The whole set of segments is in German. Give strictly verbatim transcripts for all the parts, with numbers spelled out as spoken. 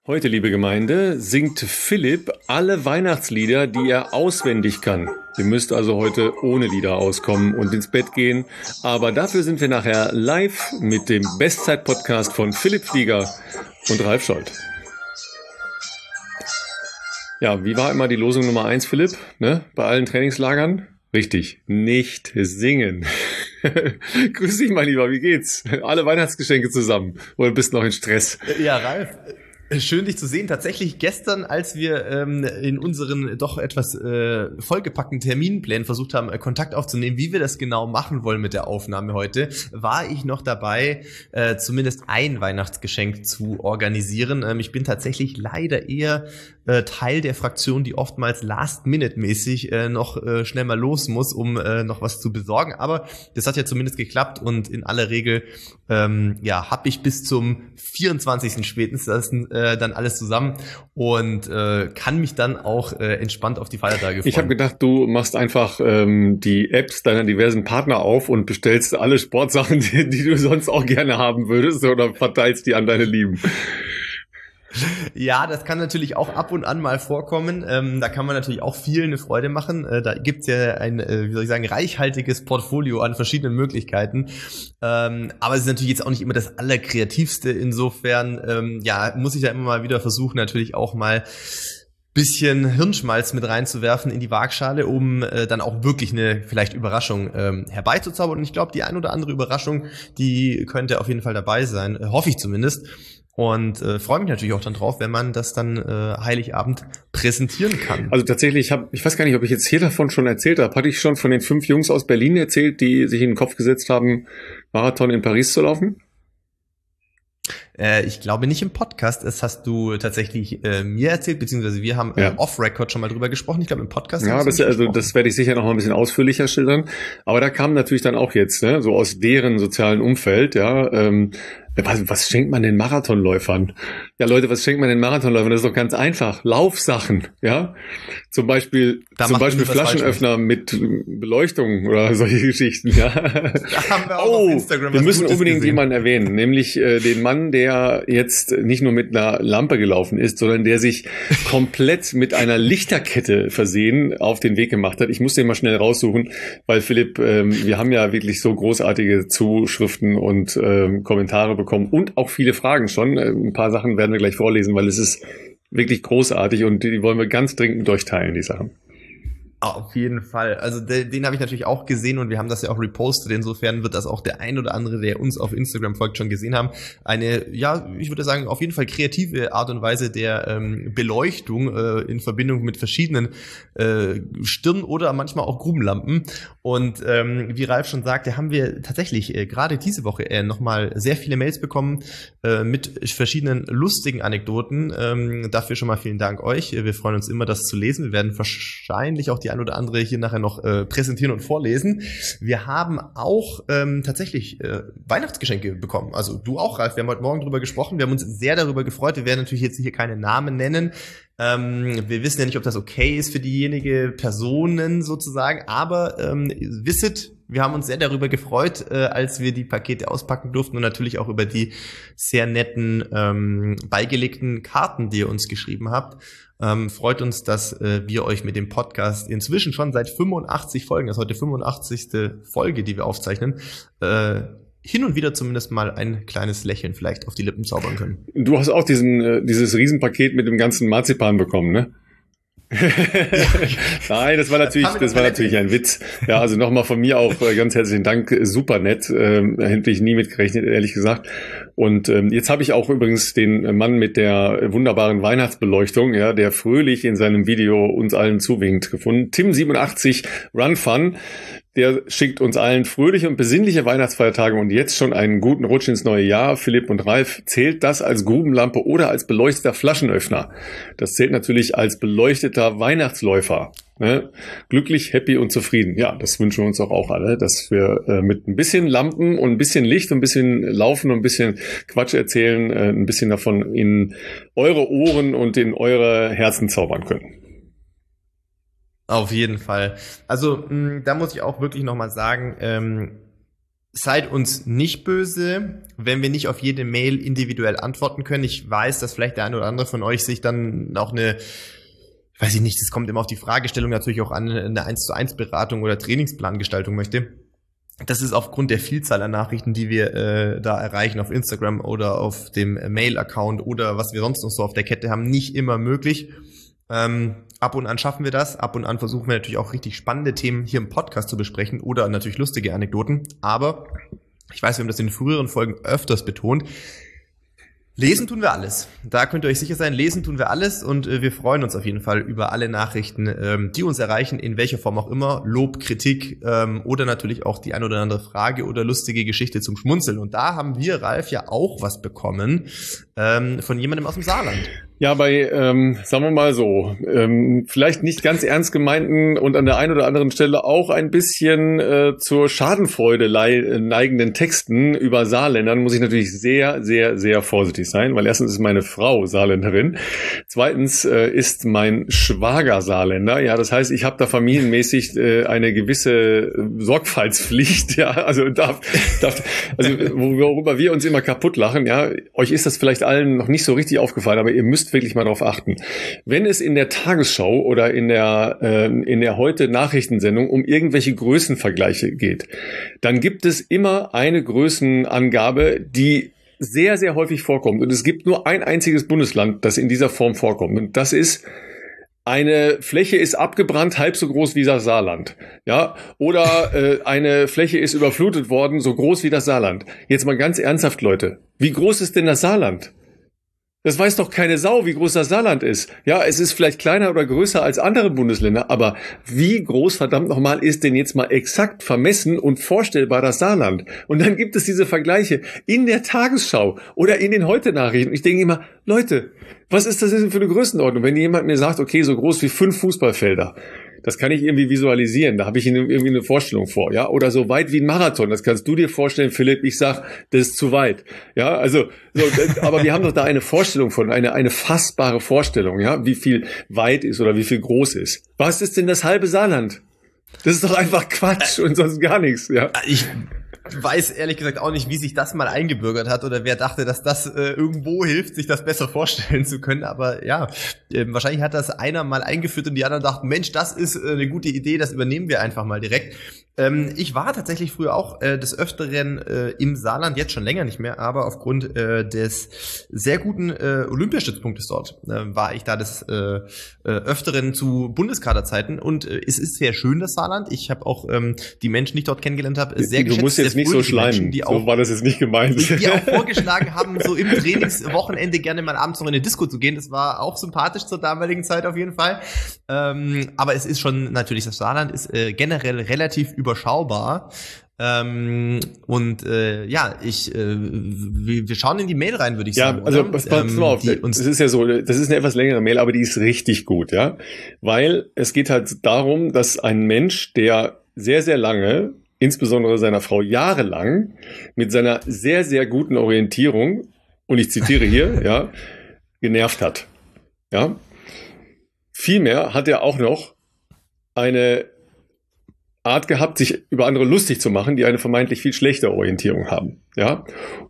Heute, liebe Gemeinde, singt Philipp alle Weihnachtslieder, die er auswendig kann. Ihr müsst also heute ohne Lieder auskommen und ins Bett gehen. Aber dafür sind wir nachher live mit dem Bestzeit-Podcast von Philipp Flieger und Ralf Scholz. Ja, wie war immer die Losung Nummer eins, Philipp, ne? Bei allen Trainingslagern? Richtig, nicht singen. Grüß dich, mein Lieber, wie geht's? Alle Weihnachtsgeschenke zusammen oder bist noch in Stress? Ja, Ralf, schön dich zu sehen. Tatsächlich gestern, als wir ähm, in unseren doch etwas äh, vollgepackten Terminplänen versucht haben, äh, Kontakt aufzunehmen, wie wir das genau machen wollen mit der Aufnahme heute, war ich noch dabei, äh, zumindest ein Weihnachtsgeschenk zu organisieren. Ähm, ich bin tatsächlich leider eher äh, Teil der Fraktion, die oftmals last-minute-mäßig äh, noch äh, schnell mal los muss, um äh, noch was zu besorgen. Aber das hat ja zumindest geklappt und in aller Regel ähm, ja, habe ich bis zum vierundzwanzigsten spätestens äh, dann alles zusammen und äh, kann mich dann auch äh, entspannt auf die Feiertage freuen. Ich habe gedacht, du machst einfach ähm, die Apps deiner diversen Partner auf und bestellst alle Sportsachen, die, die du sonst auch gerne haben würdest, oder verteilst die an deine Lieben. Ja, das kann natürlich auch ab und an mal vorkommen. Ähm, da kann man natürlich auch vielen eine Freude machen. Äh, da gibt's ja ein, äh, wie soll ich sagen, reichhaltiges Portfolio an verschiedenen Möglichkeiten. Ähm, aber es ist natürlich jetzt auch nicht immer das Allerkreativste. Insofern, ähm, ja, muss ich da immer mal wieder versuchen, natürlich auch mal bisschen Hirnschmalz mit reinzuwerfen in die Waagschale, um äh, dann auch wirklich eine vielleicht Überraschung ähm, herbeizuzaubern. Und ich glaube, die ein oder andere Überraschung, die könnte auf jeden Fall dabei sein, äh, hoffe ich zumindest. Und äh, freue mich natürlich auch dann drauf, wenn man das dann äh, Heiligabend präsentieren kann. Also tatsächlich, ich, hab, ich weiß gar nicht, ob ich jetzt hier davon schon erzählt habe. Hatte ich schon von den fünf Jungs aus Berlin erzählt, die sich in den Kopf gesetzt haben, Marathon in Paris zu laufen? Äh, ich glaube nicht im Podcast. Das hast du tatsächlich äh, mir erzählt, beziehungsweise wir haben äh, ja. off-Record schon mal drüber gesprochen. Ich glaube im Podcast. Ja, das, also, das werde ich sicher noch mal ein bisschen ausführlicher schildern. Aber da kam natürlich dann auch jetzt, ne, so aus deren sozialen Umfeld, ja, ähm, Was, was schenkt man den Marathonläufern? Ja, Leute, was schenkt man den Marathonläufern? Das ist doch ganz einfach. Laufsachen, ja. Zum Beispiel, da zum Beispiel Flaschenöffner mit Beleuchtung oder solche Geschichten, ja. Da haben wir auch oh, auf Instagram wir müssen Gutes unbedingt gesehen. Jemanden erwähnen, nämlich äh, den Mann, der jetzt nicht nur mit einer Lampe gelaufen ist, sondern der sich komplett mit einer Lichterkette versehen auf den Weg gemacht hat. Ich muss den mal schnell raussuchen, weil Philipp, ähm, wir haben ja wirklich so großartige Zuschriften und ähm, Kommentare bekommen und auch viele Fragen schon. Ein paar Sachen werden wir gleich vorlesen, weil es ist wirklich großartig und die wollen wir ganz dringend durchteilen, die Sachen. Auf jeden Fall. Also den, den habe ich natürlich auch gesehen und wir haben das ja auch repostet. Insofern wird das auch der ein oder andere, der uns auf Instagram folgt, schon gesehen haben. Eine, ja, ich würde sagen, auf jeden Fall kreative Art und Weise der ähm, Beleuchtung äh, in Verbindung mit verschiedenen äh, Stirn- oder manchmal auch Grubenlampen. Und ähm, wie Ralf schon sagte, haben wir tatsächlich äh, gerade diese Woche äh, nochmal sehr viele Mails bekommen äh, mit verschiedenen lustigen Anekdoten. Ähm, dafür schon mal vielen Dank euch. Wir freuen uns immer, das zu lesen. Wir werden wahrscheinlich auch die ein oder andere hier nachher noch äh, präsentieren und vorlesen. Wir haben auch ähm, tatsächlich äh, Weihnachtsgeschenke bekommen. Also du auch, Ralf. Wir haben heute Morgen drüber gesprochen. Wir haben uns sehr darüber gefreut. Wir werden natürlich jetzt hier keine Namen nennen. Ähm, wir wissen ja nicht, ob das okay ist für diejenige Personen sozusagen, aber ähm, wisset, wir haben uns sehr darüber gefreut, äh, als wir die Pakete auspacken durften und natürlich auch über die sehr netten ähm, beigelegten Karten, die ihr uns geschrieben habt. Ähm, freut uns, dass äh, wir euch mit dem Podcast inzwischen schon seit fünfundachtzig Folgen, das ist heute fünfundachtzigste Folge, die wir aufzeichnen, äh, hin und wieder zumindest mal ein kleines Lächeln vielleicht auf die Lippen zaubern können. Du hast auch diesen äh, dieses Riesenpaket mit dem ganzen Marzipan bekommen, ne? Nein, das war natürlich, das war natürlich ein Witz. Ja, also nochmal von mir auch äh, ganz herzlichen Dank, super nett, ähm, hätte ich nie mitgerechnet, ehrlich gesagt. Und ähm, jetzt habe ich auch übrigens den Mann mit der wunderbaren Weihnachtsbeleuchtung, ja, der fröhlich in seinem Video uns allen zuwinkt, gefunden. Tim siebenundachtzig Run Fun. Der schickt uns allen fröhliche und besinnliche Weihnachtsfeiertage und jetzt schon einen guten Rutsch ins neue Jahr. Philipp und Ralf, zählt das als Grubenlampe oder als beleuchteter Flaschenöffner? Das zählt natürlich als beleuchteter Weihnachtsläufer. Ne? Glücklich, happy und zufrieden. Ja, das wünschen wir uns auch, auch alle, dass wir äh, mit ein bisschen Lampen und ein bisschen Licht und ein bisschen Laufen und ein bisschen Quatsch erzählen, äh, ein bisschen davon in eure Ohren und in eure Herzen zaubern können. Auf jeden Fall. Also mh, da muss ich auch wirklich nochmal sagen, ähm, seid uns nicht böse, wenn wir nicht auf jede Mail individuell antworten können. Ich weiß, dass vielleicht der eine oder andere von euch sich dann auch eine, weiß ich nicht, es kommt immer auf die Fragestellung natürlich auch an, eine eins zu eins Beratung oder Trainingsplangestaltung möchte. Das ist aufgrund der Vielzahl an Nachrichten, die wir äh, da erreichen auf Instagram oder auf dem Mail-Account oder was wir sonst noch so auf der Kette haben, nicht immer möglich. Ähm, ab und an schaffen wir das, ab und an versuchen wir natürlich auch richtig spannende Themen hier im Podcast zu besprechen oder natürlich lustige Anekdoten, aber ich weiß, wir haben das in früheren Folgen öfters betont, lesen tun wir alles. Da könnt ihr euch sicher sein, lesen tun wir alles und äh, wir freuen uns auf jeden Fall über alle Nachrichten, ähm, die uns erreichen, in welcher Form auch immer, Lob, Kritik ähm, oder natürlich auch die ein oder andere Frage oder lustige Geschichte zum Schmunzeln. Und da haben wir, Ralf, ja auch was bekommen ähm, von jemandem aus dem Saarland. Ja, bei, ähm, sagen wir mal so, ähm, vielleicht nicht ganz ernst gemeinten und an der einen oder anderen Stelle auch ein bisschen äh, zur Schadenfreude neigenden Texten über Saarländern muss ich natürlich sehr, sehr, sehr vorsichtig sein, weil erstens ist meine Frau Saarländerin, zweitens äh, ist mein Schwager Saarländer, ja, das heißt, ich habe da familienmäßig äh, eine gewisse Sorgfaltspflicht, ja, also darf, darf also worüber wir uns immer kaputt lachen, ja, euch ist das vielleicht allen noch nicht so richtig aufgefallen, aber ihr müsst wirklich mal darauf achten. Wenn es in der Tagesschau oder in der äh, in der heute Nachrichtensendung um irgendwelche Größenvergleiche geht, dann gibt es immer eine Größenangabe, die sehr, sehr häufig vorkommt. Und es gibt nur ein einziges Bundesland, das in dieser Form vorkommt. Und das ist: eine Fläche ist abgebrannt, halb so groß wie das Saarland. Ja, oder äh, eine Fläche ist überflutet worden, so groß wie das Saarland. Jetzt mal ganz ernsthaft, Leute. Wie groß ist denn das Saarland? Das weiß doch keine Sau, wie groß das Saarland ist. Ja, es ist vielleicht kleiner oder größer als andere Bundesländer, aber wie groß, verdammt nochmal, ist denn jetzt mal exakt vermessen und vorstellbar das Saarland? Und dann gibt es diese Vergleiche in der Tagesschau oder in den Heute-Nachrichten. Ich denke immer, Leute, was ist das denn für eine Größenordnung? Wenn jemand mir sagt, okay, so groß wie fünf Fußballfelder, das kann ich irgendwie visualisieren, da habe ich irgendwie eine Vorstellung vor, ja, oder so weit wie ein Marathon, das kannst du dir vorstellen, Philipp, ich sag, das ist zu weit, ja, also, so, aber wir haben doch da eine Vorstellung von, eine, eine fassbare Vorstellung, ja, wie viel weit ist oder wie viel groß ist. Was ist denn das halbe Saarland? Das ist doch einfach Quatsch und sonst gar nichts, ja. Ich weiß ehrlich gesagt auch nicht, wie sich das mal eingebürgert hat oder wer dachte, dass das äh, irgendwo hilft, sich das besser vorstellen zu können. Aber ja, äh, wahrscheinlich hat das einer mal eingeführt und die anderen dachten, Mensch, das ist äh, eine gute Idee, das übernehmen wir einfach mal direkt. Ähm, ich war tatsächlich früher auch äh, des Öfteren äh, im Saarland, jetzt schon länger nicht mehr, aber aufgrund äh, des sehr guten äh, Olympiastützpunktes dort äh, war ich da des äh, äh, Öfteren zu Bundeskaderzeiten und äh, es ist sehr schön, das Saarland. Ich habe auch ähm, die Menschen, die ich dort kennengelernt habe, sehr geschätzt. Du musst jetzt nicht so schleimen, Menschen, die auch, so war das jetzt nicht gemeint. Die auch vorgeschlagen haben, so im Trainingswochenende gerne mal abends noch in eine Disco zu gehen. Das war auch sympathisch zur damaligen Zeit auf jeden Fall. Ähm, aber es ist schon natürlich, das Saarland ist äh, generell relativ überschaubar. Ähm, und äh, ja, ich äh, wir, wir schauen in die Mail rein, würde ich ja, sagen. Also pass, pass ähm, mal auf, das ist ja so, das ist eine etwas längere Mail, aber die ist richtig gut, ja, weil es geht halt darum, dass ein Mensch, der sehr, sehr lange, insbesondere seiner Frau jahrelang, mit seiner sehr, sehr guten Orientierung, und ich zitiere hier, ja, genervt hat, ja. Vielmehr hat er auch noch eine Art gehabt, sich über andere lustig zu machen, die eine vermeintlich viel schlechtere Orientierung haben. Ja?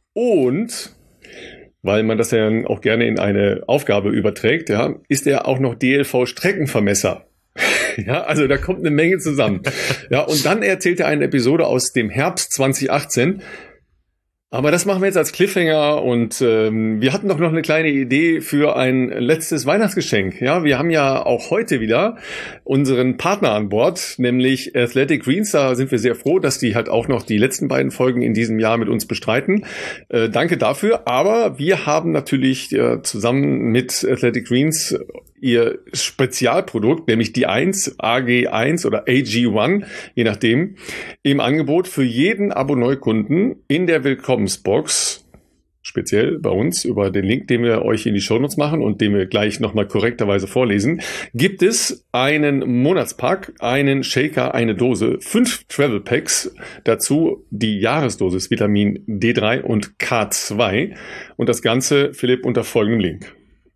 Und, weil man das ja auch gerne in eine Aufgabe überträgt, ja, ist er auch noch D L V-Streckenvermesser. Ja, also da kommt eine Menge zusammen. Ja, und dann erzählt er eine Episode aus dem Herbst zwanzig achtzehn. Aber das machen wir jetzt als Cliffhanger und ähm, wir hatten doch noch eine kleine Idee für ein letztes Weihnachtsgeschenk. Ja, wir haben ja auch heute wieder unseren Partner an Bord, nämlich Athletic Greens. Da sind wir sehr froh, dass die halt auch noch die letzten beiden Folgen in diesem Jahr mit uns bestreiten. Äh, danke dafür. Aber wir haben natürlich äh, zusammen mit Athletic Greens ihr Spezialprodukt, nämlich die eins, A G eins oder A G eins, je nachdem, im Angebot für jeden Abo-Neukunden in der Willkommensbox, speziell bei uns über den Link, den wir euch in die Shownotes machen und den wir gleich nochmal korrekterweise vorlesen, gibt es einen Monatspack, einen Shaker, eine Dose, fünf Travel Packs, dazu die Jahresdosis Vitamin D drei und K zwei und das Ganze, Philipp, unter folgendem Link.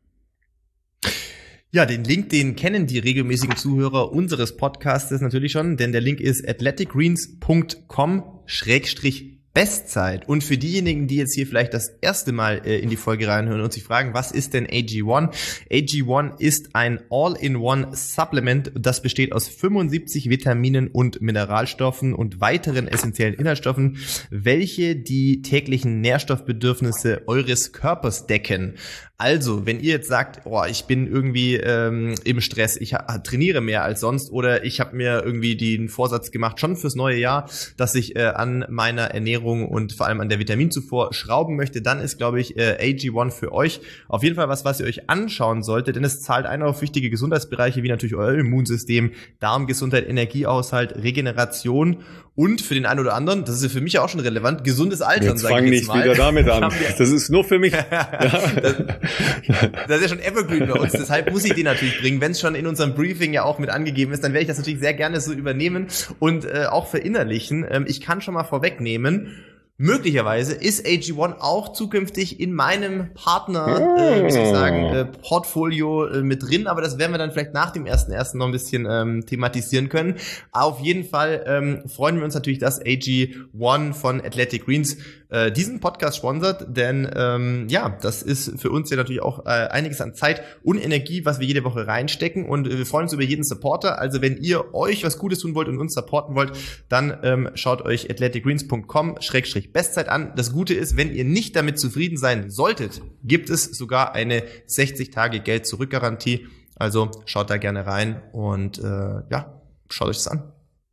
Ja, den Link, den kennen die regelmäßigen Zuhörer unseres Podcastes natürlich schon, denn der Link ist athleticgreens punkt com schrägstrich Bestzeit. Und für diejenigen, die jetzt hier vielleicht das erste Mal äh, in die Folge reinhören und sich fragen, was ist denn A G eins? A G eins ist ein All-in-One-Supplement, das besteht aus fünfundsiebzig Vitaminen und Mineralstoffen und weiteren essentiellen Inhaltsstoffen, welche die täglichen Nährstoffbedürfnisse eures Körpers decken. Also, wenn ihr jetzt sagt, oh, ich bin irgendwie ähm, im Stress, ich ha- trainiere mehr als sonst oder ich habe mir irgendwie den Vorsatz gemacht, schon fürs neue Jahr, dass ich äh, an meiner Ernährung und vor allem an der Vitaminzufuhr schrauben möchte, dann ist, glaube ich, äh, A G eins für euch auf jeden Fall was, was ihr euch anschauen solltet, denn es zahlt ein auf wichtige Gesundheitsbereiche, wie natürlich euer Immunsystem, Darmgesundheit, Energiehaushalt, Regeneration und für den einen oder anderen, das ist für mich auch schon relevant, gesundes Altern, sage ich jetzt mal. Jetzt fang nicht wieder damit an. Das ist nur für mich. das, das ist ja schon Evergreen bei uns, deshalb muss ich den natürlich bringen. Wenn es schon in unserem Briefing ja auch mit angegeben ist, dann werde ich das natürlich sehr gerne so übernehmen und äh, auch verinnerlichen. Ähm, ich kann schon mal vorwegnehmen, möglicherweise ist A G eins auch zukünftig in meinem Partner, äh, wie soll ich sagen, äh, Portfolio äh, mit drin, aber das werden wir dann vielleicht nach dem ersten ersten noch ein bisschen ähm, thematisieren können. Auf jeden Fall ähm, freuen wir uns natürlich, dass A G eins von Athletic Greens äh, diesen Podcast sponsert, denn ähm, ja, das ist für uns ja natürlich auch äh, einiges an Zeit und Energie, was wir jede Woche reinstecken und äh, wir freuen uns über jeden Supporter. Also wenn ihr euch was Gutes tun wollt und uns supporten wollt, dann ähm, schaut euch athletic greens punkt com schrägstrich Bestzeit an. Das Gute ist, wenn ihr nicht damit zufrieden sein solltet, gibt es sogar eine sechzig Tage Geld-Zurück-Garantie. Also schaut da gerne rein und äh, ja, schaut euch das an.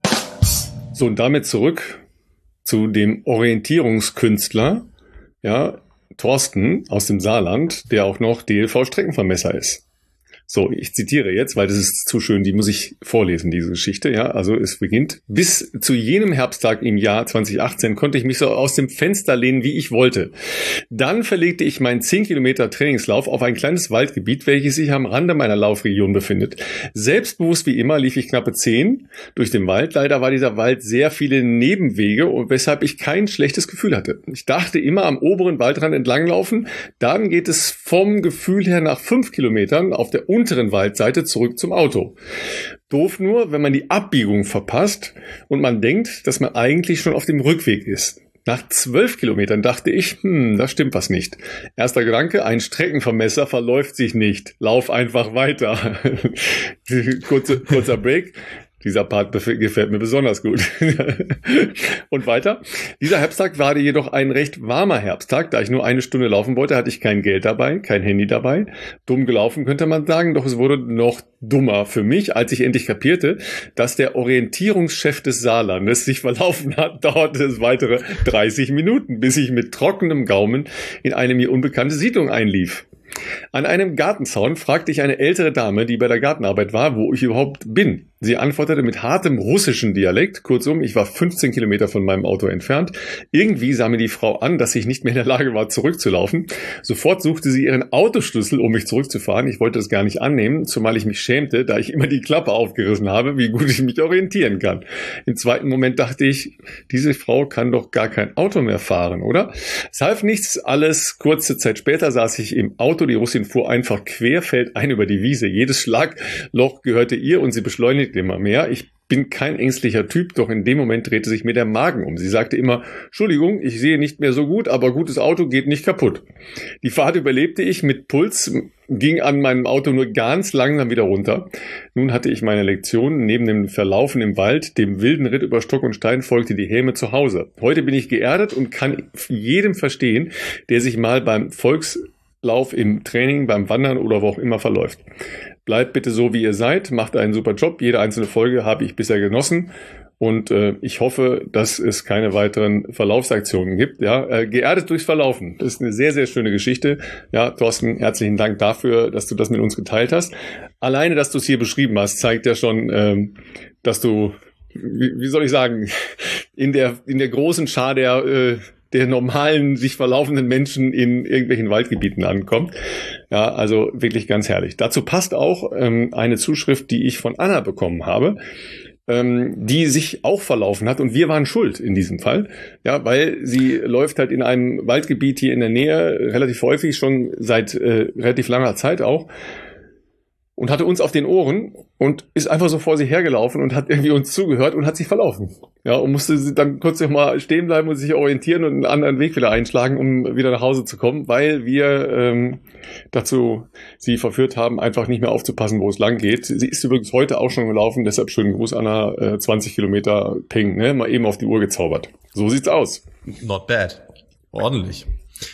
So, und damit zurück zu dem Orientierungskünstler, ja, Thorsten aus dem Saarland, der auch noch D L V-Streckenvermesser ist. So, ich zitiere jetzt, weil das ist zu schön, die muss ich vorlesen, diese Geschichte, ja, also es beginnt. Bis zu jenem Herbsttag im Jahr zwanzig achtzehn konnte ich mich so aus dem Fenster lehnen, wie ich wollte. Dann verlegte ich meinen zehn Kilometer Trainingslauf auf ein kleines Waldgebiet, welches sich am Rande meiner Laufregion befindet. Selbstbewusst wie immer lief ich knappe zehn durch den Wald. Leider war dieser Wald sehr viele Nebenwege, weshalb ich kein schlechtes Gefühl hatte. Ich dachte immer am oberen Waldrand entlanglaufen, dann geht es vom Gefühl her nach fünf Kilometern auf der unteren Waldseite zurück zum Auto. Doof nur, wenn man die Abbiegung verpasst und man denkt, dass man eigentlich schon auf dem Rückweg ist. Nach zwölf Kilometern dachte ich, hm, da stimmt was nicht. Erster Gedanke, ein Streckenvermesser verläuft sich nicht. Lauf einfach weiter. Kurze, kurzer Break. Dieser Part gefällt mir besonders gut. Und weiter. Dieser Herbsttag war jedoch ein recht warmer Herbsttag. Da ich nur eine Stunde laufen wollte, hatte ich kein Geld dabei, kein Handy dabei. Dumm gelaufen, könnte man sagen. Doch es wurde noch dummer für mich, als ich endlich kapierte, dass der Orientierungschef des Saarlandes sich verlaufen hat. Dauerte es weitere dreißig Minuten, bis ich mit trockenem Gaumen in eine mir unbekannte Siedlung einlief. An einem Gartenzaun fragte ich eine ältere Dame, die bei der Gartenarbeit war, wo ich überhaupt bin. Sie antwortete mit hartem russischen Dialekt. Kurzum, ich war fünfzehn Kilometer von meinem Auto entfernt. Irgendwie sah mir die Frau an, dass ich nicht mehr in der Lage war, zurückzulaufen. Sofort suchte sie ihren Autoschlüssel, um mich zurückzufahren. Ich wollte es gar nicht annehmen, zumal ich mich schämte, da ich immer die Klappe aufgerissen habe, wie gut ich mich orientieren kann. Im zweiten Moment dachte ich, diese Frau kann doch gar kein Auto mehr fahren, oder? Es half nichts, alles. Kurze Zeit später saß ich im Auto. Die Russin fuhr einfach querfeldein über die Wiese. Jedes Schlagloch gehörte ihr und sie beschleunigte immer mehr. Ich bin kein ängstlicher Typ, doch in dem Moment drehte sich mir der Magen um. Sie sagte immer, Entschuldigung, ich sehe nicht mehr so gut, aber gutes Auto geht nicht kaputt. Die Fahrt überlebte ich mit Puls, ging an meinem Auto nur ganz langsam wieder runter. Nun hatte ich meine Lektion. Neben dem Verlaufen im Wald, dem wilden Ritt über Stock und Stein, folgte die Häme zu Hause. Heute bin ich geerdet und kann jedem verstehen, der sich mal beim Volkslauf im Training, beim Wandern oder wo auch immer verläuft. Bleibt bitte so, wie ihr seid, macht einen super Job. Jede einzelne Folge habe ich bisher genossen und äh, ich hoffe, dass es keine weiteren Verlaufsaktionen gibt. Ja, äh, geerdet durchs Verlaufen. Das ist eine sehr, sehr schöne Geschichte. Ja, Thorsten, herzlichen Dank dafür, dass du das mit uns geteilt hast. Alleine, dass du es hier beschrieben hast, zeigt ja schon, ähm, dass du, wie, wie soll ich sagen, in der in der großen Schar der äh, der normalen, sich verlaufenden Menschen in irgendwelchen Waldgebieten ankommt. Ja, also wirklich ganz herrlich. Dazu passt auch ähm, eine Zuschrift, die ich von Anna bekommen habe, ähm, die sich auch verlaufen hat und wir waren schuld in diesem Fall. Ja, weil sie läuft halt in einem Waldgebiet hier in der Nähe, relativ häufig, schon seit äh, relativ langer Zeit auch. und hatte uns auf den Ohren und ist einfach so vor sich hergelaufen und hat irgendwie uns zugehört und hat sich verlaufen. Ja, und musste dann kurz noch mal stehen bleiben und sich orientieren und einen anderen Weg wieder einschlagen, um wieder nach Hause zu kommen, weil wir ähm, dazu sie verführt haben, einfach nicht mehr aufzupassen, wo es lang geht. Sie ist übrigens heute auch schon gelaufen, deshalb schönen Gruß, Anna, äh, zwanzig Kilometer Ping, ne, mal eben auf die Uhr gezaubert. So sieht's aus. Not bad. Ordentlich.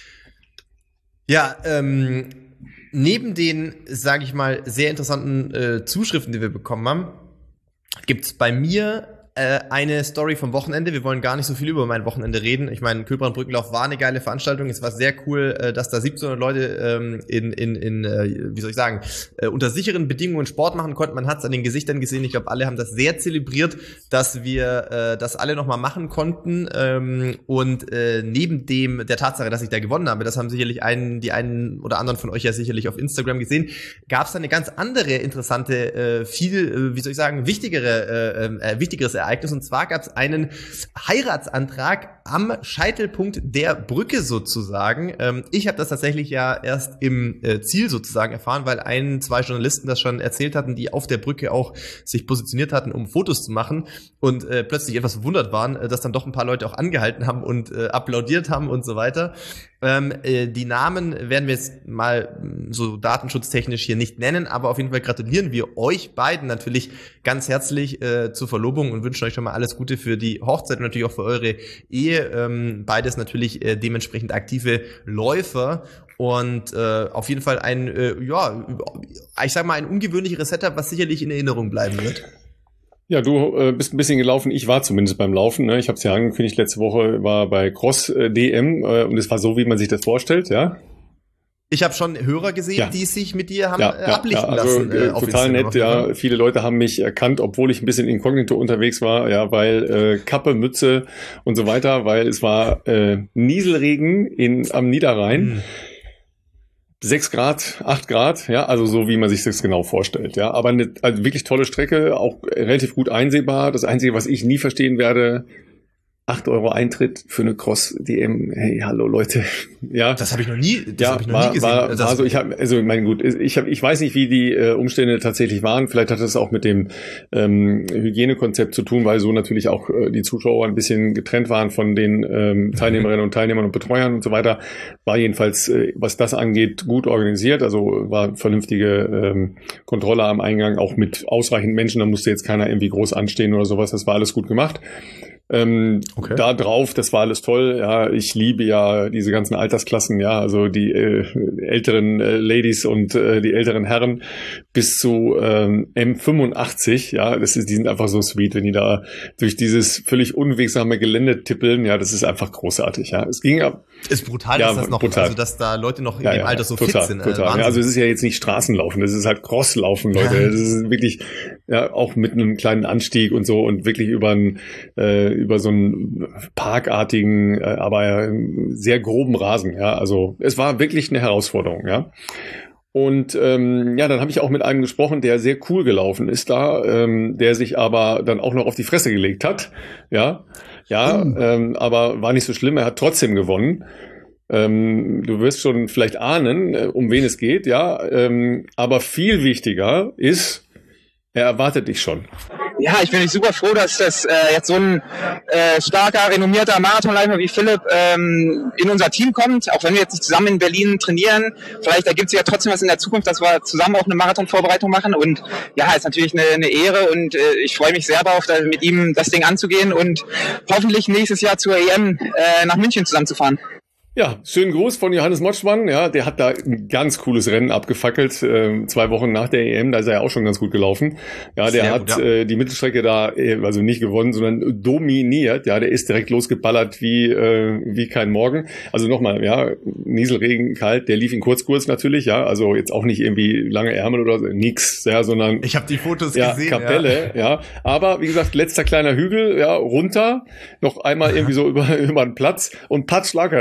Ja, ähm, neben den, sage ich mal, sehr interessanten äh, Zuschriften, die wir bekommen haben, gibt's bei mir äh, eine Story vom Wochenende. Wir wollen gar nicht so viel über mein Wochenende reden. Ich meine, Kühlbrand-Brückenlauf war eine geile Veranstaltung. Es war sehr cool, äh, dass da siebzehnhundert Leute ähm, in, in, in äh, wie soll ich sagen, äh, unter sicheren Bedingungen Sport machen konnten. Man hat es an den Gesichtern gesehen. Ich glaube, alle haben das sehr zelebriert, dass wir äh, das alle nochmal machen konnten. Ähm, und äh, neben dem der Tatsache, dass ich da gewonnen habe, das haben sicherlich einen, die einen oder anderen von euch ja sicherlich auf Instagram gesehen, gab es da eine ganz andere interessante, äh, viel, äh, wie soll ich sagen, wichtigere, äh, äh, wichtigeres Ereignis. Und zwar gab es einen Heiratsantrag am Scheitelpunkt der Brücke sozusagen. Ähm, ich habe das tatsächlich ja erst im äh, Ziel sozusagen erfahren, weil ein, zwei Journalisten das schon erzählt hatten, die auf der Brücke auch sich positioniert hatten, um Fotos zu machen und äh, plötzlich etwas verwundert waren, äh, dass dann doch ein paar Leute auch angehalten haben und äh, applaudiert haben und so weiter. Ähm, äh, die Namen werden wir jetzt mal so datenschutztechnisch hier nicht nennen, aber auf jeden Fall gratulieren wir euch beiden natürlich ganz herzlich äh, zur Verlobung und wünschen euch schon mal alles Gute für die Hochzeit und natürlich auch für eure Ehe. Ähm, beides natürlich äh, dementsprechend aktive Läufer und äh, auf jeden Fall ein, äh, ja, ich sag mal ein ungewöhnlicheres Setup, was sicherlich in Erinnerung bleiben wird. Ja, du äh, bist ein bisschen gelaufen. Ich war zumindest beim Laufen. Ne? Ich habe es ja angekündigt, letzte Woche war bei Cross äh, D M äh, und es war so, wie man sich das vorstellt, ja. Ich habe schon Hörer gesehen, ja. die sich mit dir haben ja, äh, ablichten ja, also, lassen. Äh, auf total nett, ja. Viele Leute haben mich erkannt, obwohl ich ein bisschen inkognito unterwegs war, ja, weil äh, Kappe, Mütze und so weiter, weil es war äh, Nieselregen in am Niederrhein. Hm. Sechs Grad, acht Grad, ja, also so, wie man sich das genau vorstellt, ja. Aber eine also wirklich tolle Strecke, auch relativ gut einsehbar. Das Einzige, was ich nie verstehen werde, acht Euro Eintritt für eine Cross-D M. Hey, hallo Leute. Ja. Das habe ich noch nie, das ja, habe ich noch war, nie gesehen. War, das war so, ich habe, also, ich meine, gut, ich habe, ich weiß nicht, wie die äh, Umstände tatsächlich waren. Vielleicht hat das auch mit dem ähm, Hygienekonzept zu tun, weil so natürlich auch äh, die Zuschauer ein bisschen getrennt waren von den ähm, Teilnehmerinnen und Teilnehmern und Betreuern und so weiter. War jedenfalls, äh, was das angeht, gut organisiert. Also war vernünftige ähm, Kontrolle am Eingang, auch mit ausreichend Menschen. Da musste jetzt keiner irgendwie groß anstehen oder sowas. Das war alles gut gemacht. Ähm, okay. Da drauf, das war alles toll, ja, ich liebe ja diese ganzen Altersklassen, ja, also die äh, älteren äh, Ladies und äh, die älteren Herren bis zu ähm, M fünfundachtzig, ja, das ist, die sind einfach so sweet, wenn die da durch dieses völlig unwegsame Gelände tippeln, ja, das ist einfach großartig, ja, es ging ab. Ist brutal, ja, dass das noch, brutal. also dass da Leute noch in ja, dem ja, Alter so total, fit sind. Total. Ja, also es ist ja jetzt nicht Straßenlaufen, das ist halt Crosslaufen, Leute, ja. Das ist wirklich, ja, auch mit einem kleinen Anstieg und so und wirklich über ein äh, über so einen parkartigen, äh, aber sehr groben Rasen, ja, also es war wirklich eine Herausforderung, ja. Und ähm, ja, dann habe ich auch mit einem gesprochen, der sehr cool gelaufen ist da, ähm, der sich aber dann auch noch auf die Fresse gelegt hat, ja, ja, mhm. ähm, aber war nicht so schlimm, er hat trotzdem gewonnen. Ähm, du wirst schon vielleicht ahnen, äh, um wen es geht, ja, ähm, aber viel wichtiger ist, er erwartet dich schon. Ja, ich bin super froh, dass das äh, jetzt so ein äh, starker, renommierter Marathonläufer wie Philipp ähm, in unser Team kommt, auch wenn wir jetzt nicht zusammen in Berlin trainieren. Vielleicht ergibt sich ja trotzdem was in der Zukunft, dass wir zusammen auch eine Marathonvorbereitung machen. Und ja, ist natürlich eine, eine Ehre und äh, ich freue mich sehr darauf, da mit ihm das Ding anzugehen und hoffentlich nächstes Jahr zur E M äh, nach München zusammenzufahren. Ja, schönen Gruß von Johannes Motschmann. Ja, der hat da ein ganz cooles Rennen abgefackelt, äh, zwei Wochen nach der E M. Da ist er ja auch schon ganz gut gelaufen. Ja, der Sehr hat gut, ja. Äh, die Mittelstrecke da, äh, also nicht gewonnen, sondern dominiert. Ja, der ist direkt losgeballert wie äh, wie kein Morgen. Also nochmal, ja, Nieselregen, kalt. Der lief in Kurzkurs natürlich. Ja, also jetzt auch nicht irgendwie lange Ärmel oder so, nix. Ja, sondern ich habe die Fotos ja, gesehen. Kapelle. Ja. ja, aber wie gesagt, letzter kleiner Hügel, ja, runter, noch einmal irgendwie so über über den Platz und patsch lag er da. Ja.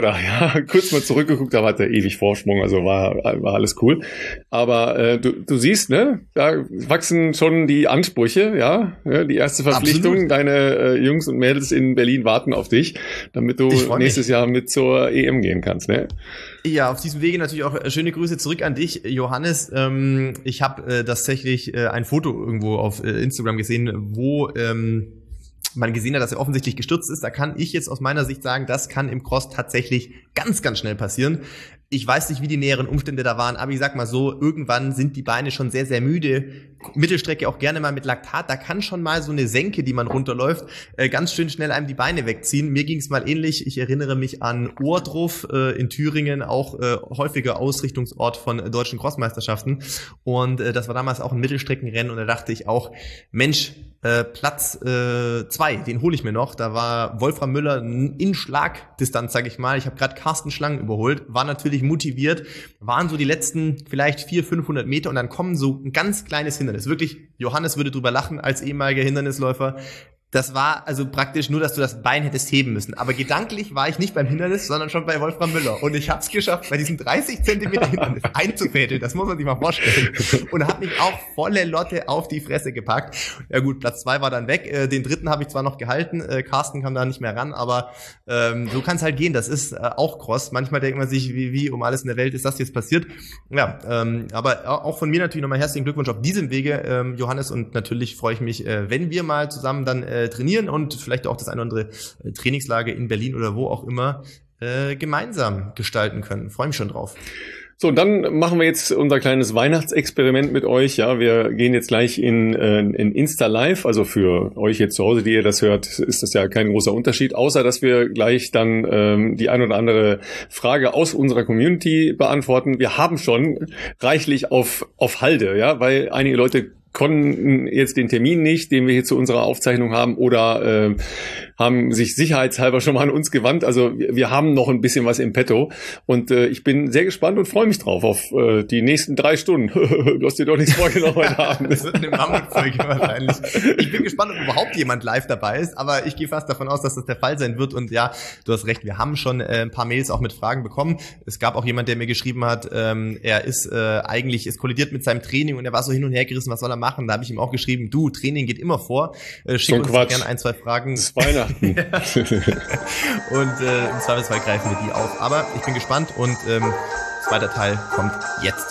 ja, kurz mal zurückgeguckt, da hatte er ewig Vorsprung, also war, war alles cool. Aber äh, du, du siehst, ne, da wachsen schon die Ansprüche, ja, ja die erste Verpflichtung, Absolut. Deine äh, Jungs und Mädels in Berlin warten auf dich, damit du nächstes mich. Jahr mit zur E M gehen kannst, ne? Ja, auf diesem Wege natürlich auch schöne Grüße zurück an dich, Johannes. Ähm, ich habe äh, tatsächlich äh, ein Foto irgendwo auf äh, Instagram gesehen, wo ähm, man gesehen hat, dass er offensichtlich gestürzt ist. Da kann ich jetzt aus meiner Sicht sagen, das kann im Cross tatsächlich ganz, ganz schnell passieren. Ich weiß nicht, wie die näheren Umstände da waren, aber ich sag mal so, irgendwann sind die Beine schon sehr, sehr müde. Mittelstrecke auch gerne mal mit Laktat. Da kann schon mal so eine Senke, die man runterläuft, äh, ganz schön schnell einem die Beine wegziehen. Mir ging es mal ähnlich. Ich erinnere mich an Ohrdruf äh, in Thüringen, auch äh, häufiger Ausrichtungsort von äh, deutschen Crossmeisterschaften. Und äh, das war damals auch ein Mittelstreckenrennen und da dachte ich auch, Mensch, äh, Platz äh, zwei, den hole ich mir noch. Da war Wolfram Müller in Schlagdistanz, sag ich mal. Ich habe gerade Carsten Schlang überholt, war natürlich motiviert, waren so die letzten vielleicht vierhundert, fünfhundert Meter und dann kommen so ein ganz kleines Hindernis. Wirklich, Johannes würde drüber lachen als ehemaliger Hindernisläufer. Das war also praktisch nur, dass du das Bein hättest heben müssen. Aber gedanklich war ich nicht beim Hindernis, sondern schon bei Wolfram Müller. Und ich habe es geschafft, bei diesem dreißig Zentimeter Hindernis einzufädeln. Das muss man sich mal vorstellen. Und habe mich auch volle Lotte auf die Fresse gepackt. Ja gut, Platz zwei war dann weg. Den dritten habe ich zwar noch gehalten. Carsten kam da nicht mehr ran. Aber ähm, so kann es halt gehen. Das ist äh, auch Cross. Manchmal denkt man sich, wie, wie um alles in der Welt ist das jetzt passiert. Ja, ähm, aber auch von mir natürlich nochmal herzlichen Glückwunsch auf diesem Wege, ähm, Johannes. Und natürlich freue ich mich, äh, wenn wir mal zusammen dann äh, trainieren und vielleicht auch das eine oder andere äh, Trainingslager in Berlin oder wo auch immer äh, gemeinsam gestalten können. Freue mich schon drauf. So, und dann machen wir jetzt unser kleines Weihnachtsexperiment mit euch. Ja, wir gehen jetzt gleich in, äh, in Insta Live. Also für euch jetzt zu Hause, die ihr das hört, ist das ja kein großer Unterschied, außer dass wir gleich dann ähm, die ein oder andere Frage aus unserer Community beantworten. Wir haben schon reichlich auf auf Halde, ja, weil einige Leute konnten jetzt den Termin nicht, den wir hier zu unserer Aufzeichnung haben, oder äh, haben sich sicherheitshalber schon mal an uns gewandt. Also wir, wir haben noch ein bisschen was im Petto und äh, ich bin sehr gespannt und freue mich drauf auf äh, die nächsten drei Stunden. Du hast dir doch nichts vorgenommen heute Abend. Das wird eine Mammutfolge wahrscheinlich. Ich bin gespannt, ob überhaupt jemand live dabei ist, aber ich gehe fast davon aus, dass das der Fall sein wird. Und ja, du hast recht, wir haben schon äh, ein paar Mails auch mit Fragen bekommen. Es gab auch jemand, der mir geschrieben hat, ähm, er ist äh, eigentlich, es kollidiert mit seinem Training und er war so hin und her gerissen, was soll er machen? Da habe ich ihm auch geschrieben, du, Training geht immer vor. Äh, schick so uns Quatsch. gerne ein, zwei Fragen. Das ist Weihnachten. Und äh, im Zweifelsfall greifen wir die auf. Aber ich bin gespannt und ähm, zweiter Teil kommt jetzt.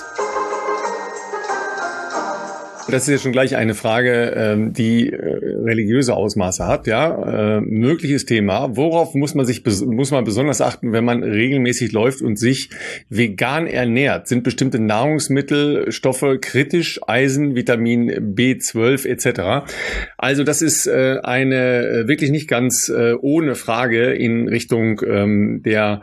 Das ist jetzt schon gleich eine Frage, ähm, die äh, religiöse Ausmaße hat, ja. Äh, mögliches Thema. Worauf muss man sich bes- muss man besonders achten, wenn man regelmäßig läuft und sich vegan ernährt? Sind bestimmte Nahrungsmittelstoffe kritisch? Eisen, Vitamin B zwölf et cetera. Also das ist äh, eine äh, wirklich nicht ganz äh, ohne Frage in Richtung ähm, der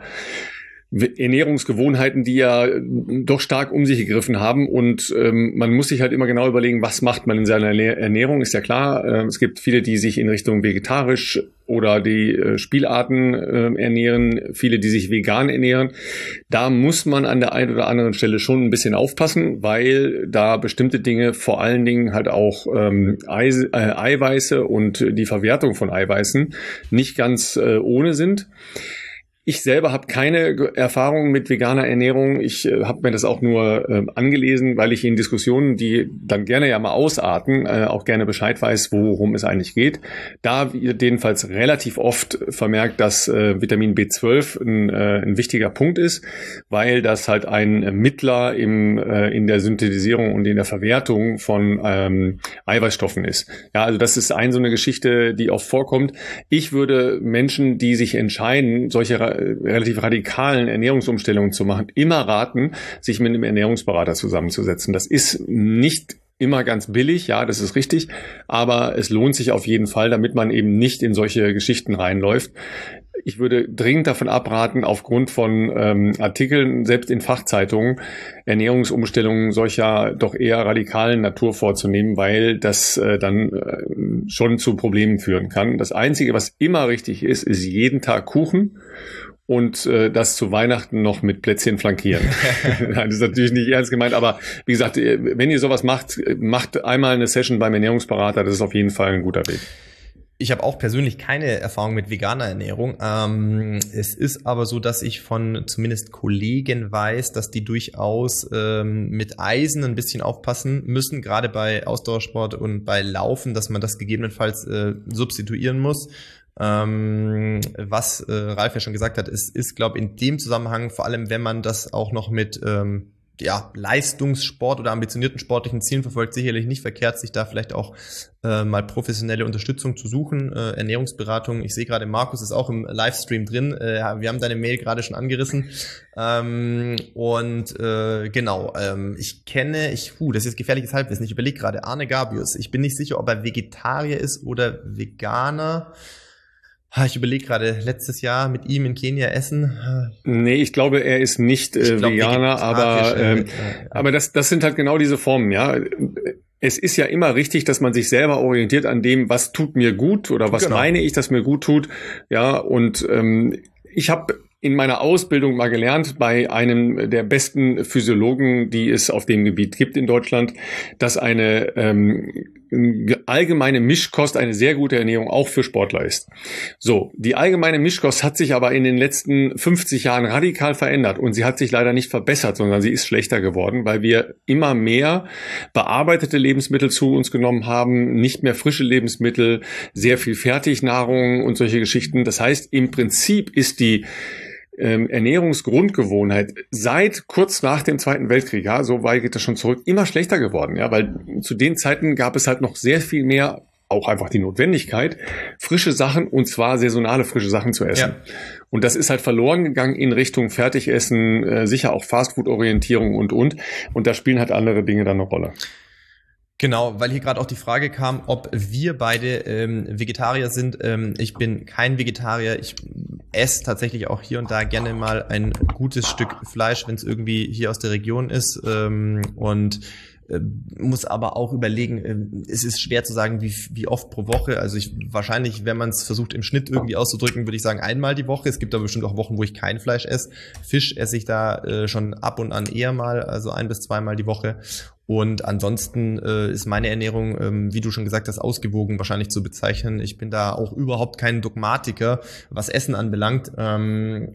Ernährungsgewohnheiten, die ja doch stark um sich gegriffen haben, und ähm, man muss sich halt immer genau überlegen, was macht man in seiner Ernährung, ist ja klar. Äh, es gibt viele, die sich in Richtung vegetarisch oder die äh, Spielarten äh, ernähren, viele, die sich vegan ernähren. Da muss man an der einen oder anderen Stelle schon ein bisschen aufpassen, weil da bestimmte Dinge, vor allen Dingen halt auch ähm, Eis, äh, Eiweiße und die Verwertung von Eiweißen nicht ganz äh, ohne sind. Ich selber habe keine Erfahrung mit veganer Ernährung. Ich äh, habe mir das auch nur äh, angelesen, weil ich in Diskussionen, die dann gerne ja mal ausarten, äh, auch gerne Bescheid weiß, worum es eigentlich geht. Da wird jedenfalls relativ oft vermerkt, dass äh, Vitamin B zwölf ein, äh, ein wichtiger Punkt ist, weil das halt ein Mittler im, äh, in der Synthetisierung und in der Verwertung von ähm, Eiweißstoffen ist. Ja, also das ist eine so eine Geschichte, die oft vorkommt. Ich würde Menschen, die sich entscheiden, solche relativ radikalen Ernährungsumstellungen zu machen, immer raten, sich mit einem Ernährungsberater zusammenzusetzen. Das ist nicht immer ganz billig, ja, das ist richtig, aber es lohnt sich auf jeden Fall, damit man eben nicht in solche Geschichten reinläuft. Ich würde dringend davon abraten, aufgrund von ähm, Artikeln, selbst in Fachzeitungen, Ernährungsumstellungen solcher doch eher radikalen Natur vorzunehmen, weil das äh, dann äh, schon zu Problemen führen kann. Das Einzige, was immer richtig ist, ist jeden Tag Kuchen und äh, das zu Weihnachten noch mit Plätzchen flankieren. Nein, das ist natürlich nicht ernst gemeint, aber wie gesagt, wenn ihr sowas macht, macht einmal eine Session beim Ernährungsberater, das ist auf jeden Fall ein guter Weg. Ich habe auch persönlich keine Erfahrung mit veganer Ernährung. Ähm, es ist aber so, dass ich von zumindest Kollegen weiß, dass die durchaus ähm, mit Eisen ein bisschen aufpassen müssen, gerade bei Ausdauersport und bei Laufen, dass man das gegebenenfalls äh, substituieren muss. Ähm, was äh, Ralf ja schon gesagt hat, ist, ist glaube ich, in dem Zusammenhang, vor allem wenn man das auch noch mit ähm, ja, Leistungssport oder ambitionierten sportlichen Zielen verfolgt, sicherlich nicht verkehrt, sich da vielleicht auch äh, mal professionelle Unterstützung zu suchen, äh, Ernährungsberatung. Ich sehe gerade, Markus ist auch im Livestream drin. Äh, wir haben deine Mail gerade schon angerissen. Ähm, und äh, genau, ähm, ich kenne, ich, huh, das ist gefährliches Halbwissen. Ich überlege gerade, Arne Gabius. Ich bin nicht sicher, ob er Vegetarier ist oder Veganer. Ich überlege gerade, letztes Jahr mit ihm in Kenia essen. Nee, ich glaube, er ist nicht äh, glaub, Veganer, aber äh, äh, aber das das sind halt genau diese Formen, ja. Es ist ja immer richtig, dass man sich selber orientiert an dem, was tut mir gut oder was genau. meine ich, dass mir gut tut, ja. Und ähm, ich habe in meiner Ausbildung mal gelernt bei einem der besten Physiologen, die es auf dem Gebiet gibt in Deutschland, dass eine ähm, allgemeine Mischkost eine sehr gute Ernährung auch für Sportler ist. So, die allgemeine Mischkost hat sich aber in den letzten fünfzig Jahren radikal verändert und sie hat sich leider nicht verbessert, sondern sie ist schlechter geworden, weil wir immer mehr bearbeitete Lebensmittel zu uns genommen haben, nicht mehr frische Lebensmittel, sehr viel Fertignahrung und solche Geschichten. Das heißt, im Prinzip ist die Ähm, Ernährungsgrundgewohnheit seit kurz nach dem Zweiten Weltkrieg, ja, so weit geht das schon zurück, immer schlechter geworden, ja, weil zu den Zeiten gab es halt noch sehr viel mehr, auch einfach die Notwendigkeit, frische Sachen und zwar saisonale frische Sachen zu essen. Ja. Und das ist halt verloren gegangen in Richtung Fertigessen, äh, sicher auch Fastfood-Orientierung und, und. Und da spielen halt andere Dinge dann eine Rolle. Genau, weil hier gerade auch die Frage kam, ob wir beide ähm, Vegetarier sind. Ähm, ich bin kein Vegetarier. Ich esse tatsächlich auch hier und da gerne mal ein gutes Stück Fleisch, wenn es irgendwie hier aus der Region ist. Ähm, und äh, muss aber auch überlegen, äh, es ist schwer zu sagen, wie, wie oft pro Woche. Also ich wahrscheinlich, wenn man es versucht im Schnitt irgendwie auszudrücken, würde ich sagen einmal die Woche. Es gibt aber bestimmt auch Wochen, wo ich kein Fleisch esse. Fisch esse ich da äh, schon ab und an eher mal, also ein bis zweimal die Woche. Und ansonsten äh, ist meine Ernährung, ähm, wie du schon gesagt hast, ausgewogen wahrscheinlich zu bezeichnen. Ich bin da auch überhaupt kein Dogmatiker, was Essen anbelangt. Ähm,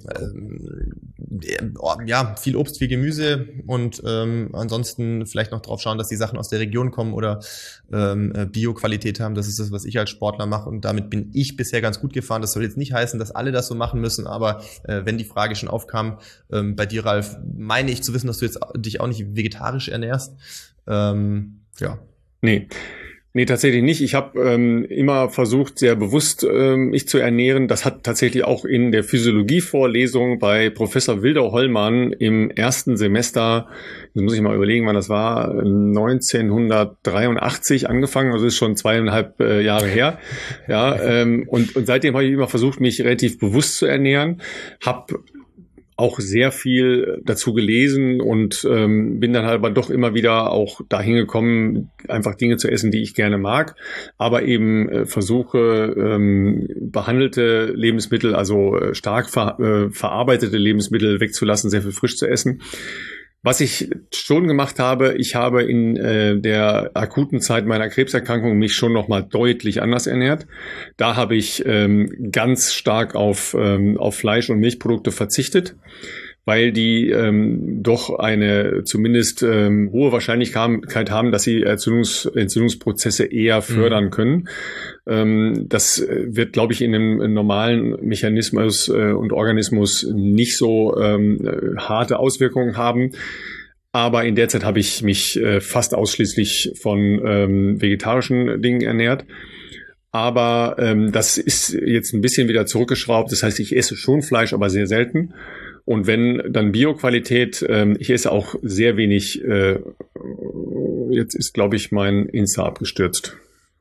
äh, ja, viel Obst, viel Gemüse und ähm, ansonsten vielleicht noch drauf schauen, dass die Sachen aus der Region kommen oder ähm, Bio-Qualität haben. Das ist das, was ich als Sportler mache und damit bin ich bisher ganz gut gefahren. Das soll jetzt nicht heißen, dass alle das so machen müssen, aber äh, wenn die Frage schon aufkam, ähm, bei dir, Ralf, meine ich zu wissen, dass du jetzt dich auch nicht vegetarisch ernährst. Ähm, ja. Nee. Nee, tatsächlich nicht. Ich habe ähm, immer versucht, sehr bewusst ähm, mich zu ernähren. Das hat tatsächlich auch in der Physiologie-Vorlesung bei Professor Wildau-Hollmann im ersten Semester, jetzt muss ich mal überlegen, wann das war, neunzehnhundertdreiundachtzig angefangen, also ist schon zweieinhalb äh, Jahre her. Ja, ähm, und, und seitdem habe ich immer versucht, mich relativ bewusst zu ernähren. Hab auch sehr viel dazu gelesen und ähm, bin dann halt aber doch immer wieder auch dahin gekommen, einfach Dinge zu essen, die ich gerne mag, aber eben äh, versuche, ähm, behandelte Lebensmittel, also äh, stark ver äh, verarbeitete Lebensmittel wegzulassen, sehr viel frisch zu essen. Was ich schon gemacht habe, ich habe in äh, der akuten Zeit meiner Krebserkrankung mich schon nochmal deutlich anders ernährt. Da habe ich ähm, ganz stark auf, ähm, auf Fleisch und Milchprodukte verzichtet, weil die ähm, doch eine zumindest ähm, hohe Wahrscheinlichkeit haben, dass sie Entzündungs Entzündungsprozesse eher fördern mhm. können. Ähm, das wird, glaube ich, in einem normalen Mechanismus äh, und Organismus nicht so ähm, harte Auswirkungen haben. Aber in der Zeit habe ich mich äh, fast ausschließlich von ähm, vegetarischen Dingen ernährt. Aber ähm, das ist jetzt ein bisschen wieder zurückgeschraubt. Das heißt, ich esse schon Fleisch, aber sehr selten. Und wenn, dann Bio-Qualität. Ähm, ich esse auch sehr wenig. Äh, jetzt ist, glaube ich, mein Insta abgestürzt.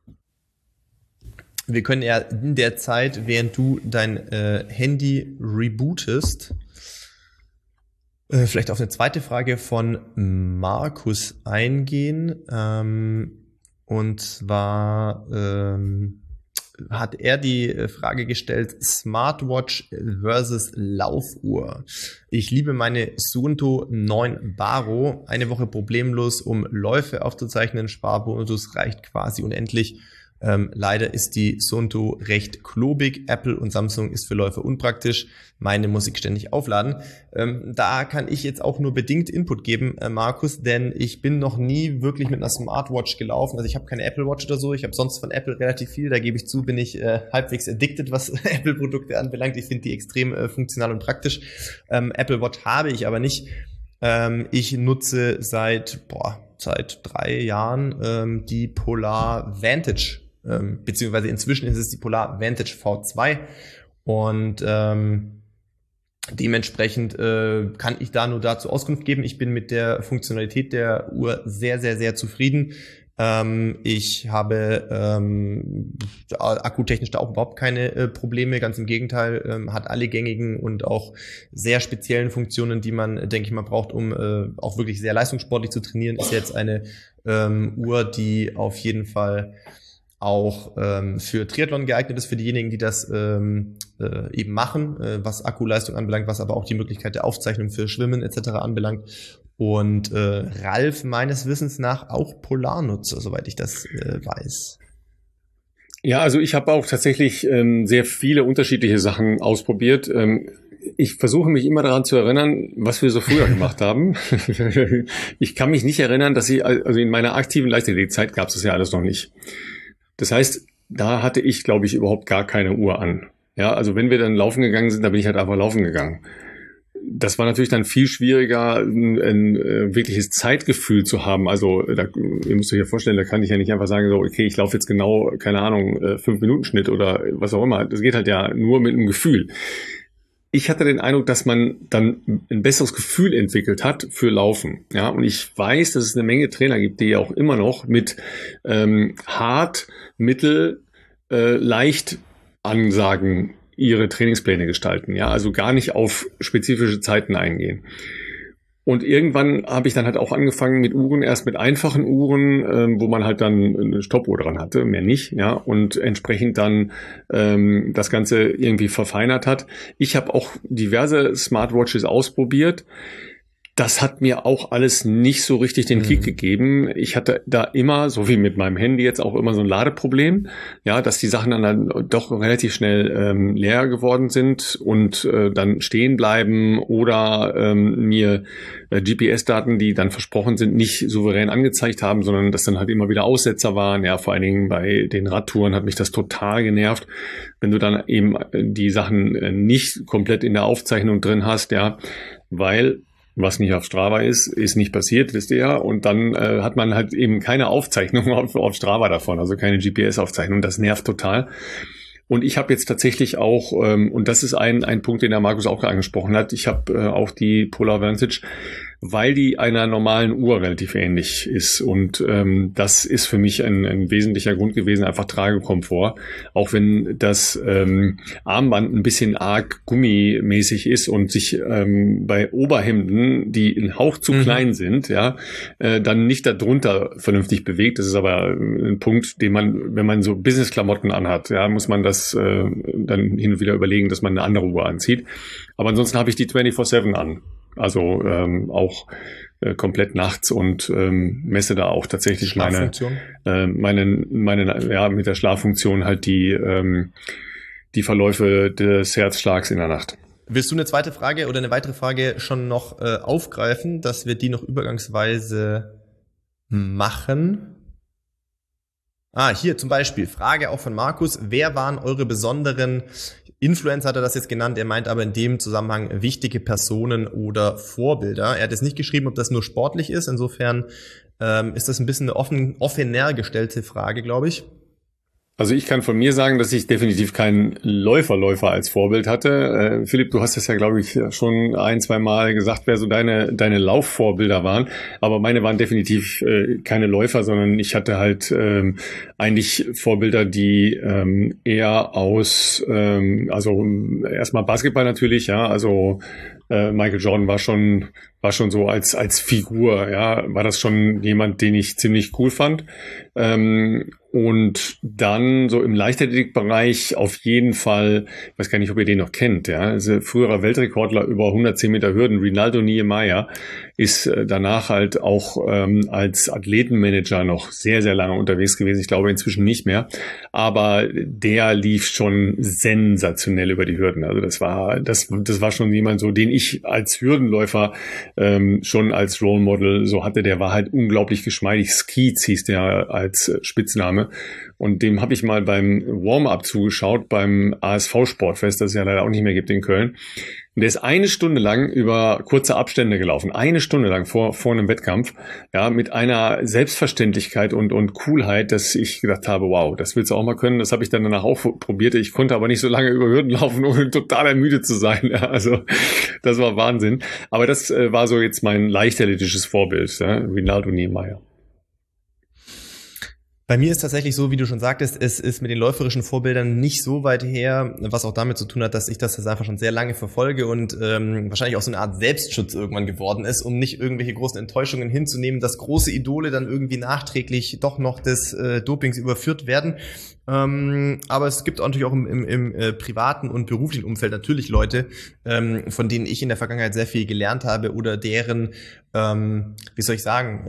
Wir können ja in der Zeit, während du dein äh, Handy rebootest, äh, vielleicht auf eine zweite Frage von Markus eingehen. Ähm, und zwar ähm, hat er die Frage gestellt, Smartwatch versus Laufuhr. Ich liebe meine Suunto neun Baro. Eine Woche problemlos, um Läufe aufzuzeichnen. Sparbonus reicht quasi unendlich. Ähm, leider ist die Suunto recht klobig. Apple und Samsung ist für Läufer unpraktisch. Meine muss ich ständig aufladen. Ähm, da kann ich jetzt auch nur bedingt Input geben, äh, Markus, denn ich bin noch nie wirklich mit einer Smartwatch gelaufen. Also ich habe keine Apple Watch oder so. Ich habe sonst von Apple relativ viel. Da gebe ich zu, bin ich äh, halbwegs addicted, was Apple-Produkte anbelangt. Ich finde die extrem äh, funktional und praktisch. Ähm, Apple Watch habe ich aber nicht. Ähm, ich nutze seit, boah, seit drei Jahren ähm, die Polar Vantage. Ähm, beziehungsweise inzwischen ist es die Polar Vantage V zwei und ähm, dementsprechend äh, kann ich da nur dazu Auskunft geben. Ich bin mit der Funktionalität der Uhr sehr, sehr, sehr zufrieden. Ähm, ich habe ähm, akkutechnisch da auch überhaupt keine äh, Probleme. Ganz im Gegenteil, ähm, hat alle gängigen und auch sehr speziellen Funktionen, die man, denke ich mal, braucht, um äh, auch wirklich sehr leistungssportlich zu trainieren. Ist jetzt eine ähm, Uhr, die auf jeden Fall auch ähm, für Triathlon geeignet ist, für diejenigen, die das ähm, äh, eben machen, äh, was Akkuleistung anbelangt, was aber auch die Möglichkeit der Aufzeichnung für Schwimmen et cetera anbelangt. Und äh, Ralf meines Wissens nach auch Polarnutzer, soweit ich das äh, weiß. Ja, also ich habe auch tatsächlich ähm, sehr viele unterschiedliche Sachen ausprobiert. Ähm, ich versuche mich immer daran zu erinnern, was wir so früher gemacht haben. Ich kann mich nicht erinnern, dass ich, also in meiner aktiven Leichtathletikzeit gab es das ja alles noch nicht. Das heißt, da hatte ich, glaube ich, überhaupt gar keine Uhr an. Ja, also wenn wir dann laufen gegangen sind, da bin ich halt einfach laufen gegangen. Das war natürlich dann viel schwieriger, ein, ein, ein wirkliches Zeitgefühl zu haben. Also da, ihr müsst euch ja vorstellen, da kann ich ja nicht einfach sagen, so, okay, ich laufe jetzt genau, keine Ahnung, fünf Minuten Schnitt oder was auch immer. Das geht halt ja nur mit einem Gefühl. Ich hatte den Eindruck, dass man dann ein besseres Gefühl entwickelt hat für Laufen. Ja, und ich weiß, dass es eine Menge Trainer gibt, die auch immer noch mit ähm, hart, mittel, äh, leicht Ansagen ihre Trainingspläne gestalten. Ja, also gar nicht auf spezifische Zeiten eingehen. Und irgendwann habe ich dann halt auch angefangen mit Uhren, erst mit einfachen Uhren, ähm, wo man halt dann eine Stoppuhr dran hatte, mehr nicht, ja, und entsprechend dann ähm, das Ganze irgendwie verfeinert hat. Ich habe auch diverse Smartwatches ausprobiert. Das hat mir auch alles nicht so richtig den Kick mhm. gegeben. Ich hatte da immer, so wie mit meinem Handy jetzt auch immer so ein Ladeproblem, ja, dass die Sachen dann doch relativ schnell ähm, leer geworden sind und äh, dann stehen bleiben oder ähm, mir äh, G P S-Daten, die dann versprochen sind, nicht souverän angezeigt haben, sondern dass dann halt immer wieder Aussetzer waren. Ja, vor allen Dingen bei den Radtouren hat mich das total genervt, wenn du dann eben die Sachen äh, nicht komplett in der Aufzeichnung drin hast, ja, weil was nicht auf Strava ist, ist nicht passiert, wisst ihr ja. Und dann äh, hat man halt eben keine Aufzeichnung auf, auf Strava davon, also keine G P S-Aufzeichnung. Das nervt total. Und ich habe jetzt tatsächlich auch, ähm, und das ist ein ein Punkt, den der Markus auch angesprochen hat, ich habe äh, auch die Polar Vantage, weil die einer normalen Uhr relativ ähnlich ist. Und ähm, das ist für mich ein, ein wesentlicher Grund gewesen, einfach Tragekomfort. Auch wenn das ähm, Armband ein bisschen arg gummimäßig ist und sich ähm, bei Oberhemden, die ein Hauch zu mhm. klein sind, ja, äh, dann nicht darunter vernünftig bewegt. Das ist aber ein Punkt, den man, wenn man so Business-Klamotten anhat, ja, muss man das äh, dann hin und wieder überlegen, dass man eine andere Uhr anzieht. Aber ansonsten habe ich die vierundzwanzig sieben an. Also ähm, auch äh, komplett nachts und ähm, messe da auch tatsächlich meine, äh, meine, meine, ja, mit der Schlaffunktion halt die, ähm, die Verläufe des Herzschlags in der Nacht. Willst du eine zweite Frage oder eine weitere Frage schon noch äh, aufgreifen, dass wir die noch übergangsweise machen? Ah, hier zum Beispiel, Frage auch von Markus. Wer waren eure besonderen Influencer, hat er das jetzt genannt, er meint aber in dem Zusammenhang wichtige Personen oder Vorbilder. Er hat jetzt nicht geschrieben, ob das nur sportlich ist, insofern ähm, ist das ein bisschen eine offen, offener gestellte Frage, glaube ich. Also ich kann von mir sagen, dass ich definitiv keinen Läuferläufer als Vorbild hatte. Äh, Philipp, du hast das ja, glaube ich, schon ein, zwei Mal gesagt, wer so deine deine Laufvorbilder waren. Aber meine waren definitiv äh, keine Läufer, sondern ich hatte halt ähm, eigentlich Vorbilder, die ähm, eher aus, ähm, also erstmal Basketball natürlich, ja, also äh, Michael Jordan war schon war schon so als als Figur, ja, war das schon jemand, den ich ziemlich cool fand. Ähm, und dann so im Leichtathletikbereich auf jeden Fall, ich weiß gar nicht, ob ihr den noch kennt, ja, also früherer Weltrekordler über hundertzehn Meter Hürden, Rinaldo Niemeyer, ist äh, danach halt auch ähm, als Athletenmanager noch sehr, sehr lange unterwegs gewesen. Ich glaube inzwischen nicht mehr. Aber der lief schon sensationell über die Hürden. Also das war, das, das war schon jemand so, den ich als Hürdenläufer ähm, schon als Role Model so hatte. Der war halt unglaublich geschmeidig. Skeets hieß der als Spitzname. Und dem habe ich mal beim Warm-up zugeschaut, beim A S V-Sportfest, das es ja leider auch nicht mehr gibt in Köln. Und der ist eine Stunde lang über kurze Abstände gelaufen. Eine Stunde lang vor, vor einem Wettkampf. Ja, mit einer Selbstverständlichkeit und, und Coolheit, dass ich gedacht habe, wow, das willst du auch mal können. Das habe ich dann danach auch probiert. Ich konnte aber nicht so lange über Hürden laufen, ohne total ermüdet zu sein. Ja, also, das war Wahnsinn. Aber das äh, war so jetzt mein leichtathletisches Vorbild, ja, Rinaldo Niemeyer. Bei mir ist tatsächlich so, wie du schon sagtest, es ist mit den läuferischen Vorbildern nicht so weit her, was auch damit zu tun hat, dass ich das jetzt einfach schon sehr lange verfolge und ähm, wahrscheinlich auch so eine Art Selbstschutz irgendwann geworden ist, um nicht irgendwelche großen Enttäuschungen hinzunehmen, dass große Idole dann irgendwie nachträglich doch noch des äh, Dopings überführt werden. Ähm, aber es gibt auch natürlich auch im, im, im äh, privaten und beruflichen Umfeld natürlich Leute, ähm, von denen ich in der Vergangenheit sehr viel gelernt habe oder deren, ähm, wie soll ich sagen,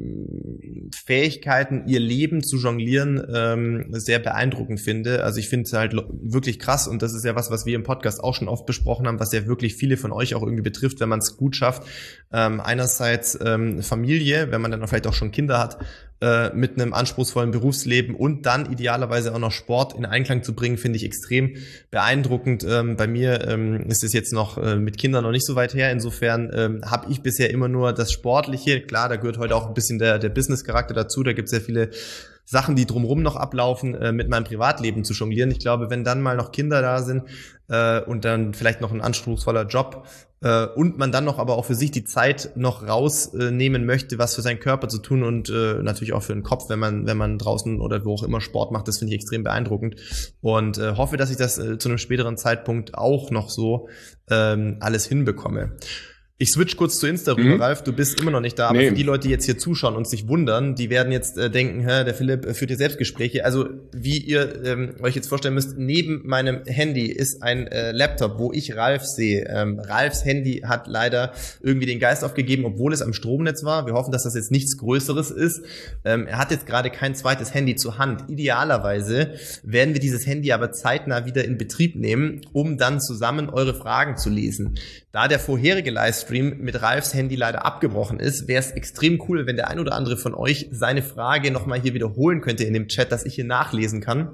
ähm, Fähigkeiten, ihr Leben zu jonglieren, ähm, sehr beeindruckend finde. Also ich finde es halt wirklich krass und das ist ja was, was wir im Podcast auch schon oft besprochen haben, was ja wirklich viele von euch auch irgendwie betrifft, wenn man es gut schafft. Ähm, einerseits ähm, Familie, wenn man dann vielleicht auch schon Kinder hat, äh, mit einem anspruchsvollen Berufsleben und dann idealerweise auch noch Sport in Einklang zu bringen, finde ich extrem beeindruckend. Ähm, bei mir ähm, ist es jetzt noch äh, mit Kindern noch nicht so weit her. Insofern ähm, habe ich bisher immer nur das Sportliche. Klar, da gehört heute auch ein bisschen der, der Business-Charakter dazu. Da gibt es sehr viele Sachen, die drumherum noch ablaufen, äh, mit meinem Privatleben zu jonglieren. Ich glaube, wenn dann mal noch Kinder da sind äh, und dann vielleicht noch ein anspruchsvoller Job äh, und man dann noch aber auch für sich die Zeit noch rausnehmen äh, möchte, was für seinen Körper zu tun und äh, natürlich auch für den Kopf, wenn man wenn man draußen oder wo auch immer Sport macht, das finde ich extrem beeindruckend und äh, hoffe, dass ich das äh, zu einem späteren Zeitpunkt auch noch so ähm, alles hinbekomme. Ich switch kurz zu Insta rüber, mhm. Ralf, du bist immer noch nicht da, aber nee. Für die Leute, die jetzt hier zuschauen und sich wundern, die werden jetzt äh, denken, hä, der Philipp äh, führt hier Selbstgespräche. Also wie ihr ähm, euch jetzt vorstellen müsst, neben meinem Handy ist ein äh, Laptop, wo ich Ralf sehe. Ähm, Ralfs Handy hat leider irgendwie den Geist aufgegeben, obwohl es am Stromnetz war. Wir hoffen, dass das jetzt nichts Größeres ist. Ähm, er hat jetzt gerade kein zweites Handy zur Hand. Idealerweise werden wir dieses Handy aber zeitnah wieder in Betrieb nehmen, um dann zusammen eure Fragen zu lesen. Da der vorherige Livestream mit Ralfs Handy leider abgebrochen ist, wäre es extrem cool, wenn der ein oder andere von euch seine Frage nochmal hier wiederholen könnte in dem Chat, dass ich hier nachlesen kann.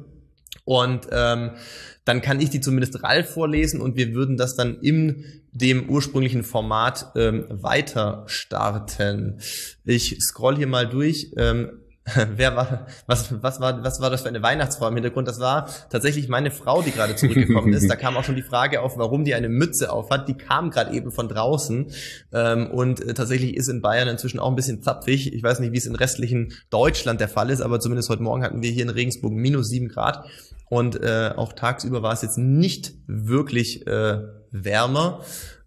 Und ähm, dann kann ich die zumindest Ralf vorlesen und wir würden das dann in dem ursprünglichen Format ähm, weiter starten. Ich scroll hier mal durch. Ähm, Wer war, was, was war, was war das für eine Weihnachtsfrau im Hintergrund? Das war tatsächlich meine Frau, die gerade zurückgekommen ist. Da kam auch schon die Frage auf, warum die eine Mütze aufhat. Die kam gerade eben von draußen. Ähm, und äh, tatsächlich ist in Bayern inzwischen auch ein bisschen zapfig. Ich weiß nicht, wie es in restlichen Deutschland der Fall ist, aber zumindest heute Morgen hatten wir hier in Regensburg minus sieben Grad. Und äh, auch tagsüber war es jetzt nicht wirklich äh, wärmer.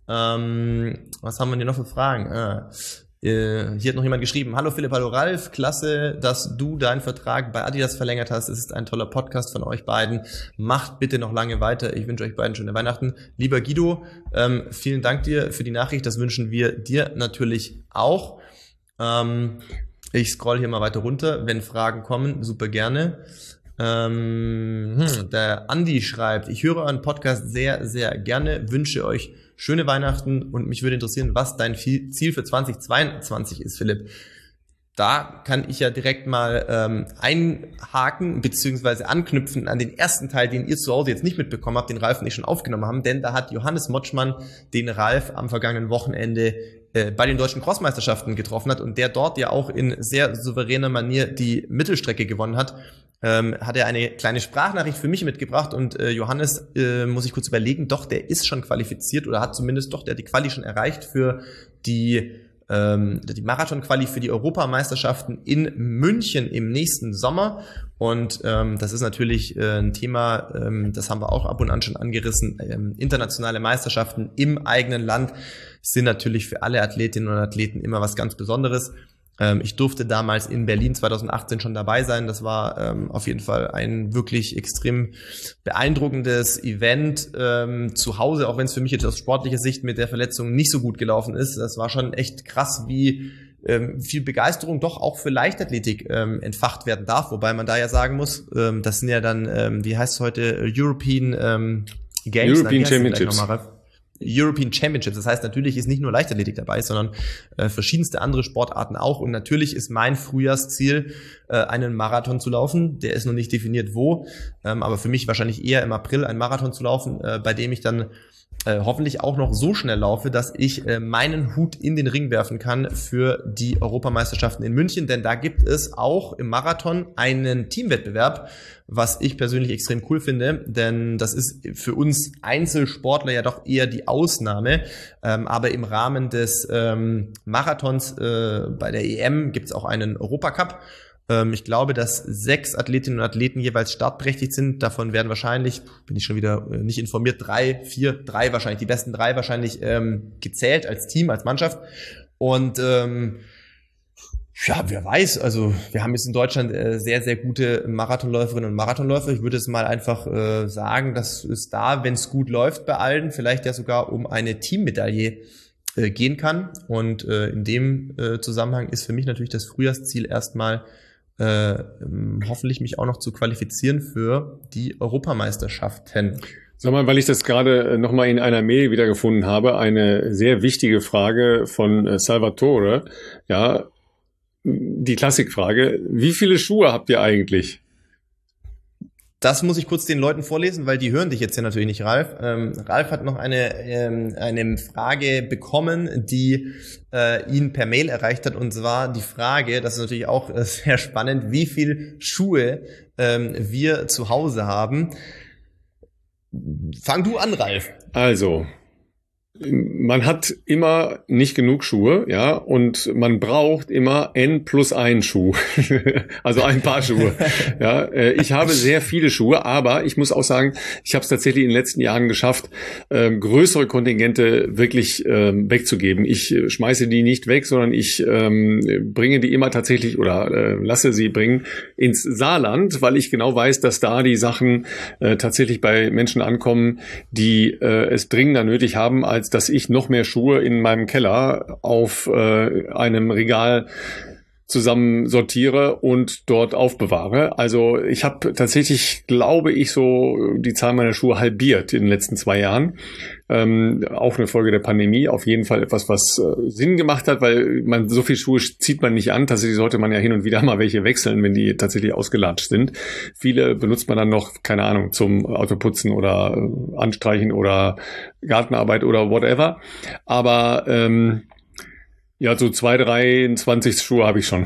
Ähm, was haben wir denn noch für Fragen? Ah. Hier hat noch jemand geschrieben, hallo Philipp, hallo Ralf, klasse, dass du deinen Vertrag bei Adidas verlängert hast. Es ist ein toller Podcast von euch beiden. Macht bitte noch lange weiter. Ich wünsche euch beiden schöne Weihnachten. Lieber Guido, ähm, vielen Dank dir für die Nachricht. Das wünschen wir dir natürlich auch. Ähm, ich scroll hier mal weiter runter. Wenn Fragen kommen, super gerne. Ähm, hm, der Andi schreibt, ich höre euren Podcast sehr, sehr gerne, wünsche euch schöne Weihnachten und mich würde interessieren, was dein Ziel für zwanzig zweiundzwanzig ist, Philipp. Da kann ich ja direkt mal ähm, einhaken bzw. anknüpfen an den ersten Teil, den ihr zu Hause jetzt nicht mitbekommen habt, den Ralf und ich schon aufgenommen haben, denn da hat Johannes Motschmann den Ralf am vergangenen Wochenende äh, bei den deutschen Crossmeisterschaften getroffen hat und der dort ja auch in sehr souveräner Manier die Mittelstrecke gewonnen hat. Ähm, hat er eine kleine Sprachnachricht für mich mitgebracht und äh, Johannes, äh, muss ich kurz überlegen, doch, der ist schon qualifiziert oder hat zumindest doch, der hat die Quali schon erreicht für die ähm, die Marathon-Quali für die Europameisterschaften in München im nächsten Sommer und ähm, das ist natürlich äh, ein Thema, ähm, das haben wir auch ab und an schon angerissen, ähm, internationale Meisterschaften im eigenen Land sind natürlich für alle Athletinnen und Athleten immer was ganz Besonderes. Ähm, ich durfte damals in Berlin zweitausendachtzehn schon dabei sein. Das war ähm, auf jeden Fall ein wirklich extrem beeindruckendes Event ähm, zu Hause, auch wenn es für mich jetzt aus sportlicher Sicht mit der Verletzung nicht so gut gelaufen ist. Das war schon echt krass, wie ähm, viel Begeisterung doch auch für Leichtathletik ähm, entfacht werden darf. Wobei man da ja sagen muss, ähm, das sind ja dann, ähm, wie heißt es heute, European ähm, Games. European Championships. European Championships. Das heißt, natürlich ist nicht nur Leichtathletik dabei, sondern äh, verschiedenste andere Sportarten auch. Und natürlich ist mein Frühjahrsziel, äh, einen Marathon zu laufen. Der ist noch nicht definiert wo, ähm, aber für mich wahrscheinlich eher im April einen Marathon zu laufen, äh, bei dem ich dann äh, hoffentlich auch noch so schnell laufe, dass ich äh, meinen Hut in den Ring werfen kann für die Europameisterschaften in München. Denn da gibt es auch im Marathon einen Teamwettbewerb, was ich persönlich extrem cool finde, denn das ist für uns Einzelsportler ja doch eher die Ausnahme, ähm, aber im Rahmen des ähm, Marathons äh, bei der E M gibt es auch einen Europacup. Ähm, ich glaube, dass sechs Athletinnen und Athleten jeweils startberechtigt sind, davon werden wahrscheinlich, bin ich schon wieder äh, nicht informiert, drei, vier, drei wahrscheinlich, die besten drei wahrscheinlich ähm, gezählt als Team, als Mannschaft und ähm, ja, wer weiß, also wir haben jetzt in Deutschland äh, sehr, sehr gute Marathonläuferinnen und Marathonläufer. Ich würde es mal einfach äh, sagen, dass es da, wenn es gut läuft bei allen, vielleicht ja sogar um eine Teammedaille äh, gehen kann. Und äh, in dem äh, Zusammenhang ist für mich natürlich das Frühjahrsziel erstmal äh, hoffentlich mich auch noch zu qualifizieren für die Europameisterschaften. Sag mal, weil ich das gerade nochmal in einer Mail wiedergefunden habe, eine sehr wichtige Frage von äh, Salvatore, ja, die Klassikfrage, wie viele Schuhe habt ihr eigentlich? Das muss ich kurz den Leuten vorlesen, weil die hören dich jetzt ja natürlich nicht, Ralf. Ähm, Ralf hat noch eine, ähm, eine Frage bekommen, die äh, ihn per Mail erreicht hat. Und zwar die Frage, das ist natürlich auch äh, sehr spannend, wie viel Schuhe ähm, wir zu Hause haben. Fang du an, Ralf. Also, man hat immer nicht genug Schuhe, ja, und man braucht immer N plus ein Schuh, also ein Paar Schuhe. Ja, ich habe sehr viele Schuhe, aber ich muss auch sagen, ich habe es tatsächlich in den letzten Jahren geschafft, ähm, größere Kontingente wirklich ähm, wegzugeben. Ich schmeiße die nicht weg, sondern ich ähm, bringe die immer tatsächlich oder äh, lasse sie bringen ins Saarland, weil ich genau weiß, dass da die Sachen äh, tatsächlich bei Menschen ankommen, die äh, es dringender nötig haben, als dass ich noch mehr Schuhe in meinem Keller auf äh, einem Regal zusammen sortiere und dort aufbewahre. Also ich habe tatsächlich, glaube ich, so die Zahl meiner Schuhe halbiert in den letzten zwei Jahren. Ähm, auch eine Folge der Pandemie, auf jeden Fall etwas, was äh, Sinn gemacht hat, weil man so viel Schuhe zieht man nicht an. Tatsächlich sollte man ja hin und wieder mal welche wechseln, wenn die tatsächlich ausgelatscht sind. Viele benutzt man dann noch, keine Ahnung, zum Autoputzen oder äh, Anstreichen oder Gartenarbeit oder whatever. Aber ähm, ja, so zwei, dreiundzwanzig Schuhe habe ich schon.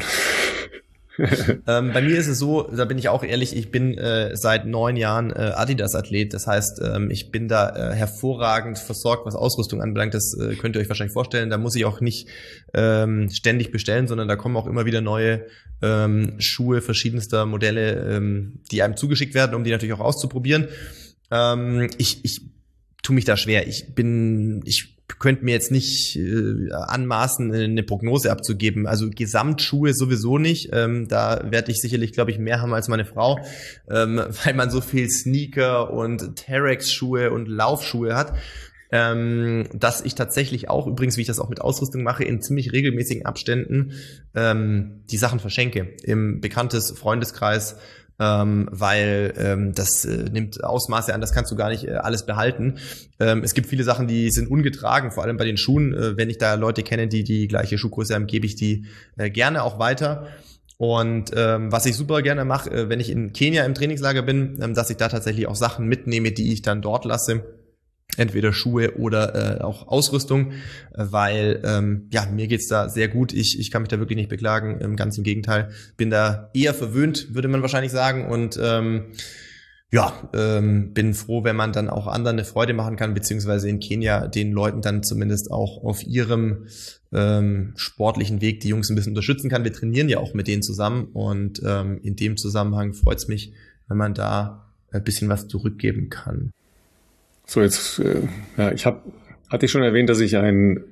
ähm, bei mir ist es so, da bin ich auch ehrlich, ich bin äh, seit neun Jahren äh, Adidas-Athlet. Das heißt, ähm, ich bin da äh, hervorragend versorgt, was Ausrüstung anbelangt. Das äh, könnt ihr euch wahrscheinlich vorstellen. Da muss ich auch nicht ähm, ständig bestellen, sondern da kommen auch immer wieder neue ähm, Schuhe verschiedenster Modelle, ähm, die einem zugeschickt werden, um die natürlich auch auszuprobieren. Ähm, ich, ich tue mich da schwer. Ich bin, ich könnte mir jetzt nicht äh, anmaßen, eine Prognose abzugeben. Also Gesamtschuhe sowieso nicht. Ähm, da werde ich sicherlich, glaube ich, mehr haben als meine Frau, ähm, weil man so viel Sneaker und Terex-Schuhe und Laufschuhe hat. Ähm, dass ich tatsächlich auch, übrigens, wie ich das auch mit Ausrüstung mache, in ziemlich regelmäßigen Abständen ähm, die Sachen verschenke. Im bekanntes Freundeskreis, Ähm, weil ähm, das äh, nimmt Ausmaße an, das kannst du gar nicht äh, alles behalten. Ähm, es gibt viele Sachen, die sind ungetragen, vor allem bei den Schuhen. Äh, wenn ich da Leute kenne, die die gleiche Schuhgröße haben, gebe ich die äh, gerne auch weiter. Und ähm, was ich super gerne mache, äh, wenn ich in Kenia im Trainingslager bin, ähm, dass ich da tatsächlich auch Sachen mitnehme, die ich dann dort lasse. Entweder Schuhe oder äh, auch Ausrüstung, äh, weil ähm, ja, mir geht's da sehr gut. Ich ich kann mich da wirklich nicht beklagen. Ähm, ganz im Gegenteil, bin da eher verwöhnt, würde man wahrscheinlich sagen. Und ähm, ja, ähm, bin froh, wenn man dann auch anderen eine Freude machen kann, beziehungsweise in Kenia den Leuten dann zumindest auch auf ihrem ähm, sportlichen Weg die Jungs ein bisschen unterstützen kann. Wir trainieren ja auch mit denen zusammen und ähm, in dem Zusammenhang freut's mich, wenn man da ein bisschen was zurückgeben kann. So, jetzt, äh, ja, ich habe, hatte ich schon erwähnt, dass ich ein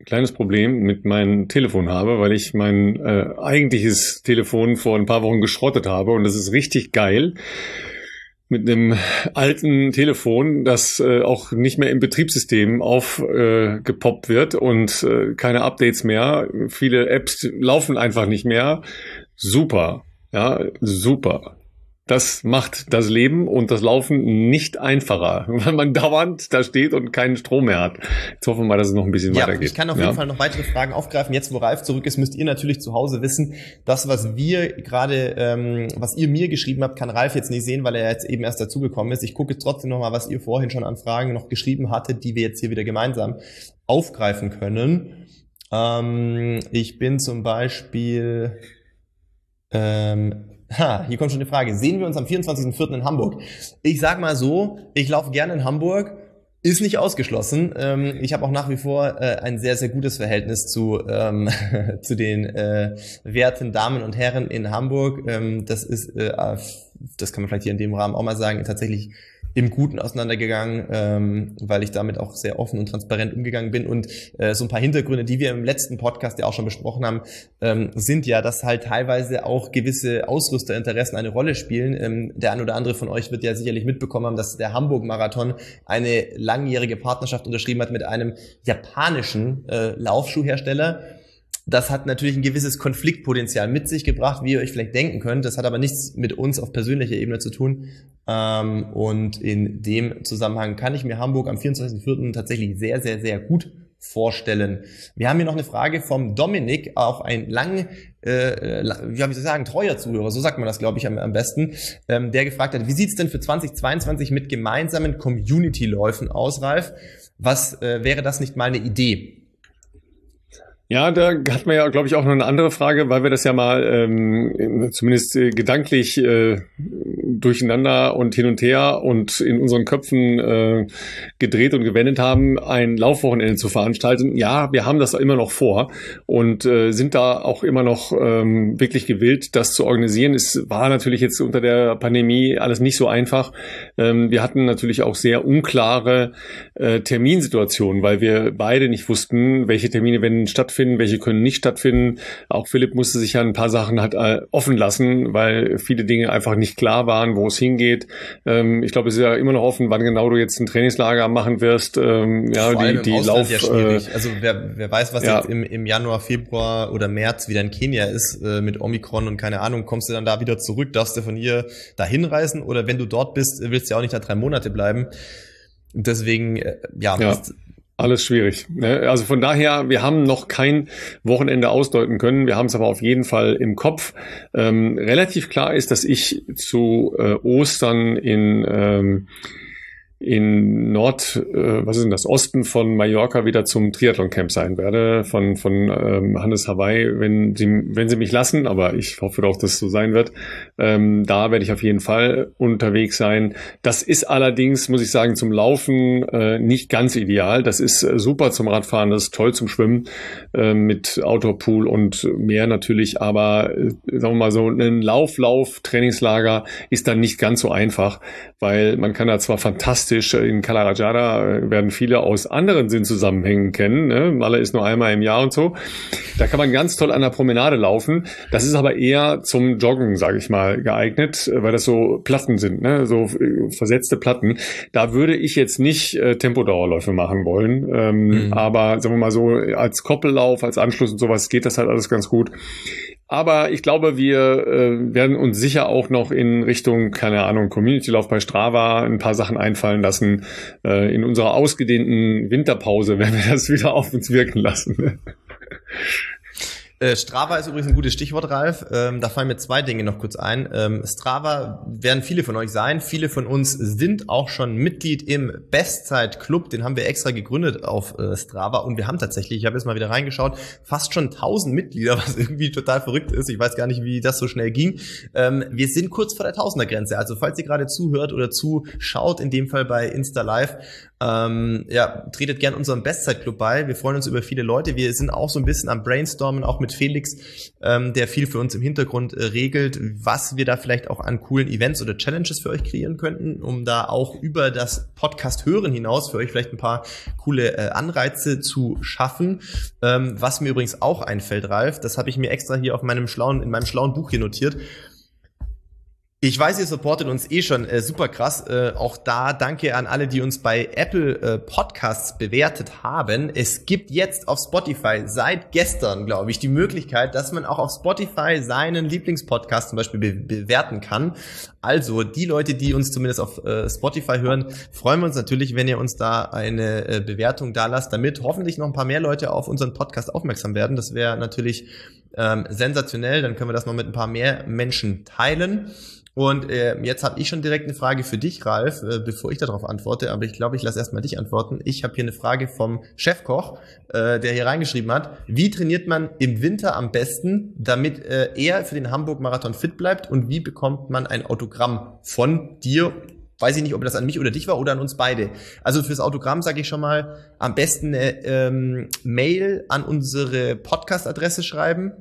kleines Problem mit meinem Telefon habe, weil ich mein äh, eigentliches Telefon vor ein paar Wochen geschrottet habe und das ist richtig geil. Mit einem alten Telefon, das äh, auch nicht mehr im Betriebssystem aufgepoppt äh, wird und äh, keine Updates mehr. Viele Apps laufen einfach nicht mehr. Super, ja, super. Das macht das Leben und das Laufen nicht einfacher, weil man dauernd da steht und keinen Strom mehr hat. Jetzt hoffen wir mal, dass es noch ein bisschen ja, weitergeht. Ich kann auf ja. jeden Fall noch weitere Fragen aufgreifen. Jetzt, wo Ralf zurück ist, müsst ihr natürlich zu Hause wissen, das, was wir gerade, ähm, was ihr mir geschrieben habt, kann Ralf jetzt nicht sehen, weil er jetzt eben erst dazugekommen ist. Ich gucke jetzt trotzdem nochmal, was ihr vorhin schon an Fragen noch geschrieben hattet, die wir jetzt hier wieder gemeinsam aufgreifen können. Ähm, ich bin zum Beispiel... Ähm, Ha, hier kommt schon eine Frage. Sehen wir uns am vierundzwanzigsten vierten in Hamburg? Ich sag mal so, ich laufe gerne in Hamburg, ist nicht ausgeschlossen. Ähm, ich habe auch nach wie vor äh, ein sehr, sehr gutes Verhältnis zu ähm, zu den äh, werten Damen und Herren in Hamburg. Ähm, das ist, äh, das kann man vielleicht hier in dem Rahmen auch mal sagen, tatsächlich im Guten auseinandergegangen, ähm, weil ich damit auch sehr offen und transparent umgegangen bin. Und äh, so ein paar Hintergründe, die wir im letzten Podcast ja auch schon besprochen haben, ähm, sind ja, dass halt teilweise auch gewisse Ausrüsterinteressen eine Rolle spielen. Ähm, der ein oder andere von euch wird ja sicherlich mitbekommen haben, dass der Hamburg-Marathon eine langjährige Partnerschaft unterschrieben hat mit einem japanischen äh, Laufschuhhersteller. Das hat natürlich ein gewisses Konfliktpotenzial mit sich gebracht, wie ihr euch vielleicht denken könnt. Das hat aber nichts mit uns auf persönlicher Ebene zu tun. Und in dem Zusammenhang kann ich mir Hamburg am vierundzwanzigsten vierten tatsächlich sehr, sehr, sehr gut vorstellen. Wir haben hier noch eine Frage vom Dominik, auch ein lang, äh, wie soll ich sagen, treuer Zuhörer, so sagt man das, glaube ich, am, am besten, ähm, der gefragt hat, wie sieht's denn für zweitausendzweiundzwanzig mit gemeinsamen Community-Läufen aus, Ralf? Was äh, wäre das nicht mal eine Idee? Ja, da hat man ja, glaube ich, auch noch eine andere Frage, weil wir das ja mal ähm, zumindest äh, gedanklich äh, durcheinander und hin und her und in unseren Köpfen äh, gedreht und gewendet haben, ein Laufwochenende zu veranstalten. Ja, wir haben das immer noch vor und äh, sind da auch immer noch ähm, wirklich gewillt, das zu organisieren. Es war natürlich jetzt unter der Pandemie alles nicht so einfach. Ähm, wir hatten natürlich auch sehr unklare äh, Terminsituationen, weil wir beide nicht wussten, welche Termine werden stattfinden, welche können nicht stattfinden. Auch Philipp musste sich ja ein paar Sachen halt äh, offen lassen, weil viele Dinge einfach nicht klar waren, wo es hingeht. Ähm, ich glaube, es ist ja immer noch offen, wann genau du jetzt ein Trainingslager machen wirst. Ähm, ja, Vor allem die, die im Ausland Lauf. Ja schwierig. Also wer, wer weiß, was ja. jetzt im, im Januar, Februar oder März wieder in Kenia ist äh, mit Omikron und keine Ahnung, kommst du dann da wieder zurück, darfst du von hier dahin reisen oder wenn du dort bist, willst du ja auch nicht da drei Monate bleiben. Deswegen, äh, ja, ja. Alles schwierig. Also von daher, wir haben noch kein Wochenende ausdeuten können. Wir haben es aber auf jeden Fall im Kopf. Ähm, relativ klar ist, dass ich zu äh, Ostern in ähm, in Nord, äh, was ist denn das, Osten von Mallorca wieder zum Triathlon-Camp sein werde, von von ähm, Hannes Hawaii, wenn sie wenn sie mich lassen, aber ich hoffe doch, dass es so sein wird. Ähm, da werde ich auf jeden Fall unterwegs sein. Das ist allerdings, muss ich sagen, zum Laufen äh, nicht ganz ideal. Das ist äh, super zum Radfahren, das ist toll zum Schwimmen äh, mit Outdoor-Pool und Meer natürlich, aber äh, sagen wir mal so, ein Lauf-Lauf-Trainingslager ist dann nicht ganz so einfach, weil man kann da zwar fantastisch in Kalarajada werden viele aus anderen Sinnzusammenhängen kennen. Ne? Malle ist nur einmal im Jahr und so. Da kann man ganz toll an der Promenade laufen. Das ist aber eher zum Joggen, sage ich mal, geeignet, weil das so Platten sind, ne? So versetzte Platten. Da würde ich jetzt nicht äh, Tempodauerläufe machen wollen. Ähm, mhm. Aber sagen wir mal so, als Koppellauf, als Anschluss und sowas geht das halt alles ganz gut. Aber ich glaube, wir äh, werden uns sicher auch noch in Richtung, keine Ahnung, Community-Lauf bei Strava ein paar Sachen einfallen lassen. Äh, in unserer ausgedehnten Winterpause werden wir das wieder auf uns wirken lassen. Äh, Strava ist übrigens ein gutes Stichwort, Ralf. Ähm, da fallen mir zwei Dinge noch kurz ein. Ähm, Strava werden viele von euch sein. Viele von uns sind auch schon Mitglied im Bestzeit-Club. Den haben wir extra gegründet auf äh, Strava. Und wir haben tatsächlich, ich habe jetzt mal wieder reingeschaut, fast schon tausend Mitglieder, was irgendwie total verrückt ist. Ich weiß gar nicht, wie das so schnell ging. Ähm, wir sind kurz vor der Tausender-Grenze. Also falls ihr gerade zuhört oder zuschaut, in dem Fall bei Insta Live, ähm, ja, tretet gern unserem Bestzeit-Club bei. Wir freuen uns über viele Leute. Wir sind auch so ein bisschen am Brainstormen, auch mit mit Felix, ähm, der viel für uns im Hintergrund äh, regelt, was wir da vielleicht auch an coolen Events oder Challenges für euch kreieren könnten, um da auch über das Podcast hören hinaus für euch vielleicht ein paar coole äh, Anreize zu schaffen. Ähm, was mir übrigens auch einfällt, Ralf, das habe ich mir extra hier auf meinem schlauen, in meinem schlauen Buch hier notiert. Ich weiß, ihr supportet uns eh schon äh, super krass. Äh, auch da danke an alle, die uns bei Apple äh, Podcasts bewertet haben. Es gibt jetzt auf Spotify seit gestern, glaube ich, die Möglichkeit, dass man auch auf Spotify seinen Lieblingspodcast zum Beispiel be- bewerten kann. Also die Leute, die uns zumindest auf äh, Spotify hören, freuen wir uns natürlich, wenn ihr uns da eine äh, Bewertung da lasst, damit hoffentlich noch ein paar mehr Leute auf unseren Podcast aufmerksam werden. Das wäre natürlich ähm, sensationell. Dann können wir das noch mit ein paar mehr Menschen teilen. Und äh, jetzt habe ich schon direkt eine Frage für dich, Ralf, äh, bevor ich darauf antworte, aber ich glaube, ich lasse erstmal dich antworten. Ich habe hier eine Frage vom Chefkoch, äh, der hier reingeschrieben hat: Wie trainiert man im Winter am besten, damit äh, er für den Hamburg-Marathon fit bleibt, und wie bekommt man ein Autogramm von dir? Weiß ich nicht, ob das an mich oder dich war oder an uns beide. Also fürs Autogramm sage ich schon mal, am besten eine ähm, Mail an unsere Podcast-Adresse schreiben.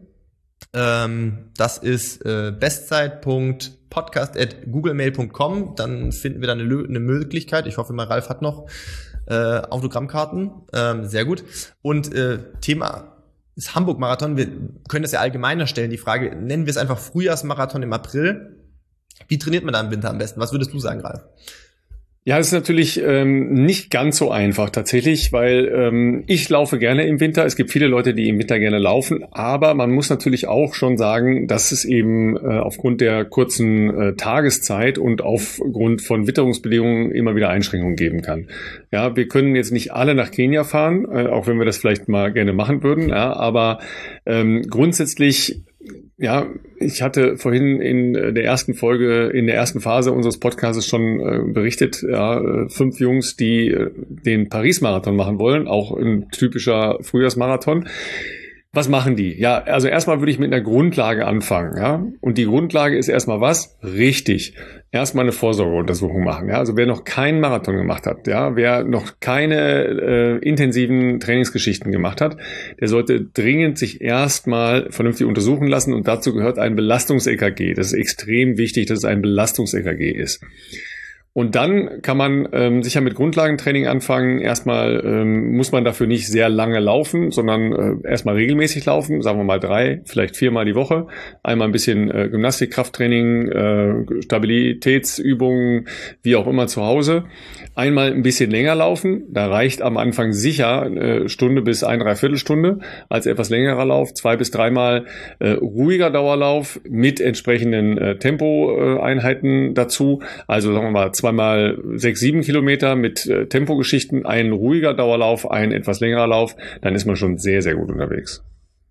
Ähm, das ist äh, bestzeit punkt podcast at googlemail punkt com. Dann finden wir da eine, eine Möglichkeit. Ich hoffe mal, Ralf hat noch äh, Autogrammkarten. Ähm, sehr gut. Und äh, Thema ist Hamburg-Marathon. Wir können das ja allgemeiner stellen. Die Frage, nennen wir es einfach Frühjahrsmarathon im April. Wie trainiert man da im Winter am besten? Was würdest du sagen, Ralf? Ja, es ist natürlich ähm, nicht ganz so einfach tatsächlich, weil ähm, ich laufe gerne im Winter. Es gibt viele Leute, die im Winter gerne laufen, aber man muss natürlich auch schon sagen, dass es eben äh, aufgrund der kurzen äh, Tageszeit und aufgrund von Witterungsbedingungen immer wieder Einschränkungen geben kann. Ja, wir können jetzt nicht alle nach Kenia fahren, äh, auch wenn wir das vielleicht mal gerne machen würden, ja, aber ähm, grundsätzlich. Ja, ich hatte vorhin in der ersten Folge, in der ersten Phase unseres Podcasts schon äh, berichtet, ja, fünf Jungs, die äh, den Paris-Marathon machen wollen, auch ein typischer Frühjahrsmarathon. Was machen die? Ja, also erstmal würde ich mit einer Grundlage anfangen, ja. Und die Grundlage ist erstmal was? Richtig. Erstmal eine Vorsorgeuntersuchung machen, ja. Also wer noch keinen Marathon gemacht hat, ja, wer noch keine äh, intensiven Trainingsgeschichten gemacht hat, der sollte dringend sich erstmal vernünftig untersuchen lassen, und dazu gehört ein Belastungs-E K G. Das ist extrem wichtig, dass es ein Belastungs-E K G ist. Und dann kann man ähm, sicher mit Grundlagentraining anfangen. Erstmal ähm, muss man dafür nicht sehr lange laufen, sondern äh, erstmal regelmäßig laufen, sagen wir mal drei, vielleicht viermal die Woche. Einmal ein bisschen äh, Gymnastik, Krafttraining, äh, Stabilitätsübungen, wie auch immer zu Hause. Einmal ein bisschen länger laufen. Da reicht am Anfang sicher eine Stunde bis ein, dreiviertel Stunde als etwas längerer Lauf. Zwei bis dreimal äh, ruhiger Dauerlauf mit entsprechenden äh, Tempoeinheiten dazu. Also sagen wir mal zweimal sechs, sieben Kilometer mit äh, Tempogeschichten, ein ruhiger Dauerlauf, ein etwas längerer Lauf, dann ist man schon sehr, sehr gut unterwegs.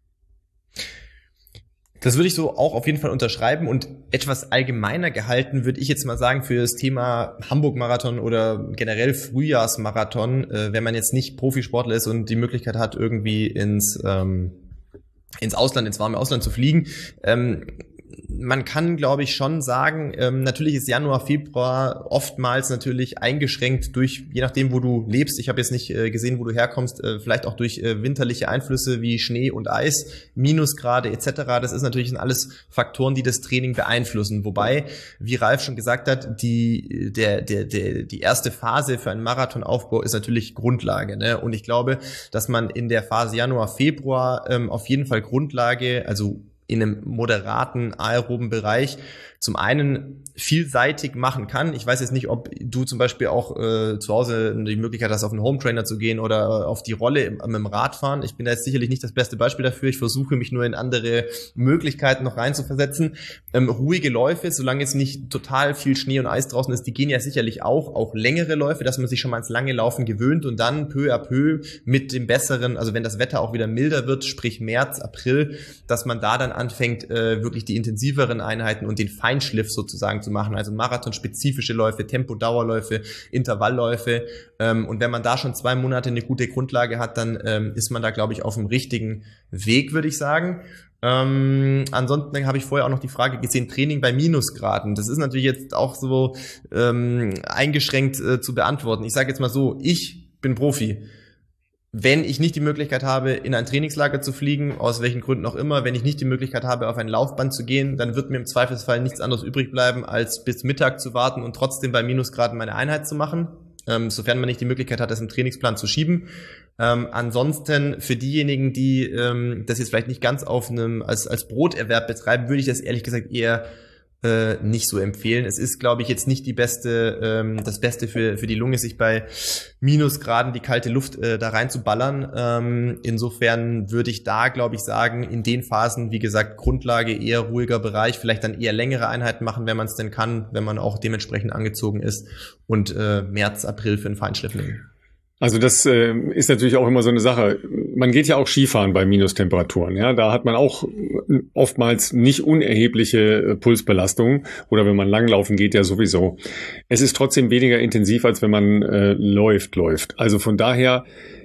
Das würde ich so auch auf jeden Fall unterschreiben, und etwas allgemeiner gehalten würde ich jetzt mal sagen für das Thema Hamburg-Marathon oder generell Frühjahrsmarathon, äh, wenn man jetzt nicht Profisportler ist und die Möglichkeit hat, irgendwie ins ähm, ins Ausland, ins warme Ausland zu fliegen. Ähm, Man kann, glaube ich, schon sagen, ähm, natürlich ist Januar, Februar oftmals natürlich eingeschränkt durch, je nachdem, wo du lebst. Ich habe jetzt nicht äh, gesehen, wo du herkommst, äh, vielleicht auch durch äh, winterliche Einflüsse wie Schnee und Eis, Minusgrade et cetera. Das ist natürlich alles Faktoren, die das Training beeinflussen. Wobei, wie Ralf schon gesagt hat, die der der der die erste Phase für einen Marathonaufbau ist natürlich Grundlage, ne? Und ich glaube, dass man in der Phase Januar, Februar ähm, auf jeden Fall Grundlage, also in einem moderaten aeroben Bereich zum einen vielseitig machen kann. Ich weiß jetzt nicht, ob du zum Beispiel auch äh, zu Hause die Möglichkeit hast, auf einen Hometrainer zu gehen oder auf die Rolle im, mit dem Radfahren. Ich bin da jetzt sicherlich nicht das beste Beispiel dafür. Ich versuche mich nur in andere Möglichkeiten noch reinzuversetzen. Ähm, ruhige Läufe, solange jetzt nicht total viel Schnee und Eis draußen ist, die gehen ja sicherlich auch. Auch längere Läufe, dass man sich schon mal ins lange Laufen gewöhnt und dann peu à peu mit dem besseren, also wenn das Wetter auch wieder milder wird, sprich März, April, dass man da dann anfängt, äh, wirklich die intensiveren Einheiten und den Feinschliff sozusagen zu machen, also marathonspezifische Läufe, Tempo-Dauerläufe, Intervallläufe, ähm, und wenn man da schon zwei Monate eine gute Grundlage hat, dann ähm, ist man da, glaube ich, auf dem richtigen Weg, würde ich sagen. Ähm, ansonsten habe ich vorher auch noch die Frage gesehen, Training bei Minusgraden. Das ist natürlich jetzt auch so ähm, eingeschränkt äh, zu beantworten. Ich sage jetzt mal so, ich bin Profi. wenn ich nicht die Möglichkeit habe, in ein Trainingslager zu fliegen, aus welchen Gründen auch immer, wenn ich nicht die Möglichkeit habe, auf ein Laufband zu gehen, dann wird mir im Zweifelsfall nichts anderes übrig bleiben, als bis Mittag zu warten und trotzdem bei Minusgraden meine Einheit zu machen, ähm, sofern man nicht die Möglichkeit hat, das im Trainingsplan zu schieben. Ähm, ansonsten für diejenigen, die ähm, das jetzt vielleicht nicht ganz auf einem als als Broterwerb betreiben, würde ich das ehrlich gesagt eher Äh, nicht so empfehlen. Es ist, glaube ich, jetzt nicht die beste, ähm, das Beste für für die Lunge, sich bei Minusgraden die kalte Luft äh, da rein zu ballern. Ähm, insofern würde ich da, glaube ich, sagen, in den Phasen, wie gesagt, Grundlage eher ruhiger Bereich, vielleicht dann eher längere Einheiten machen, wenn man es denn kann, wenn man auch dementsprechend angezogen ist und äh, März, April für einen Feinschliff. Also das äh, ist natürlich auch immer so eine Sache. Man geht ja auch Skifahren bei Minustemperaturen. Ja, da hat man auch oftmals nicht unerhebliche äh, Pulsbelastungen. Oder wenn man langlaufen geht, ja sowieso. Es ist trotzdem weniger intensiv, als wenn man äh, läuft, läuft. Also von daher,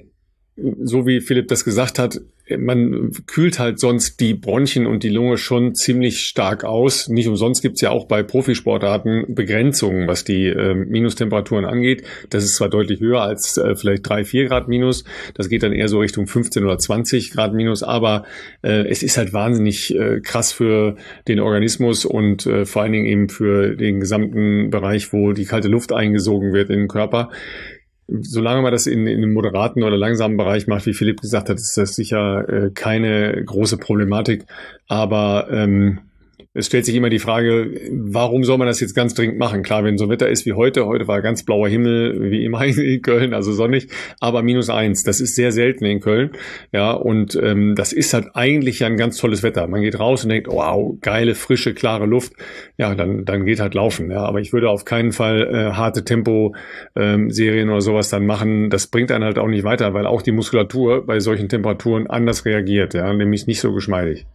so wie Philipp das gesagt hat, man kühlt halt sonst die Bronchien und die Lunge schon ziemlich stark aus. Nicht umsonst gibt's ja auch bei Profisportarten Begrenzungen, was die äh, Minustemperaturen angeht. Das ist zwar deutlich höher als äh, vielleicht drei, vier Grad Minus. Das geht dann eher so Richtung fünfzehn oder zwanzig Grad Minus. Aber äh, es ist halt wahnsinnig äh, krass für den Organismus und äh, vor allen Dingen eben für den gesamten Bereich, wo die kalte Luft eingesogen wird in den Körper. Solange man das in, in einem moderaten oder langsamen Bereich macht, wie Philipp gesagt hat, ist das sicher äh, keine große Problematik. Aber ähm, es stellt sich immer die Frage, warum soll man das jetzt ganz dringend machen? Klar, wenn so Wetter ist wie heute, heute war ganz blauer Himmel, wie immer in Köln, also sonnig, aber minus eins, das ist sehr selten in Köln. Ja, und ähm, das ist halt eigentlich ja ein ganz tolles Wetter. Man geht raus und denkt, wow, geile, frische, klare Luft. Ja, dann dann geht halt laufen. Ja, aber ich würde auf keinen Fall äh, harte Tempo-Serien ähm, oder sowas dann machen. Das bringt einen halt auch nicht weiter, weil auch die Muskulatur bei solchen Temperaturen anders reagiert, ja, nämlich nicht so geschmeidig.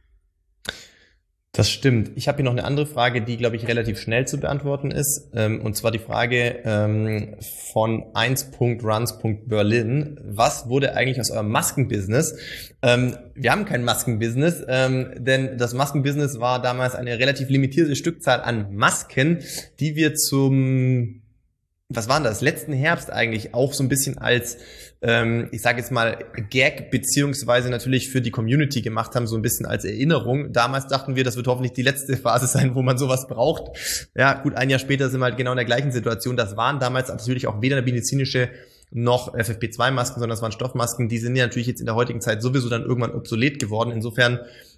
Das stimmt. Ich habe hier noch eine andere Frage, die, glaube ich, relativ schnell zu beantworten ist. Ähm, und zwar die Frage ähm, von eins Punkt runs Punkt berlin. Was wurde eigentlich aus eurem Maskenbusiness? Ähm, wir haben kein Maskenbusiness, ähm, denn das Maskenbusiness war damals eine relativ limitierte Stückzahl an Masken, die wir zum, was waren das, letzten Herbst eigentlich auch so ein bisschen als ähm, ich sage jetzt mal Gag beziehungsweise natürlich für die Community gemacht haben, so ein bisschen als Erinnerung. Damals dachten wir, das wird hoffentlich die letzte Phase sein, wo man sowas braucht. Ja, gut, ein Jahr später sind wir halt genau in der gleichen Situation. Das waren damals natürlich auch weder eine medizinische noch F F P zwei Masken, sondern das waren Stoffmasken. Die sind ja natürlich jetzt in der heutigen Zeit sowieso dann irgendwann obsolet geworden. Insofern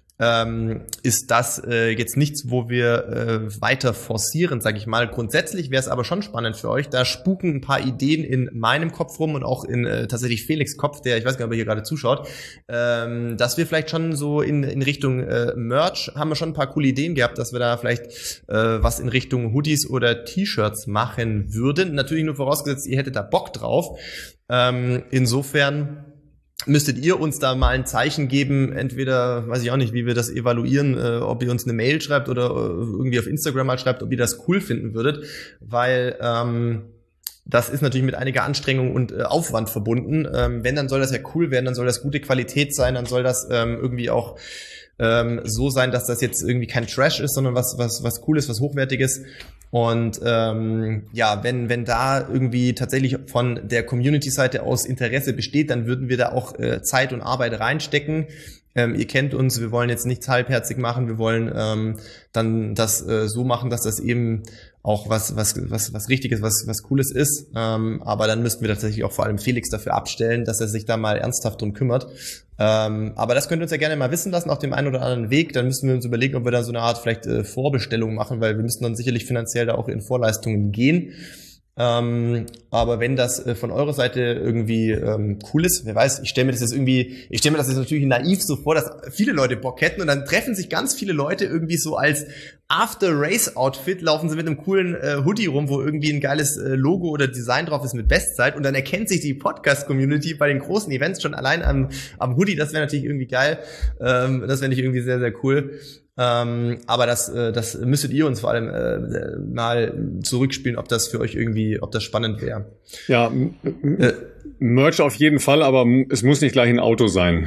ähm, ist das äh, jetzt nichts, wo wir äh, weiter forcieren, sage ich mal. Grundsätzlich wäre es aber schon spannend für euch. Da spuken ein paar Ideen in meinem Kopf rum und auch in äh, tatsächlich Felix' Kopf, der, ich weiß gar nicht, ob er hier gerade zuschaut, ähm, dass wir vielleicht schon so in, in Richtung äh, Merch, haben wir schon ein paar coole Ideen gehabt, dass wir da vielleicht äh, was in Richtung Hoodies oder T-Shirts machen würden. Natürlich nur vorausgesetzt, ihr hättet da Bock drauf. Ähm, insofern müsstet ihr uns da mal ein Zeichen geben, entweder, weiß ich auch nicht, wie wir das evaluieren, äh, ob ihr uns eine Mail schreibt oder äh, irgendwie auf Instagram mal schreibt, ob ihr das cool finden würdet, weil ähm, das ist natürlich mit einiger Anstrengung und äh, Aufwand verbunden. Ähm, wenn, dann soll das ja cool werden, dann soll das gute Qualität sein, dann soll das ähm, irgendwie auch ähm, so sein, dass das jetzt irgendwie kein Trash ist, sondern was was was Cooles, was Hochwertiges. Und ähm, ja, wenn wenn da irgendwie tatsächlich von der Community-Seite aus Interesse besteht, dann würden wir da auch äh, Zeit und Arbeit reinstecken. Ähm, ihr kennt uns, wir wollen jetzt nichts halbherzig machen, wir wollen ähm, dann das äh, so machen, dass das eben auch was was was was Richtiges, was was Cooles ist. Ähm, aber dann müssten wir tatsächlich auch vor allem Felix dafür abstellen, dass er sich da mal ernsthaft drum kümmert. Ähm, aber das könnt ihr uns ja gerne mal wissen lassen auf dem einen oder anderen Weg. Dann müssen wir uns überlegen, ob wir da so eine Art vielleicht äh, Vorbestellung machen, weil wir müssen dann sicherlich finanziell da auch in Vorleistungen gehen. Ähm, aber wenn das äh, von eurer Seite irgendwie ähm, cool ist, wer weiß, ich stelle mir das jetzt irgendwie, ich stelle mir das jetzt natürlich naiv so vor, dass viele Leute Bock hätten und dann treffen sich ganz viele Leute irgendwie so als After-Race-Outfit, laufen sie mit einem coolen äh, Hoodie rum, wo irgendwie ein geiles äh, Logo oder Design drauf ist mit Bestzeit und dann erkennt sich die Podcast-Community bei den großen Events schon allein am, am Hoodie. Das wäre natürlich irgendwie geil, ähm, das wäre nicht irgendwie sehr, sehr cool. Ähm, aber das, äh, das müsstet ihr uns vor allem äh, mal zurückspielen, ob das für euch irgendwie, ob das spannend wäre. Ja, m- m- äh, Merch auf jeden Fall, aber m- es muss nicht gleich ein Auto sein.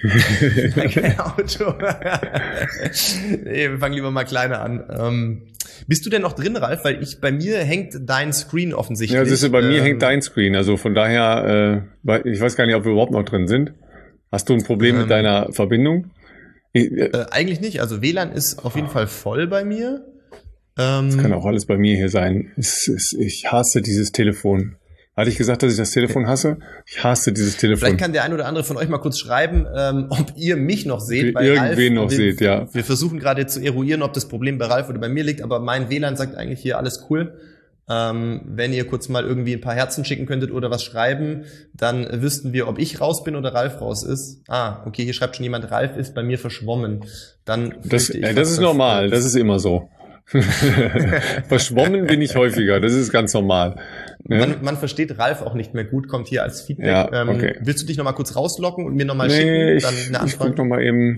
Kein Auto. Nee, wir fangen lieber mal kleiner an. Ähm, Bist du denn noch drin, Ralf? Weil ich, bei mir hängt dein Screen offensichtlich. Ja, das ist, bei ähm, mir hängt dein Screen. Also von daher, äh, ich weiß gar nicht, ob wir überhaupt noch drin sind. Hast du ein Problem ähm, mit deiner Verbindung? Ich, äh, äh, eigentlich nicht. Also W L A N ist auf jeden Fall voll bei mir. Ähm, das kann auch alles bei mir hier sein. Es, es, ich hasse dieses Telefon. Hatte ich gesagt, dass ich das Telefon hasse? Ich hasse dieses Telefon. Vielleicht kann der ein oder andere von euch mal kurz schreiben, ähm, ob ihr mich noch seht. Bei Irgendwen Ralf, noch wir, seht, ja. Wir versuchen gerade zu eruieren, ob das Problem bei Ralf oder bei mir liegt, aber mein W L A N sagt eigentlich hier alles cool. Ähm, wenn ihr kurz mal irgendwie ein paar Herzen schicken könntet oder was schreiben, dann wüssten wir, ob ich raus bin oder Ralf raus ist. Ah, okay, hier schreibt schon jemand, Ralf ist bei mir verschwommen. Dann das, ich, äh, das ist normal, das ist immer so. Verschwommen bin ich häufiger, das ist ganz normal. Ja. Man, man versteht Ralf auch nicht mehr gut, kommt hier als Feedback. Ja, okay. ähm, willst du dich nochmal kurz rauslocken und mir nochmal nee, schicken? Ich, dann eine Anfrage? Ich guck noch mal eben.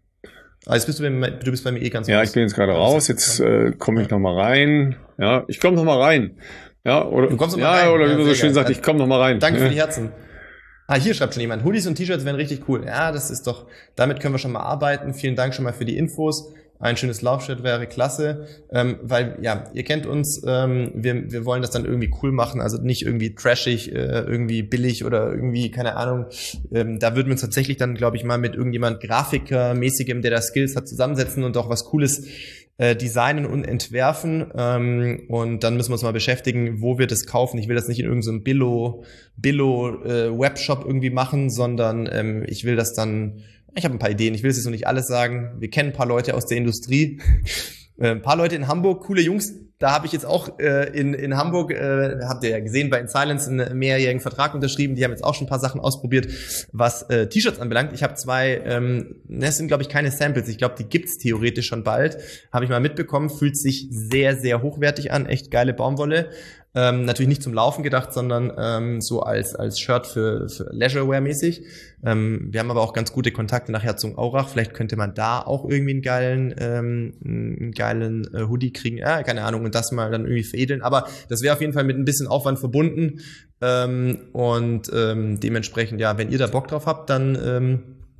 Ah, jetzt bist du, bei, du bist bei mir eh ganz Ja, raus. ich bin jetzt gerade raus, jetzt äh, komme ich nochmal rein. Ja, ich komme nochmal rein. Ja, oder, du kommst noch ja, mal rein. oder wie ja, man so schön geil. sagt, ich komme nochmal rein. Danke ja. für die Herzen. Ah, hier schreibt schon jemand, Hoodies und T-Shirts wären richtig cool. Ja, das ist doch, damit können wir schon mal arbeiten. Vielen Dank schon mal für die Infos. Ein schönes Laufshirt wäre klasse, ähm, weil, ja, ihr kennt uns, ähm, wir, wir wollen das dann irgendwie cool machen, also nicht irgendwie trashig, äh, irgendwie billig oder irgendwie, keine Ahnung, ähm, da würden wir uns tatsächlich dann, glaube ich, mal mit irgendjemand Grafiker-mäßigem, der da Skills hat, zusammensetzen und auch was Cooles äh, designen und entwerfen, ähm, und dann müssen wir uns mal beschäftigen, wo wir das kaufen. Ich will das nicht in irgendeinem Billo, Billo äh, Webshop irgendwie machen, sondern ähm, ich will das dann Ich habe ein paar Ideen, ich will es jetzt noch nicht alles sagen. Wir kennen ein paar Leute aus der Industrie. äh, ein paar Leute in Hamburg, coole Jungs. Da habe ich jetzt auch äh, in in Hamburg, äh, habt ihr ja gesehen, bei In Silence einen mehrjährigen Vertrag unterschrieben. Die haben jetzt auch schon ein paar Sachen ausprobiert, was äh, T-Shirts anbelangt. Ich habe zwei, ähm, das sind glaube ich keine Samples. Ich glaube, die gibt's theoretisch schon bald. Habe ich mal mitbekommen. Fühlt sich sehr, sehr hochwertig an. Echt geile Baumwolle. Ähm, natürlich nicht zum Laufen gedacht, sondern ähm, so als als Shirt für, für Leisurewear-mäßig. Ähm, wir haben aber auch ganz gute Kontakte nach Herzogenaurach. Vielleicht könnte man da auch irgendwie einen geilen ähm, einen geilen äh, Hoodie kriegen. Ja, keine Ahnung, und das mal dann irgendwie veredeln. Aber das wäre auf jeden Fall mit ein bisschen Aufwand verbunden. Ähm, und ähm, dementsprechend, ja, wenn ihr da Bock drauf habt, dann ähm,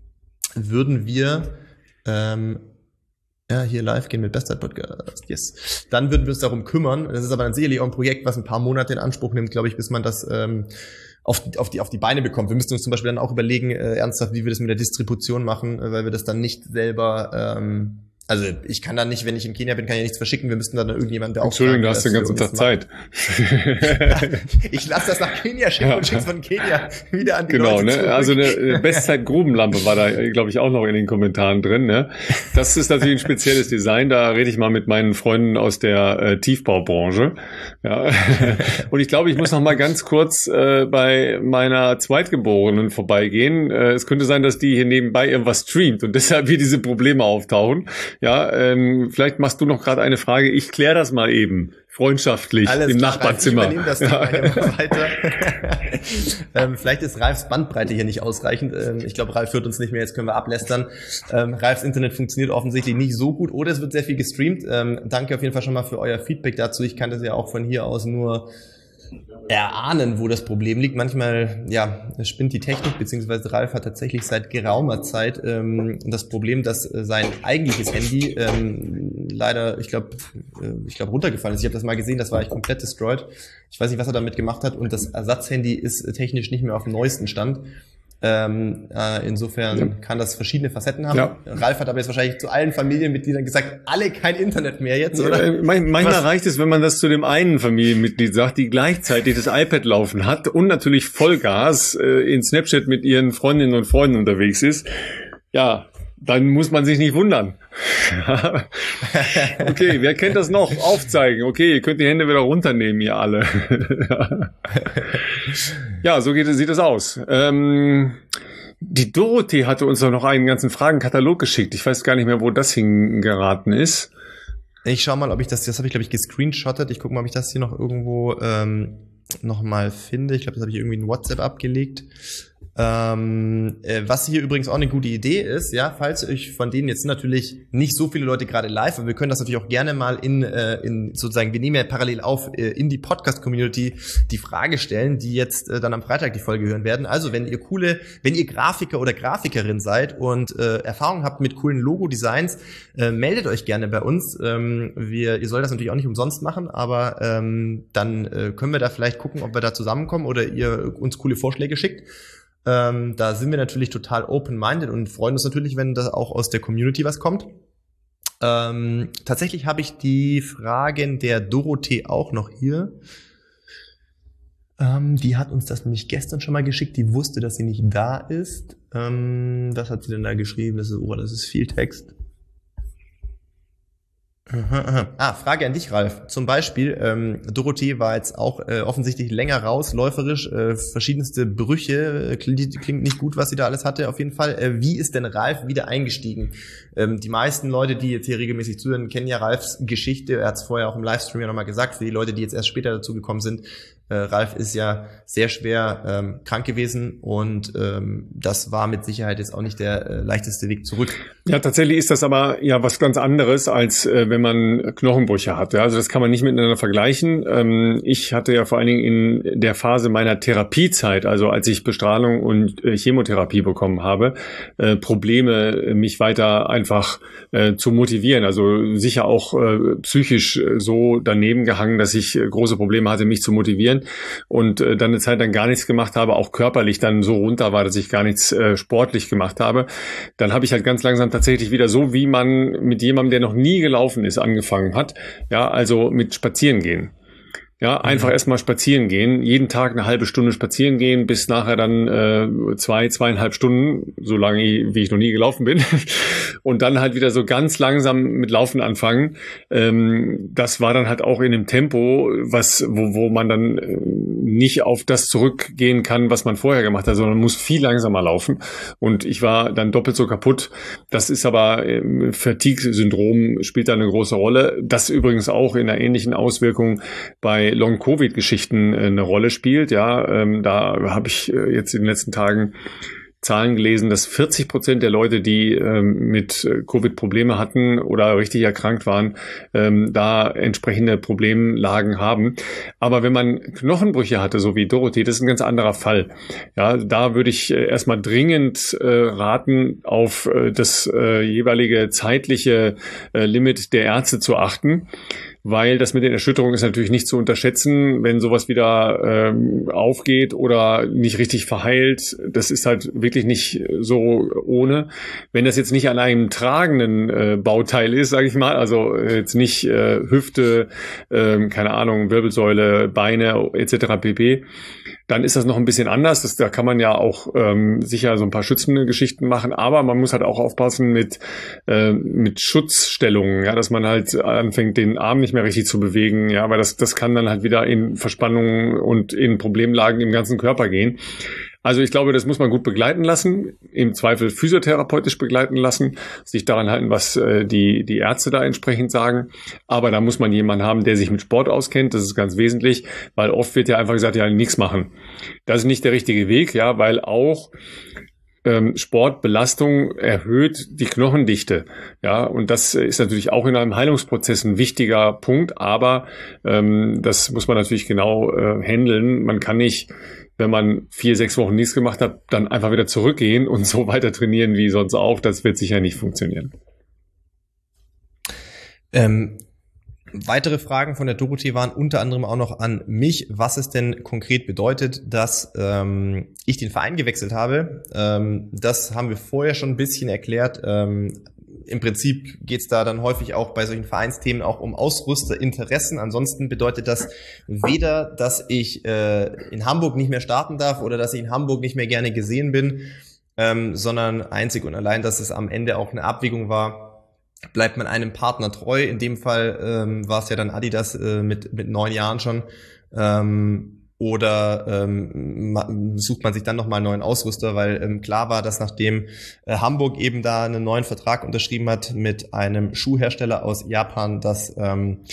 würden wir ähm, ja, hier live gehen mit Bestzeit-Podcast, yes. Dann würden wir uns darum kümmern. Das ist aber dann sicherlich auch ein Projekt, was ein paar Monate in Anspruch nimmt, glaube ich, bis man das ähm, auf, auf, die, auf die Beine bekommt. Wir müssten uns zum Beispiel dann auch überlegen, äh, ernsthaft, wie wir das mit der Distribution machen, äh, weil wir das dann nicht selber, ähm, also ich kann dann nicht, wenn ich in Kenia bin, kann ich ja nichts verschicken. Wir müssten dann irgendjemanden, der auch Entschuldigung, du hast den ganzen Tag Zeit. Ich lasse das nach Kenia schicken ja. und schick's von Kenia wieder an die genau, Leute ne? zurück. Also eine Bestzeit-Grubenlampe war da, glaube ich, auch noch in den Kommentaren drin. Ne? Das ist natürlich ein spezielles Design. Da rede ich mal mit meinen Freunden aus der äh, Tiefbaubranche. Ja. Und ich glaube, ich muss noch mal ganz kurz äh, bei meiner Zweitgeborenen vorbeigehen. Äh, es könnte sein, dass die hier nebenbei irgendwas streamt und deshalb hier diese Probleme auftauchen. Ja, ähm, vielleicht machst du noch gerade eine Frage. Ich kläre das mal eben. Freundschaftlich. Alles im klar, Nachbarzimmer. Ich übernehme das Thema ja. hier weiter. ähm, vielleicht ist Ralfs Bandbreite hier nicht ausreichend. Ähm, ich glaube, Ralf hört uns nicht mehr. Jetzt können wir ablästern. Ähm, Ralfs Internet funktioniert offensichtlich nicht so gut oder es wird sehr viel gestreamt. Ähm, danke auf jeden Fall schon mal für euer Feedback dazu. Ich kann das ja auch von hier aus nur erahnen, wo das Problem liegt. Manchmal, ja, spinnt die Technik, beziehungsweise Ralf hat tatsächlich seit geraumer Zeit ähm, das Problem, dass äh, sein eigentliches Handy ähm, leider, ich glaube, äh, ich glaube runtergefallen ist. Ich habe das mal gesehen, das war echt komplett destroyed. Ich weiß nicht, was er damit gemacht hat und das Ersatzhandy ist äh, technisch nicht mehr auf dem neuesten Stand. Ähm, äh, insofern ja. kann das verschiedene Facetten haben. Ja. Ralf hat aber jetzt wahrscheinlich zu allen Familienmitgliedern gesagt, alle kein Internet mehr jetzt, oder? Ja, manchmal Was? reicht es, wenn man das zu dem einen Familienmitglied sagt, die gleichzeitig das iPad laufen hat und natürlich Vollgas äh, in Snapchat mit ihren Freundinnen und Freunden unterwegs ist. Ja, dann muss man sich nicht wundern. Okay, wer kennt das noch? Aufzeigen. Okay, ihr könnt die Hände wieder runternehmen, ihr alle. Ja, so geht, sieht es aus. Ähm, die Dorothee hatte uns doch noch einen ganzen Fragenkatalog geschickt. Ich weiß gar nicht mehr, wo das hingeraten ist. Ich schau mal, ob ich das, das habe ich glaube ich gescreenshottet. Ich gucke mal, ob ich das hier noch irgendwo ähm, noch mal finde. Ich glaube, das habe ich irgendwie in WhatsApp abgelegt. Ähm, äh, was hier übrigens auch eine gute Idee ist, ja, falls euch von denen jetzt natürlich nicht so viele Leute gerade live, aber wir können das natürlich auch gerne mal in, äh, in sozusagen, wir nehmen ja parallel auf, äh, in die Podcast-Community die Frage stellen, die jetzt äh, dann am Freitag die Folge hören werden. Also, wenn ihr coole, wenn ihr Grafiker oder Grafikerin seid und äh, Erfahrung habt mit coolen Logo-Designs, äh, meldet euch gerne bei uns. Ähm, wir, ihr sollt das natürlich auch nicht umsonst machen, aber ähm, dann äh, können wir da vielleicht gucken, ob wir da zusammenkommen oder ihr uns coole Vorschläge schickt. Ähm, da sind wir natürlich total open-minded und freuen uns natürlich, wenn da auch aus der Community was kommt. Ähm, tatsächlich habe ich die Fragen der Dorothee auch noch hier. Ähm, die hat uns das nämlich gestern schon mal geschickt. Die wusste, dass sie nicht da ist. Ähm, was hat sie denn da geschrieben? Das ist, oh, das ist viel Text. Aha, aha. Ah, Frage an dich, Ralf. Zum Beispiel, ähm, Dorothee war jetzt auch äh, offensichtlich länger raus, läuferisch, äh, verschiedenste Brüche, äh, klingt, klingt nicht gut, was sie da alles hatte, auf jeden Fall. Äh, wie ist denn Ralf wieder eingestiegen? Ähm, die meisten Leute, die jetzt hier regelmäßig zuhören, kennen ja Ralfs Geschichte. Er hat es vorher auch im Livestream ja nochmal gesagt. Für die Leute, die jetzt erst später dazugekommen sind, äh, Ralf ist ja sehr schwer ähm, krank gewesen und ähm, das war mit Sicherheit jetzt auch nicht der äh, leichteste Weg zurück. Ja, tatsächlich ist das aber ja was ganz anderes, als äh, wenn man Knochenbrüche hat. Ja? Also das kann man nicht miteinander vergleichen. Ähm, ich hatte ja vor allen Dingen in der Phase meiner Therapiezeit, also als ich Bestrahlung und äh, Chemotherapie bekommen habe, äh, Probleme, mich weiter einfach äh, zu motivieren. Also sicher auch äh, psychisch so daneben gehangen, dass ich äh, große Probleme hatte, mich zu motivieren. Und äh, dann eine Zeit lang gar nichts gemacht habe, auch körperlich dann so runter war, dass ich gar nichts äh, sportlich gemacht habe. Dann habe ich halt ganz langsam tatsächlich wieder so, wie man mit jemandem, der noch nie gelaufen ist, angefangen hat. Ja, also mit Spazieren gehen. Ja, einfach mhm. erstmal spazieren gehen, jeden Tag eine halbe Stunde spazieren gehen, bis nachher dann äh, zwei, zweieinhalb Stunden, so lange wie ich noch nie gelaufen bin. Und dann halt wieder so ganz langsam mit Laufen anfangen. Ähm, das war dann halt auch in dem Tempo, was wo, wo man dann äh, nicht auf das zurückgehen kann, was man vorher gemacht hat, sondern muss viel langsamer laufen. Und ich war dann doppelt so kaputt. Das ist aber äh, Fatigue-Syndrom spielt da eine große Rolle. Das übrigens auch in einer ähnlichen Auswirkung bei Long-Covid-Geschichten eine Rolle spielt. Ja, ähm, da habe ich äh, jetzt in den letzten Tagen Zahlen gelesen, dass vierzig Prozent der Leute, die ähm, mit Covid Probleme hatten oder richtig erkrankt waren, ähm, da entsprechende Problemlagen haben. Aber wenn man Knochenbrüche hatte, so wie Dorothee, das ist ein ganz anderer Fall. Ja, da würde ich äh, erstmal dringend äh, raten, auf äh, das äh, jeweilige zeitliche äh, Limit der Ärzte zu achten. Weil das mit den Erschütterungen ist natürlich nicht zu unterschätzen, wenn sowas wieder ähm, aufgeht oder nicht richtig verheilt. Das ist halt wirklich nicht so ohne. Wenn das jetzt nicht an einem tragenden äh, Bauteil ist, sage ich mal, also jetzt nicht äh, Hüfte, äh, keine Ahnung, Wirbelsäule, Beine et cetera pp., dann ist das noch ein bisschen anders. Das, da kann man ja auch ähm, sicher so ein paar schützende Geschichten machen, aber man muss halt auch aufpassen mit äh, mit Schutzstellungen, ja, dass man halt anfängt, den Arm nicht mehr richtig zu bewegen, ja, weil das das kann dann halt wieder in Verspannungen und in Problemlagen im ganzen Körper gehen. Also ich glaube, das muss man gut begleiten lassen, im Zweifel physiotherapeutisch begleiten lassen, sich daran halten, was äh, die die Ärzte da entsprechend sagen. Aber da muss man jemanden haben, der sich mit Sport auskennt. Das ist ganz wesentlich, weil oft wird ja einfach gesagt, ja, nichts machen. Das ist nicht der richtige Weg, ja, weil auch ähm, Sportbelastung erhöht die Knochendichte. Ja, und das ist natürlich auch in einem Heilungsprozess ein wichtiger Punkt. Aber ähm, das muss man natürlich genau äh, handeln. Man kann nicht, wenn man vier, sechs Wochen nichts gemacht hat, dann einfach wieder zurückgehen und so weiter trainieren wie sonst auch. Das wird sicher nicht funktionieren. Ähm, weitere Fragen von der Dorothee waren unter anderem auch noch an mich, was es denn konkret bedeutet, dass ähm, ich den Verein gewechselt habe. Ähm, das haben wir vorher schon ein bisschen erklärt. Ähm, Im Prinzip geht es da dann häufig auch bei solchen Vereinsthemen auch um Ausrüsterinteressen. Ansonsten bedeutet das weder, dass ich äh, in Hamburg nicht mehr starten darf oder dass ich in Hamburg nicht mehr gerne gesehen bin, ähm, sondern einzig und allein, dass es am Ende auch eine Abwägung war, bleibt man einem Partner treu. In dem Fall ähm, war es ja dann Adidas äh, mit mit neun Jahren schon. Ähm, Oder ähm, sucht man sich dann nochmal einen neuen Ausrüster, weil ähm, klar war, dass nachdem äh, Hamburg eben da einen neuen Vertrag unterschrieben hat mit einem Schuhhersteller aus Japan, dass ähm,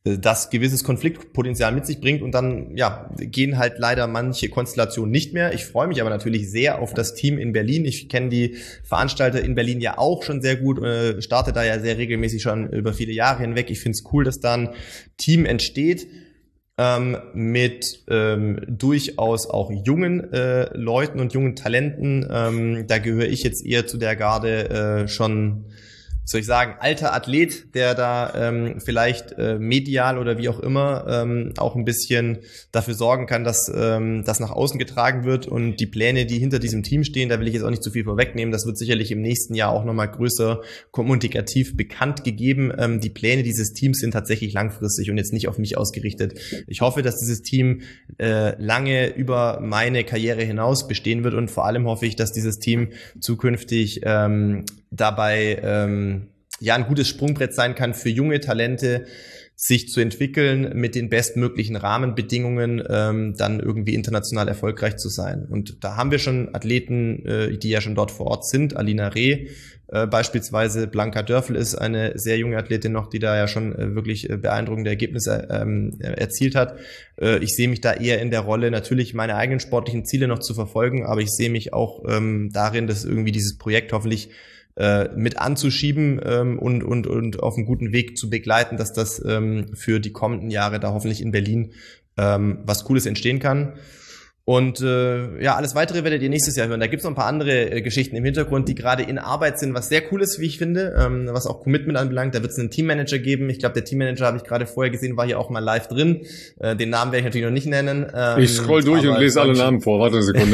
das gewisses Konfliktpotenzial mit sich bringt und dann ja gehen halt leider manche Konstellationen nicht mehr. Ich freue mich aber natürlich sehr auf das Team in Berlin. Ich kenne die Veranstalter in Berlin ja auch schon sehr gut, äh, starte da ja sehr regelmäßig schon über viele Jahre hinweg. Ich finde es cool, dass da ein Team entsteht ähm, mit ähm, durchaus auch jungen äh, Leuten und jungen Talenten. Ähm, da gehöre ich jetzt eher zu der Garde äh, schon, soll ich sagen, alter Athlet, der da ähm, vielleicht äh, medial oder wie auch immer ähm, auch ein bisschen dafür sorgen kann, dass ähm, das nach außen getragen wird und die Pläne, die hinter diesem Team stehen, da will ich jetzt auch nicht zu viel vorwegnehmen, das wird sicherlich im nächsten Jahr auch nochmal größer kommunikativ bekannt gegeben. Ähm, die Pläne dieses Teams sind tatsächlich langfristig und jetzt nicht auf mich ausgerichtet. Ich hoffe, dass dieses Team äh, lange über meine Karriere hinaus bestehen wird und vor allem hoffe ich, dass dieses Team zukünftig ähm, dabei ähm, ja ein gutes Sprungbrett sein kann für junge Talente, sich zu entwickeln, mit den bestmöglichen Rahmenbedingungen ähm, dann irgendwie international erfolgreich zu sein. Und da haben wir schon Athleten, äh, die ja schon dort vor Ort sind. Alina Reh äh, beispielsweise, Blanka Dörfel ist eine sehr junge Athletin noch, die da ja schon äh, wirklich äh, beeindruckende Ergebnisse ähm, erzielt hat. Äh, ich sehe mich da eher in der Rolle, natürlich meine eigenen sportlichen Ziele noch zu verfolgen, aber ich sehe mich auch ähm, darin, dass irgendwie dieses Projekt hoffentlich mit anzuschieben ähm, und und und auf einem guten Weg zu begleiten, dass das ähm, für die kommenden Jahre da hoffentlich in Berlin ähm, was Cooles entstehen kann. Und äh, ja, alles Weitere werdet ihr nächstes Jahr hören. Da gibt's noch ein paar andere äh, Geschichten im Hintergrund, die gerade in Arbeit sind, was sehr cool ist, wie ich finde, ähm, was auch Commitment anbelangt. Da wird es einen Teammanager geben. Ich glaube, der Teammanager, habe ich gerade vorher gesehen, war hier auch mal live drin. Äh, den Namen werde ich natürlich noch nicht nennen. Ähm, ich scroll durch und lese alle Namen vor. Warte eine Sekunde.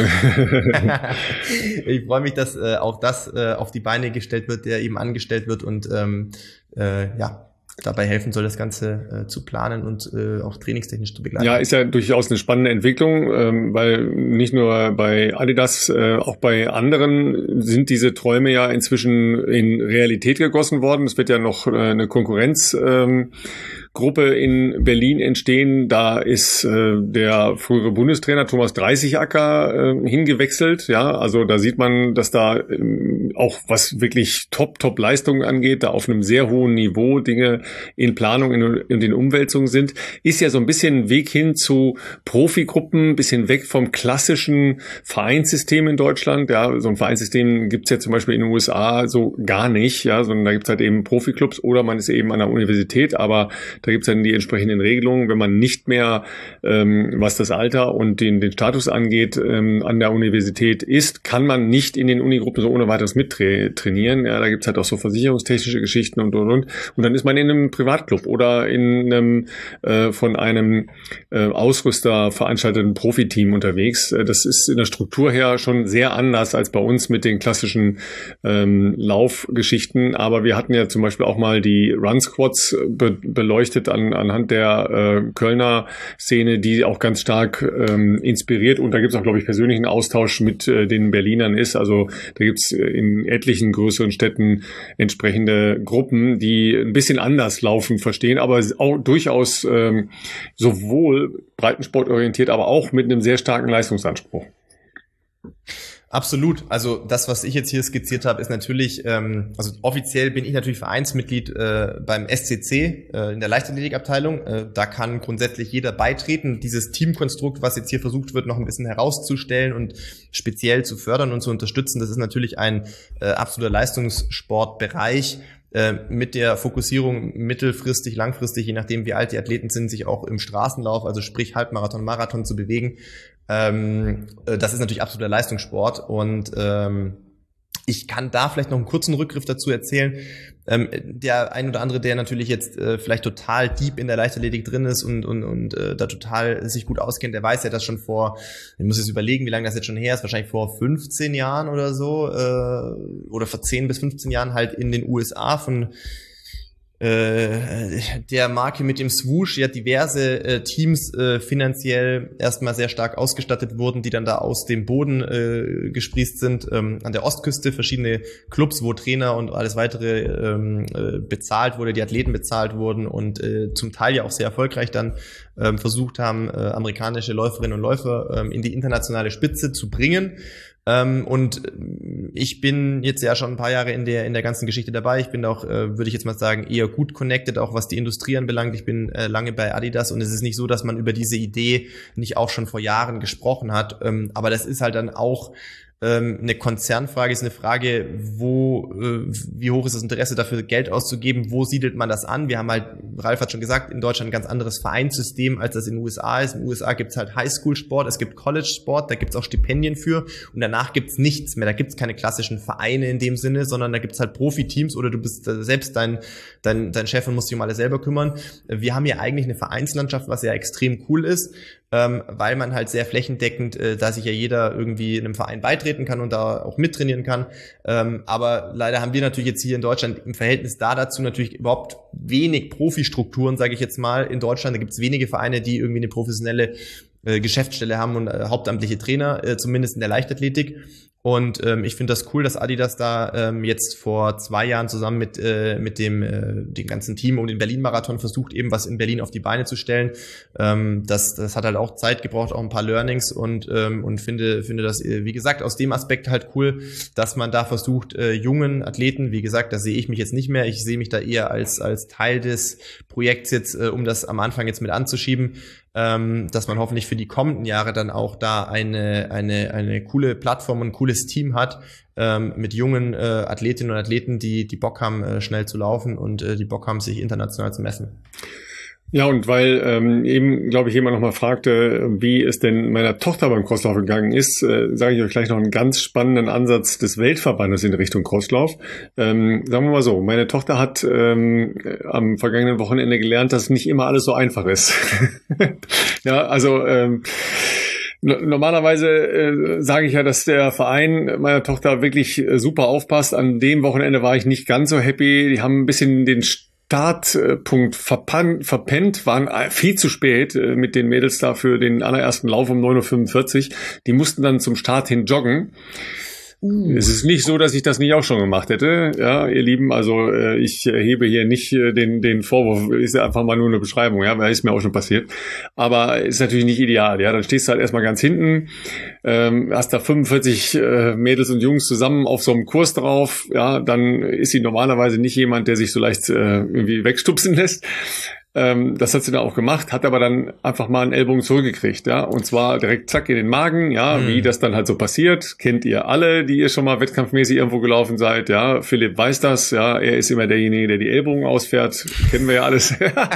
Ich freue mich, dass äh, auch das äh, auf die Beine gestellt wird, der eben angestellt wird und ähm, äh, ja, dabei helfen soll, das Ganze äh, zu planen und äh, auch trainingstechnisch zu begleiten. Ja, ist ja durchaus eine spannende Entwicklung, ähm, weil nicht nur bei Adidas, äh, auch bei anderen sind diese Träume ja inzwischen in Realität gegossen worden. Es wird ja noch äh, eine Konkurrenz ähm, Gruppe in Berlin entstehen. Da ist äh, der frühere Bundestrainer Thomas Dreißigacker äh, hingewechselt. Ja, also da sieht man, dass da ähm, auch was wirklich Top, Top Leistungen angeht, da auf einem sehr hohen Niveau Dinge in Planung in, in den Umwälzungen sind. Ist ja so ein bisschen ein Weg hin zu Profigruppen, ein bisschen weg vom klassischen Vereinssystem in Deutschland. Ja, so ein Vereinssystem gibt's ja zum Beispiel in den U S A so gar nicht. Ja, sondern da gibt's halt eben Profiklubs oder man ist eben an der Universität, aber da gibt es dann die entsprechenden Regelungen, wenn man nicht mehr, ähm, was das Alter und den, den Status angeht, ähm, an der Universität ist, kann man nicht in den Unigruppen so ohne weiteres mittrainieren. Ja, da gibt es halt auch so versicherungstechnische Geschichten und und und. Und dann ist man in einem Privatclub oder in einem äh, von einem äh, Ausrüster veranstalteten Profiteam unterwegs. Das ist in der Struktur her schon sehr anders als bei uns mit den klassischen ähm, Laufgeschichten. Aber wir hatten ja zum Beispiel auch mal die Run Squads be- beleuchtet An, anhand der äh, Kölner Szene, die auch ganz stark ähm, inspiriert und da gibt es auch, glaube ich, persönlichen Austausch mit äh, den Berlinern ist. Also da gibt es in etlichen größeren Städten entsprechende Gruppen, die ein bisschen anders laufen verstehen, aber auch durchaus ähm, sowohl breitensportorientiert, aber auch mit einem sehr starken Leistungsanspruch. Absolut. Also das, was ich jetzt hier skizziert habe, ist natürlich, ähm, also offiziell bin ich natürlich Vereinsmitglied äh, beim S C C äh, in der Leichtathletikabteilung. Äh, da kann grundsätzlich jeder beitreten. Dieses Teamkonstrukt, was jetzt hier versucht wird, noch ein bisschen herauszustellen und speziell zu fördern und zu unterstützen, das ist natürlich ein äh, absoluter Leistungssportbereich äh, mit der Fokussierung mittelfristig, langfristig, je nachdem wie alt die Athleten sind, sich auch im Straßenlauf, also sprich Halbmarathon, Marathon zu bewegen. Ähm, das ist natürlich absoluter Leistungssport und ähm, ich kann da vielleicht noch einen kurzen Rückgriff dazu erzählen. Ähm, der ein oder andere, der natürlich jetzt äh, vielleicht total deep in der Leichtathletik drin ist und und und äh, da total sich gut auskennt, der weiß ja, dass schon vor, ich muss jetzt überlegen, wie lange das jetzt schon her ist, wahrscheinlich vor fünfzehn Jahren oder so äh, oder vor zehn bis fünfzehn Jahren halt in den U S A von Äh, der Marke mit dem Swoosh ja diverse äh, Teams äh, finanziell erstmal sehr stark ausgestattet wurden, die dann da aus dem Boden äh, gesprießt sind, ähm, an der Ostküste, verschiedene Clubs, wo Trainer und alles weitere ähm, äh, bezahlt wurde, die Athleten bezahlt wurden und äh, zum Teil ja auch sehr erfolgreich dann ähm, versucht haben, äh, amerikanische Läuferinnen und Läufer ähm, in die internationale Spitze zu bringen. Ähm, und ich bin jetzt ja schon ein paar Jahre in der in der ganzen Geschichte dabei. Ich bin auch, äh, würde ich jetzt mal sagen, eher gut connected, auch was die Industrie anbelangt. Ich bin äh, lange bei Adidas und es ist nicht so, dass man über diese Idee nicht auch schon vor Jahren gesprochen hat. Ähm, aber das ist halt dann auch eine Konzernfrage, ist eine Frage, wo, wie hoch ist das Interesse dafür, Geld auszugeben, wo siedelt man das an? Wir haben halt, Ralf hat schon gesagt, in Deutschland ein ganz anderes Vereinssystem, als das in den U S A ist. In den U S A gibt es halt Highschool-Sport, es gibt College-Sport, da gibt es auch Stipendien für und danach gibt es nichts mehr. Da gibt es keine klassischen Vereine in dem Sinne, sondern da gibt es halt Profiteams oder du bist selbst dein, dein, dein Chef und musst dich um alle selber kümmern. Wir haben hier eigentlich eine Vereinslandschaft, was ja extrem cool ist, ähm, weil man halt sehr flächendeckend, äh, da sich ja jeder irgendwie einem Verein beitreten kann und da auch mittrainieren kann. Ähm, aber leider haben wir natürlich jetzt hier in Deutschland im Verhältnis da dazu natürlich überhaupt wenig Profistrukturen, sage ich jetzt mal. In Deutschland, da gibt es wenige Vereine, die irgendwie eine professionelle äh, Geschäftsstelle haben und äh, hauptamtliche Trainer, äh, zumindest in der Leichtathletik. Und ähm, ich finde das cool, dass Adidas da ähm, jetzt vor zwei Jahren zusammen mit äh, mit dem äh, dem ganzen Team um den Berlin-Marathon versucht, eben was in Berlin auf die Beine zu stellen. Ähm, das das hat halt auch Zeit gebraucht, auch ein paar Learnings und ähm, und finde finde das, äh, wie gesagt, aus dem Aspekt halt cool, dass man da versucht, äh, jungen Athleten, wie gesagt, da sehe ich mich jetzt nicht mehr, ich sehe mich da eher als als Teil des Projekts jetzt, äh, um das am Anfang jetzt mit anzuschieben, ähm, dass man hoffentlich für die kommenden Jahre dann auch da eine eine eine coole Plattform und ein cooles Team hat, ähm, mit jungen äh, Athletinnen und Athleten, die die Bock haben, äh, schnell zu laufen und äh, die Bock haben, sich international zu messen. Ja, und weil ähm, eben, glaube ich, jemand nochmal fragte, wie es denn meiner Tochter beim Crosslauf gegangen ist, äh, sage ich euch gleich noch einen ganz spannenden Ansatz des Weltverbandes in Richtung Crosslauf. Ähm, sagen wir mal so, meine Tochter hat ähm, am vergangenen Wochenende gelernt, dass nicht immer alles so einfach ist. Ja, also ähm, normalerweise äh, sage ich ja, dass der Verein meiner Tochter wirklich äh, super aufpasst. An dem Wochenende war ich nicht ganz so happy. Die haben ein bisschen den Startpunkt verpan- verpennt, waren viel zu spät äh, mit den Mädels da für den allerersten Lauf um neun Uhr fünfundvierzig. Die mussten dann zum Start hin joggen. Uh. Es ist nicht so, dass ich das nicht auch schon gemacht hätte, ja, ihr Lieben, also äh, ich hebe hier nicht äh, den den Vorwurf, ist ja einfach mal nur eine Beschreibung, ja, weil ist mir auch schon passiert, aber ist natürlich nicht ideal, ja, dann stehst du halt erstmal ganz hinten, ähm, hast da fünfundvierzig äh, Mädels und Jungs zusammen auf so einem Kurs drauf, ja, dann ist sie normalerweise nicht jemand, der sich so leicht äh, irgendwie wegstupsen lässt. Das hat sie dann auch gemacht, hat aber dann einfach mal einen Ellbogen zurückgekriegt, ja, und zwar direkt zack in den Magen, ja, mhm. Wie das dann halt so passiert, kennt ihr alle, die ihr schon mal wettkampfmäßig irgendwo gelaufen seid, ja, Philipp weiß das, ja, er ist immer derjenige, der die Ellbogen ausfährt, kennen wir ja alles.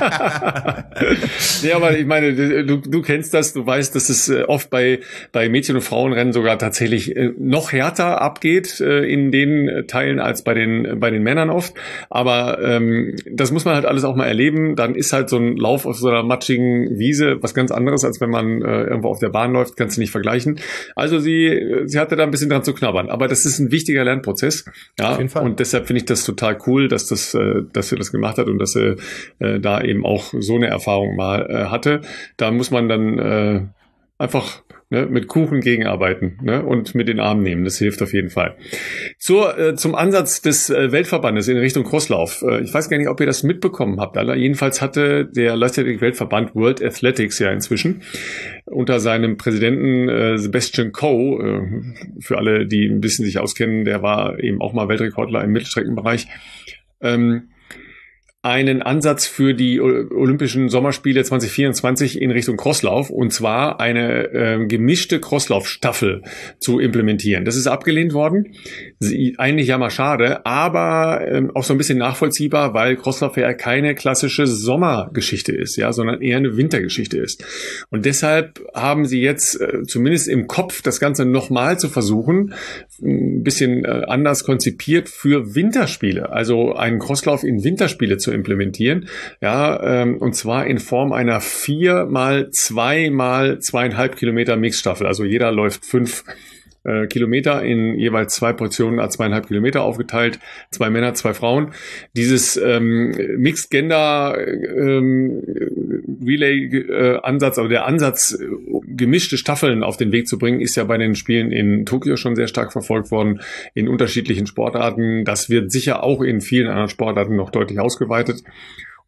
Ja, aber ich meine, du, du kennst das, du weißt, dass es oft bei bei Mädchen- und Frauenrennen sogar tatsächlich noch härter abgeht in den Teilen als bei den bei den Männern oft, aber ähm, das muss man halt alles auch mal erleben, dann ist halt so ein Lauf auf so einer matschigen Wiese was ganz anderes, als wenn man äh, irgendwo auf der Bahn läuft, kannst du nicht vergleichen. Also sie sie hatte da ein bisschen dran zu knabbern, aber das ist ein wichtiger Lernprozess, ja, auf jeden Fall. Und deshalb finde ich das total cool, dass das äh, dass sie das gemacht hat und dass sie äh, da eben auch so eine Erfahrung mal äh, hatte. Da muss man dann äh, einfach ne, mit Kuchen gegenarbeiten, ne, und mit den Armen nehmen. Das hilft auf jeden Fall. Zur, äh, zum Ansatz des äh, Weltverbandes in Richtung Crosslauf. Äh, ich weiß gar nicht, ob ihr das mitbekommen habt. Alle. Jedenfalls hatte der Leichtathletik-Weltverband World Athletics ja inzwischen unter seinem Präsidenten äh, Sebastian Coe, äh, für alle, die ein bisschen sich auskennen, der war eben auch mal Weltrekordler im Mittelstreckenbereich, ähm, einen Ansatz für die Olympischen Sommerspiele zwanzig vierundzwanzig in Richtung Crosslauf, und zwar eine äh, gemischte Crosslaufstaffel zu implementieren. Das ist abgelehnt worden. Eigentlich ja mal schade, aber ähm, auch so ein bisschen nachvollziehbar, weil Crosslauf ja keine klassische Sommergeschichte ist, ja, sondern eher eine Wintergeschichte ist. Und deshalb haben sie jetzt äh, zumindest im Kopf das Ganze nochmal zu versuchen, ein bisschen äh, anders konzipiert für Winterspiele, also einen Crosslauf in Winterspiele zu implementieren, ja, ähm, und zwar in Form einer vier mal zwei mal zweieinhalb Kilometer Mixstaffel. Also jeder läuft fünf äh, Kilometer in jeweils zwei Portionen als zweieinhalb Kilometer aufgeteilt, zwei Männer, zwei Frauen. Dieses ähm, Mixed Gender ähm, Relay äh, Ansatz, aber der Ansatz, äh, gemischte Staffeln auf den Weg zu bringen, ist ja bei den Spielen in Tokio schon sehr stark verfolgt worden, in unterschiedlichen Sportarten. Das wird sicher auch in vielen anderen Sportarten noch deutlich ausgeweitet.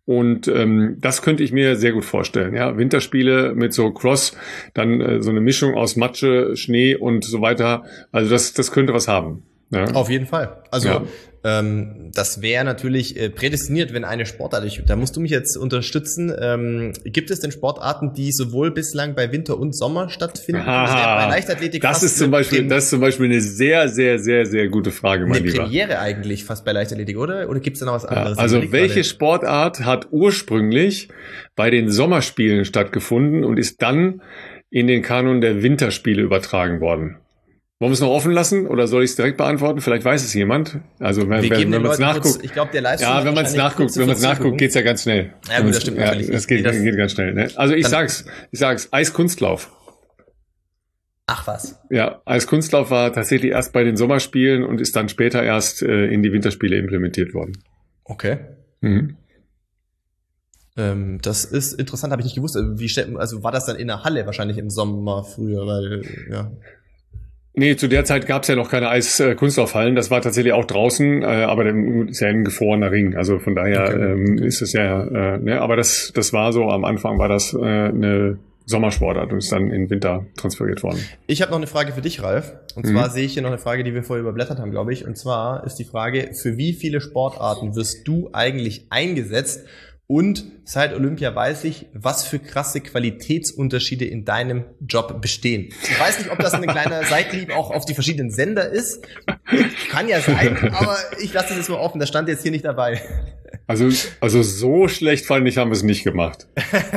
Und ähm, das könnte ich mir sehr gut vorstellen. Ja, Winterspiele mit so Cross, dann äh, so eine Mischung aus Matsche, Schnee und so weiter. Also das, das könnte was haben. Ja. Auf jeden Fall. Also ja. ähm, das wäre natürlich äh, prädestiniert, wenn eine Sportart, ich, da musst du mich jetzt unterstützen. Ähm, gibt es denn Sportarten, die sowohl bislang bei Winter und Sommer stattfinden? Aha, bei Leichtathletik das ist zum Beispiel, das ist zum Beispiel eine sehr, sehr, sehr, sehr gute Frage, mein eine Lieber. Eine Premiere eigentlich fast bei Leichtathletik, oder? Oder gibt es da noch was anderes? Ja, also welche gerade? Sportart hat ursprünglich bei den Sommerspielen stattgefunden und ist dann in den Kanon der Winterspiele übertragen worden? Wollen wir es noch offen lassen oder soll ich es direkt beantworten? Vielleicht weiß es jemand. Also wenn, wenn, wenn man es nachguckt. Kurz, ich glaube, der Livestream ja, wenn man es nachguckt, wenn man es nachguckt, geht's ja ganz schnell. Ja, gut, das stimmt ja, natürlich. Das geht, nee, das geht ganz schnell. Ne? Also ich sag's, ich sag's, Eiskunstlauf. Ach was. Ja, Eiskunstlauf war tatsächlich erst bei den Sommerspielen und ist dann später erst äh, in die Winterspiele implementiert worden. Okay. Mhm. Ähm, das ist interessant, habe ich nicht gewusst. Wie stellt, also war das dann in der Halle wahrscheinlich im Sommer früher, weil ja. Nee, zu der Zeit gab es ja noch keine Eiskunstlaufhallen. Das war tatsächlich auch draußen, äh, aber dann ist ja ein gefrorener Ring. Also von daher okay. ähm, ist es ja, äh, ne, aber das, das war so, am Anfang war das äh, eine Sommersportart und ist dann in Winter transferiert worden. Ich habe noch eine Frage für dich, Ralf. Und zwar mhm. sehe ich hier noch eine Frage, die wir vorher überblättert haben, glaube ich. Und zwar ist die Frage, für wie viele Sportarten wirst du eigentlich eingesetzt? Und seit Olympia weiß ich, was für krasse Qualitätsunterschiede in deinem Job bestehen. Ich weiß nicht, ob das ein kleiner Seitenhieb auch auf die verschiedenen Sender ist. Kann ja sein, aber ich lasse das jetzt mal offen. Das stand jetzt hier nicht dabei. Also, also so schlecht fand ich, haben wir es nicht gemacht.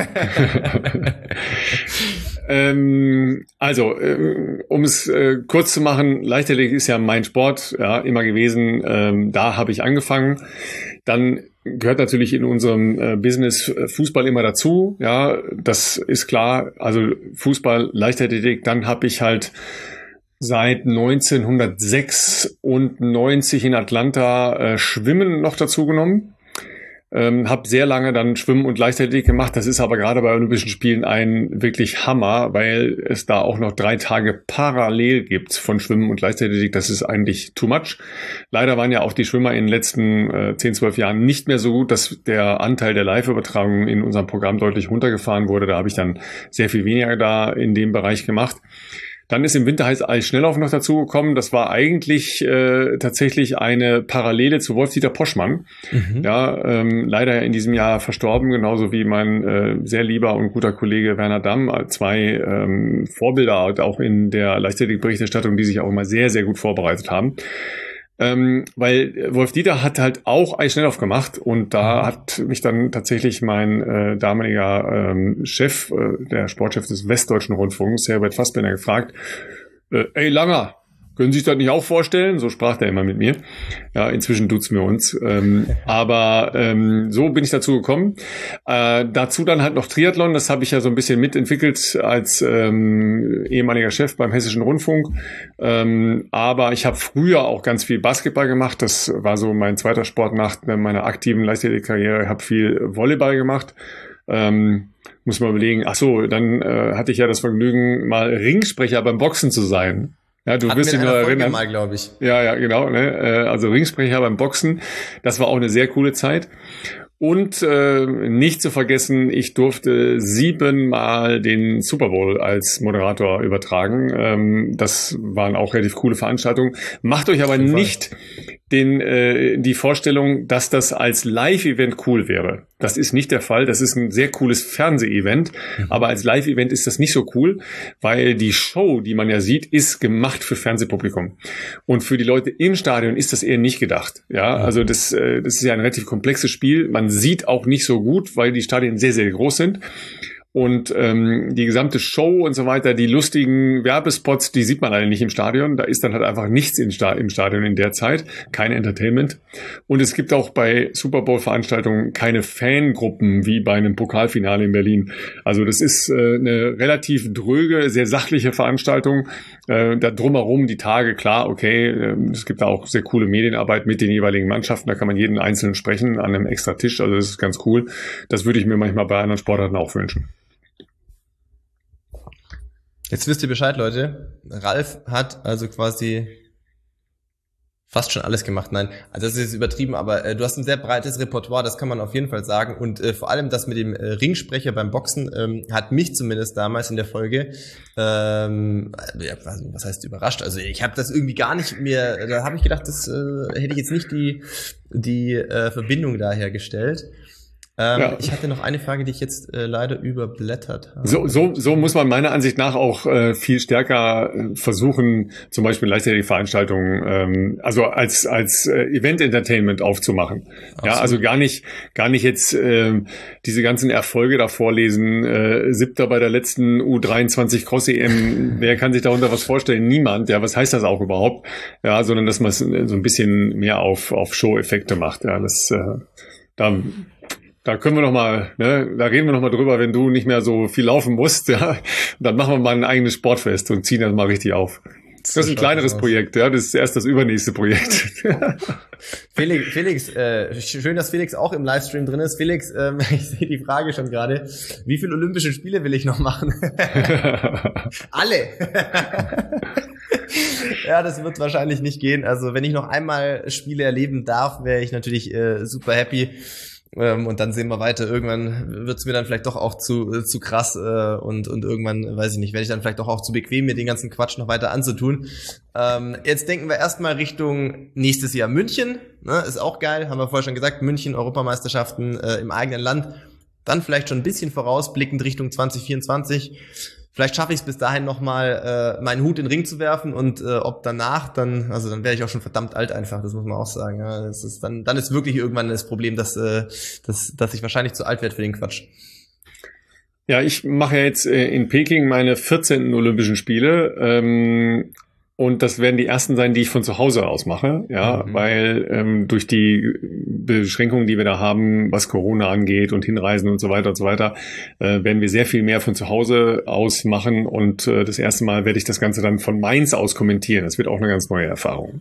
ähm, also, ähm, um es äh, kurz zu machen, Leichtathletik ist ja mein Sport, ja, immer gewesen. Ähm, da habe ich angefangen. Dann gehört natürlich in unserem äh, Business Fußball immer dazu. Ja, das ist klar. Also Fußball, Leichtathletik. Dann habe ich halt seit neunzehnhundertsechsundneunzig in Atlanta äh, Schwimmen noch dazu genommen. Ähm, habe sehr lange dann Schwimmen und Leichtathletik gemacht. Das ist aber gerade bei Olympischen Spielen ein wirklich Hammer, weil es da auch noch drei Tage parallel gibt von Schwimmen und Leichtathletik. Das ist eigentlich too much. Leider waren ja auch die Schwimmer in den letzten äh, zehn, zwölf Jahren nicht mehr so gut, dass der Anteil der Live-Übertragung in unserem Programm deutlich runtergefahren wurde. Da habe ich dann sehr viel weniger da in dem Bereich gemacht. Dann ist im Winter heißt Eisschnelllauf noch dazugekommen. Das war eigentlich äh, tatsächlich eine Parallele zu Wolf-Dieter Poschmann. Mhm. Ja, ähm, leider in diesem Jahr verstorben, genauso wie mein äh, sehr lieber und guter Kollege Werner Damm. Zwei ähm, Vorbilder auch in der Leichtathletik-Berichterstattung, die sich auch immer sehr, sehr gut vorbereitet haben. Ähm, weil Wolf-Dieter hat halt auch Eisschnelllauf gemacht und da hat mich dann tatsächlich mein äh, damaliger ähm, Chef, äh, der Sportchef des Westdeutschen Rundfunks, Herbert Fassbender, gefragt, äh, ey Langer, können Sie sich das nicht auch vorstellen? So sprach der immer mit mir. Ja, inzwischen duzen wir uns. Ähm, aber ähm, so bin ich dazu gekommen. Äh, dazu dann halt noch Triathlon. Das habe ich ja so ein bisschen mitentwickelt als ähm, ehemaliger Chef beim Hessischen Rundfunk. Ähm, aber ich habe früher auch ganz viel Basketball gemacht. Das war so mein zweiter Sport nach meiner aktiven Leichtathletik-Karriere. Ich habe viel Volleyball gemacht. Ähm, muss man überlegen. Ach so, dann äh, hatte ich ja das Vergnügen, mal Ringsprecher beim Boxen zu sein. Ja, du wirst dich nur erinnern. Mal, glaube ich. Ja, ja, genau. Ne? Also Ringsprecher beim Boxen, das war auch eine sehr coole Zeit. Und äh, nicht zu vergessen, ich durfte siebenmal den Super Bowl als Moderator übertragen. Ähm, das waren auch relativ coole Veranstaltungen. Macht euch aber nicht den äh, die Vorstellung, dass das als Live-Event cool wäre. Das ist nicht der Fall. Das ist ein sehr cooles Fernseh-Event. Mhm. Aber als Live-Event ist das nicht so cool, weil die Show, die man ja sieht, ist gemacht für Fernsehpublikum. Und für die Leute im Stadion ist das eher nicht gedacht. Ja, also das, äh, das ist ja ein relativ komplexes Spiel. Man sieht auch nicht so gut, weil die Stadien sehr, sehr groß sind. Und ähm, die gesamte Show und so weiter, die lustigen Werbespots, die sieht man alle nicht im Stadion. Da ist dann halt einfach nichts im Stadion in der Zeit, kein Entertainment. Und es gibt auch bei Super Bowl-Veranstaltungen keine Fangruppen wie bei einem Pokalfinale in Berlin. Also das ist äh, eine relativ dröge, sehr sachliche Veranstaltung. Äh, da drumherum die Tage, klar, okay, äh, es gibt da auch sehr coole Medienarbeit mit den jeweiligen Mannschaften. Da kann man jeden Einzelnen sprechen an einem extra Tisch. Also das ist ganz cool. Das würde ich mir manchmal bei anderen Sportarten auch wünschen. Jetzt wisst ihr Bescheid, Leute. Ralf hat also quasi Fast schon alles gemacht, nein. Also das ist übertrieben, aber äh, du hast ein sehr breites Repertoire, das kann man auf jeden Fall sagen. Und äh, vor allem das mit dem äh, Ringsprecher beim Boxen ähm, hat mich zumindest damals in der Folge, ähm, ja, was heißt überrascht? Also ich habe das irgendwie gar nicht mehr, da habe ich gedacht, das äh, hätte ich jetzt nicht die die äh, Verbindung da hergestellt. Ähm, ja. Ich hatte noch eine Frage, die ich jetzt äh, leider überblättert habe. So, so, so muss man meiner Ansicht nach auch äh, viel stärker äh, versuchen, zum Beispiel leichtere Veranstaltungen, ähm, also als als äh, Event-Entertainment aufzumachen. Absolut. Ja, also gar nicht gar nicht jetzt äh, diese ganzen Erfolge da vorlesen. Äh, Siebter bei der letzten U dreiundzwanzig Cross-E M. Wer kann sich darunter was vorstellen? Niemand. Ja, was heißt das auch überhaupt? Ja, sondern dass man so ein bisschen mehr auf auf Show-Effekte macht. Ja, das äh, da Da können wir noch mal, ne, da reden wir noch mal drüber, wenn du nicht mehr so viel laufen musst, ja, dann machen wir mal ein eigenes Sportfest und ziehen das mal richtig auf. Das ist ein kleineres Projekt, ja, das ist erst das übernächste Projekt. Felix, Felix äh, schön, dass Felix auch im Livestream drin ist. Felix, ähm, ich sehe die Frage schon gerade, wie viele Olympische Spiele will ich noch machen? Alle! Ja, das wird wahrscheinlich nicht gehen. Also wenn ich noch einmal Spiele erleben darf, wäre ich natürlich äh, super happy. Ähm, und dann sehen wir weiter. Irgendwann wird's mir dann vielleicht doch auch zu äh, zu krass äh, und und irgendwann, weiß ich nicht, werde ich dann vielleicht doch auch zu bequem, mir den ganzen Quatsch noch weiter anzutun. Ähm, jetzt denken wir erstmal Richtung nächstes Jahr München. Ne, ist auch geil, haben wir vorher schon gesagt. München, Europameisterschaften äh, im eigenen Land. Dann vielleicht schon ein bisschen vorausblickend Richtung zwanzig vierundzwanzig. Vielleicht schaffe ich es bis dahin nochmal, äh, meinen Hut in den Ring zu werfen und äh, ob danach dann, also dann wäre ich auch schon verdammt alt einfach, das muss man auch sagen. Ja, das ist dann, dann ist wirklich irgendwann das Problem, dass, äh, dass, dass ich wahrscheinlich zu alt werde für den Quatsch. Ja, ich mache jetzt äh, in Peking meine vierzehnten Olympischen Spiele. Ähm Und das werden die ersten sein, die ich von zu Hause aus mache, ja, mhm. weil ähm, durch die Beschränkungen, die wir da haben, was Corona angeht und Hinreisen und so weiter und so weiter, äh, werden wir sehr viel mehr von zu Hause aus machen und äh, das erste Mal werde ich das Ganze dann von Mainz aus kommentieren. Das wird auch eine ganz neue Erfahrung.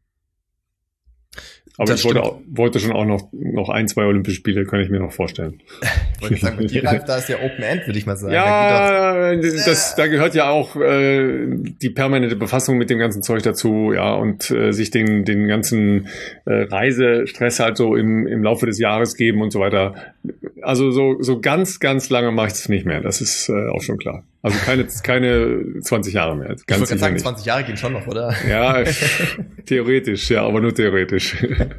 Aber das ich wollte, auch, wollte schon auch noch, noch ein, zwei Olympische Spiele, kann ich mir noch vorstellen. Wollte ich sagen, bei dir, Ralf, da ist ja Open End, würde ich mal sagen. Ja, da, das, da gehört ja auch äh, die permanente Befassung mit dem ganzen Zeug dazu, ja, und äh, sich den den ganzen äh, Reisestress halt so im im Laufe des Jahres geben und so weiter. Also so so ganz, ganz lange mache ich das nicht mehr, das ist äh, auch schon klar. Also keine keine zwanzig Jahre mehr. Ganz ich wollte gerade sagen, zwanzig Jahre gehen schon noch, oder? Ja, theoretisch, ja, aber nur theoretisch.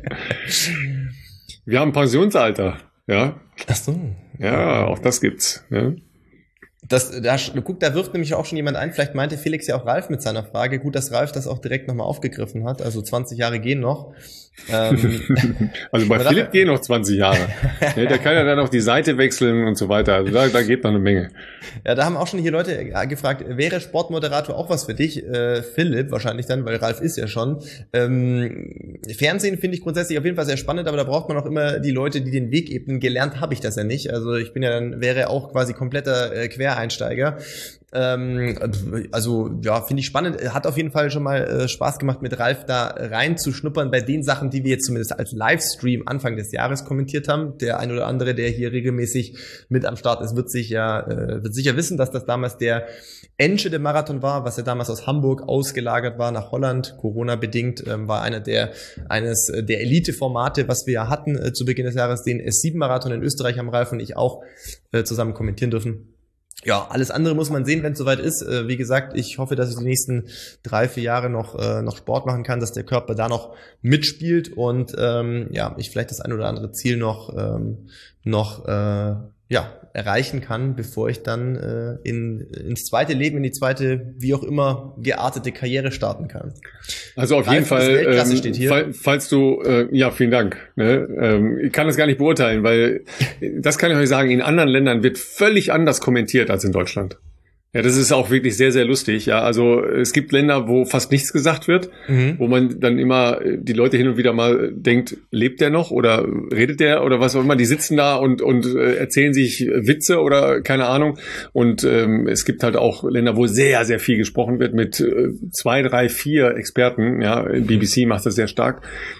Wir haben Pensionsalter, ja. Ach so. Ja, auch das gibt's. Ja. Das, da, guck, da wirft nämlich auch schon jemand ein, vielleicht meinte Felix ja auch Ralf mit seiner Frage. Gut, dass Ralf das auch direkt nochmal aufgegriffen hat, also zwanzig Jahre gehen noch. Ähm, also bei Philipp gehen noch zwanzig Jahre. Ja, da kann ja dann auch die Seite wechseln und so weiter. Also da, da geht noch eine Menge. Ja, da haben auch schon hier Leute gefragt, wäre Sportmoderator auch was für dich? Äh, Philipp wahrscheinlich dann, weil Ralf ist ja schon. Ähm, Fernsehen finde ich grundsätzlich auf jeden Fall sehr spannend, aber da braucht man auch immer die Leute, die den Weg ebnen. Gelernt habe ich das ja nicht. Also ich bin ja dann, wäre auch quasi kompletter äh, Quereinsteiger. Ähm, also ja, finde ich spannend. Hat auf jeden Fall schon mal äh, Spaß gemacht, mit Ralf da reinzuschnuppern bei den Sachen, die wir jetzt zumindest als Livestream Anfang des Jahres kommentiert haben. Der ein oder andere, der hier regelmäßig mit am Start ist, wird sich ja äh, wird sicher wissen, dass das damals der Enschede Marathon war, was ja damals aus Hamburg ausgelagert war nach Holland, Corona-bedingt, ähm, war einer der eines der Elite-Formate, was wir ja hatten äh, zu Beginn des Jahres, den S sieben Marathon in Österreich haben Ralf und ich auch äh, zusammen kommentieren dürfen. Ja, alles andere muss man sehen, wenn es soweit ist. Äh, wie gesagt, ich hoffe, dass ich die nächsten drei, vier Jahre noch äh, noch Sport machen kann, dass der Körper da noch mitspielt und ähm, ja, ich vielleicht das ein oder andere Ziel noch ähm, noch äh, ja erreichen kann, bevor ich dann äh, in ins zweite Leben, in die zweite, wie auch immer, geartete Karriere starten kann. Also auf Ralf, jeden Fall, ähm, steht hier. Fall, falls du, äh, ja, vielen Dank. Ne? Ähm, ich kann das gar nicht beurteilen, weil das kann ich euch sagen, in anderen Ländern wird völlig anders kommentiert als in Deutschland. Ja, das ist auch wirklich sehr, sehr lustig. Ja, also es gibt Länder, wo fast nichts gesagt wird, mhm. wo man dann immer die Leute hin und wieder mal denkt, lebt der noch oder redet der oder was auch immer. Die sitzen da und und erzählen sich Witze oder keine Ahnung. Und ähm, es gibt halt auch Länder, wo sehr, sehr viel gesprochen wird mit äh, zwei, drei, vier Experten. Ja, B B C macht das sehr stark.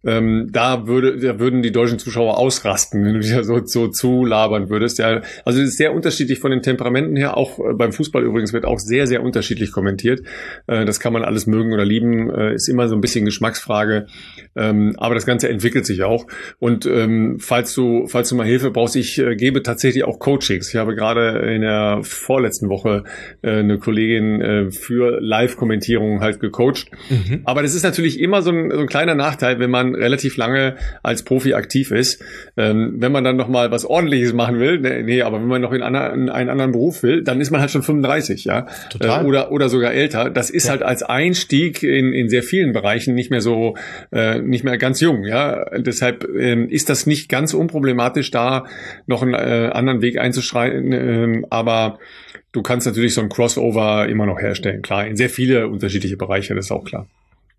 ähm, da würde, da würden die deutschen Zuschauer ausrasten, wenn du dich ja so, so zulabern würdest. Ja, also es ist sehr unterschiedlich von den Temperamenten her. Auch äh, beim Fußball übrigens wird auch sehr, sehr unterschiedlich kommentiert. Äh, das kann man alles mögen oder lieben, äh, ist immer so ein bisschen Geschmacksfrage. Ähm, aber das Ganze entwickelt sich auch. Und ähm, falls du, falls du mal Hilfe brauchst, ich äh, gebe tatsächlich auch Coachings. Ich habe gerade in der vorletzten Woche äh, eine Kollegin äh, für Live-Kommentierung halt gecoacht. Mhm. Aber das ist natürlich immer so ein, so ein kleiner Nachteil, wenn man relativ lange als Profi aktiv ist. Ähm, wenn man dann noch mal was Ordentliches machen will, nee, nee aber wenn man noch in, einer, in einen anderen Beruf will, dann ist man halt schon fünfunddreißig, ja. Total. Äh, oder, oder sogar älter. Das ist ja halt als Einstieg in, in sehr vielen Bereichen nicht mehr so, äh, nicht mehr ganz jung, ja. Deshalb ähm, ist das nicht ganz unproblematisch, da noch einen äh, anderen Weg einzuschreiten, äh, aber du kannst natürlich so ein Crossover immer noch herstellen, klar, in sehr viele unterschiedliche Bereiche, das ist auch klar.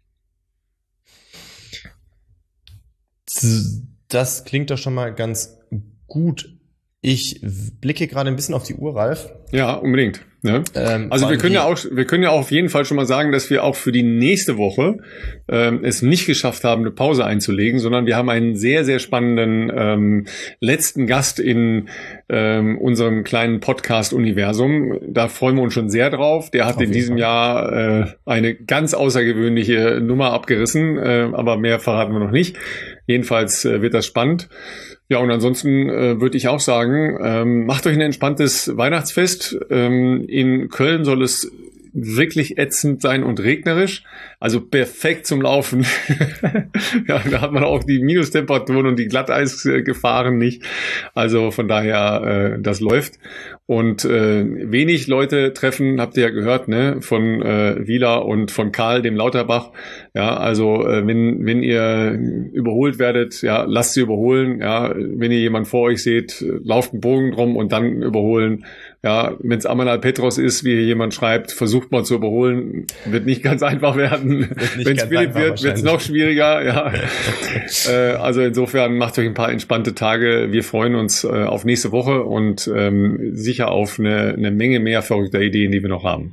Das klingt doch schon mal ganz gut. Ich blicke gerade ein bisschen auf die Uhr, Ralf. Ja, unbedingt. Ne? Ähm, also wir können ja auch, wir können ja auch auf jeden Fall schon mal sagen, dass wir auch für die nächste Woche ähm, es nicht geschafft haben, eine Pause einzulegen, sondern wir haben einen sehr, sehr spannenden ähm, letzten Gast in ähm, unserem kleinen Podcast-Universum. Da freuen wir uns schon sehr drauf. Der hat in diesem Fall. Jahr äh, eine ganz außergewöhnliche Nummer abgerissen, äh, aber mehr verraten wir noch nicht. Jedenfalls äh, wird das spannend. Ja, und ansonsten äh, würde ich auch sagen, ähm, macht euch ein entspanntes Weihnachtsfest. Ähm, in Köln soll es wirklich ätzend sein und regnerisch. Also perfekt zum Laufen. Ja, da hat man auch die Minustemperaturen und die Glatteisgefahren nicht. Also von daher, äh, das läuft. Und äh, wenig Leute treffen, habt ihr ja gehört, ne, von äh, Wieler und von Karl, dem Lauterbach. Ja, also äh, wenn wenn ihr überholt werdet, ja, lasst sie überholen. Ja, wenn ihr jemanden vor euch seht, lauft einen Bogen drum und dann überholen. Ja, wenn es Amanal Petros ist, wie hier jemand schreibt, versucht mal zu überholen, wird nicht ganz einfach werden. Wenn es Philipp wird, wird es noch schwieriger. Ja, äh, also insofern macht euch ein paar entspannte Tage. Wir freuen uns äh, auf nächste Woche und ähm, sicher auf eine, eine Menge mehr verrückter Ideen, die wir noch haben.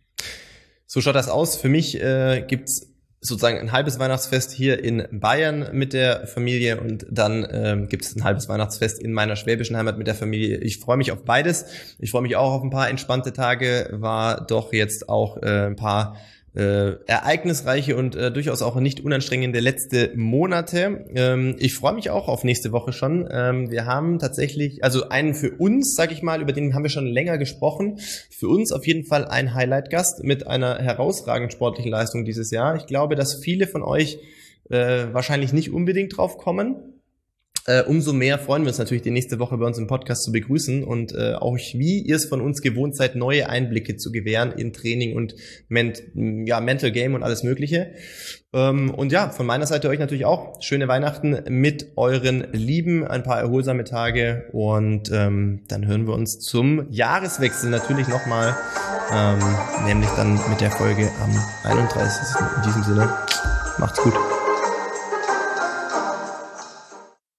So schaut das aus. Für mich äh, gibt's sozusagen ein halbes Weihnachtsfest hier in Bayern mit der Familie und dann ähm, gibt es ein halbes Weihnachtsfest in meiner schwäbischen Heimat mit der Familie. Ich freue mich auf beides. Ich freue mich auch auf ein paar entspannte Tage. War doch jetzt auch äh, ein paar äh, ereignisreiche und äh, durchaus auch nicht unanstrengende letzte Monate. Ähm, ich freue mich auch auf nächste Woche schon. Ähm, wir haben tatsächlich, also einen für uns, sag ich mal, über den haben wir schon länger gesprochen. Für uns auf jeden Fall ein Highlight-Gast mit einer herausragenden sportlichen Leistung dieses Jahr. Ich glaube, dass viele von euch äh, wahrscheinlich nicht unbedingt drauf kommen. Äh, umso mehr freuen wir uns natürlich, die nächste Woche bei uns im Podcast zu begrüßen und äh, auch, wie ihr es von uns gewohnt seid, neue Einblicke zu gewähren in Training und Ment- ja, Mental Game und alles Mögliche. Ähm, und ja, von meiner Seite euch natürlich auch schöne Weihnachten mit euren Lieben, ein paar erholsame Tage und ähm, dann hören wir uns zum Jahreswechsel natürlich nochmal, ähm, nämlich dann mit der Folge am einunddreißigsten In diesem Sinne, macht's gut.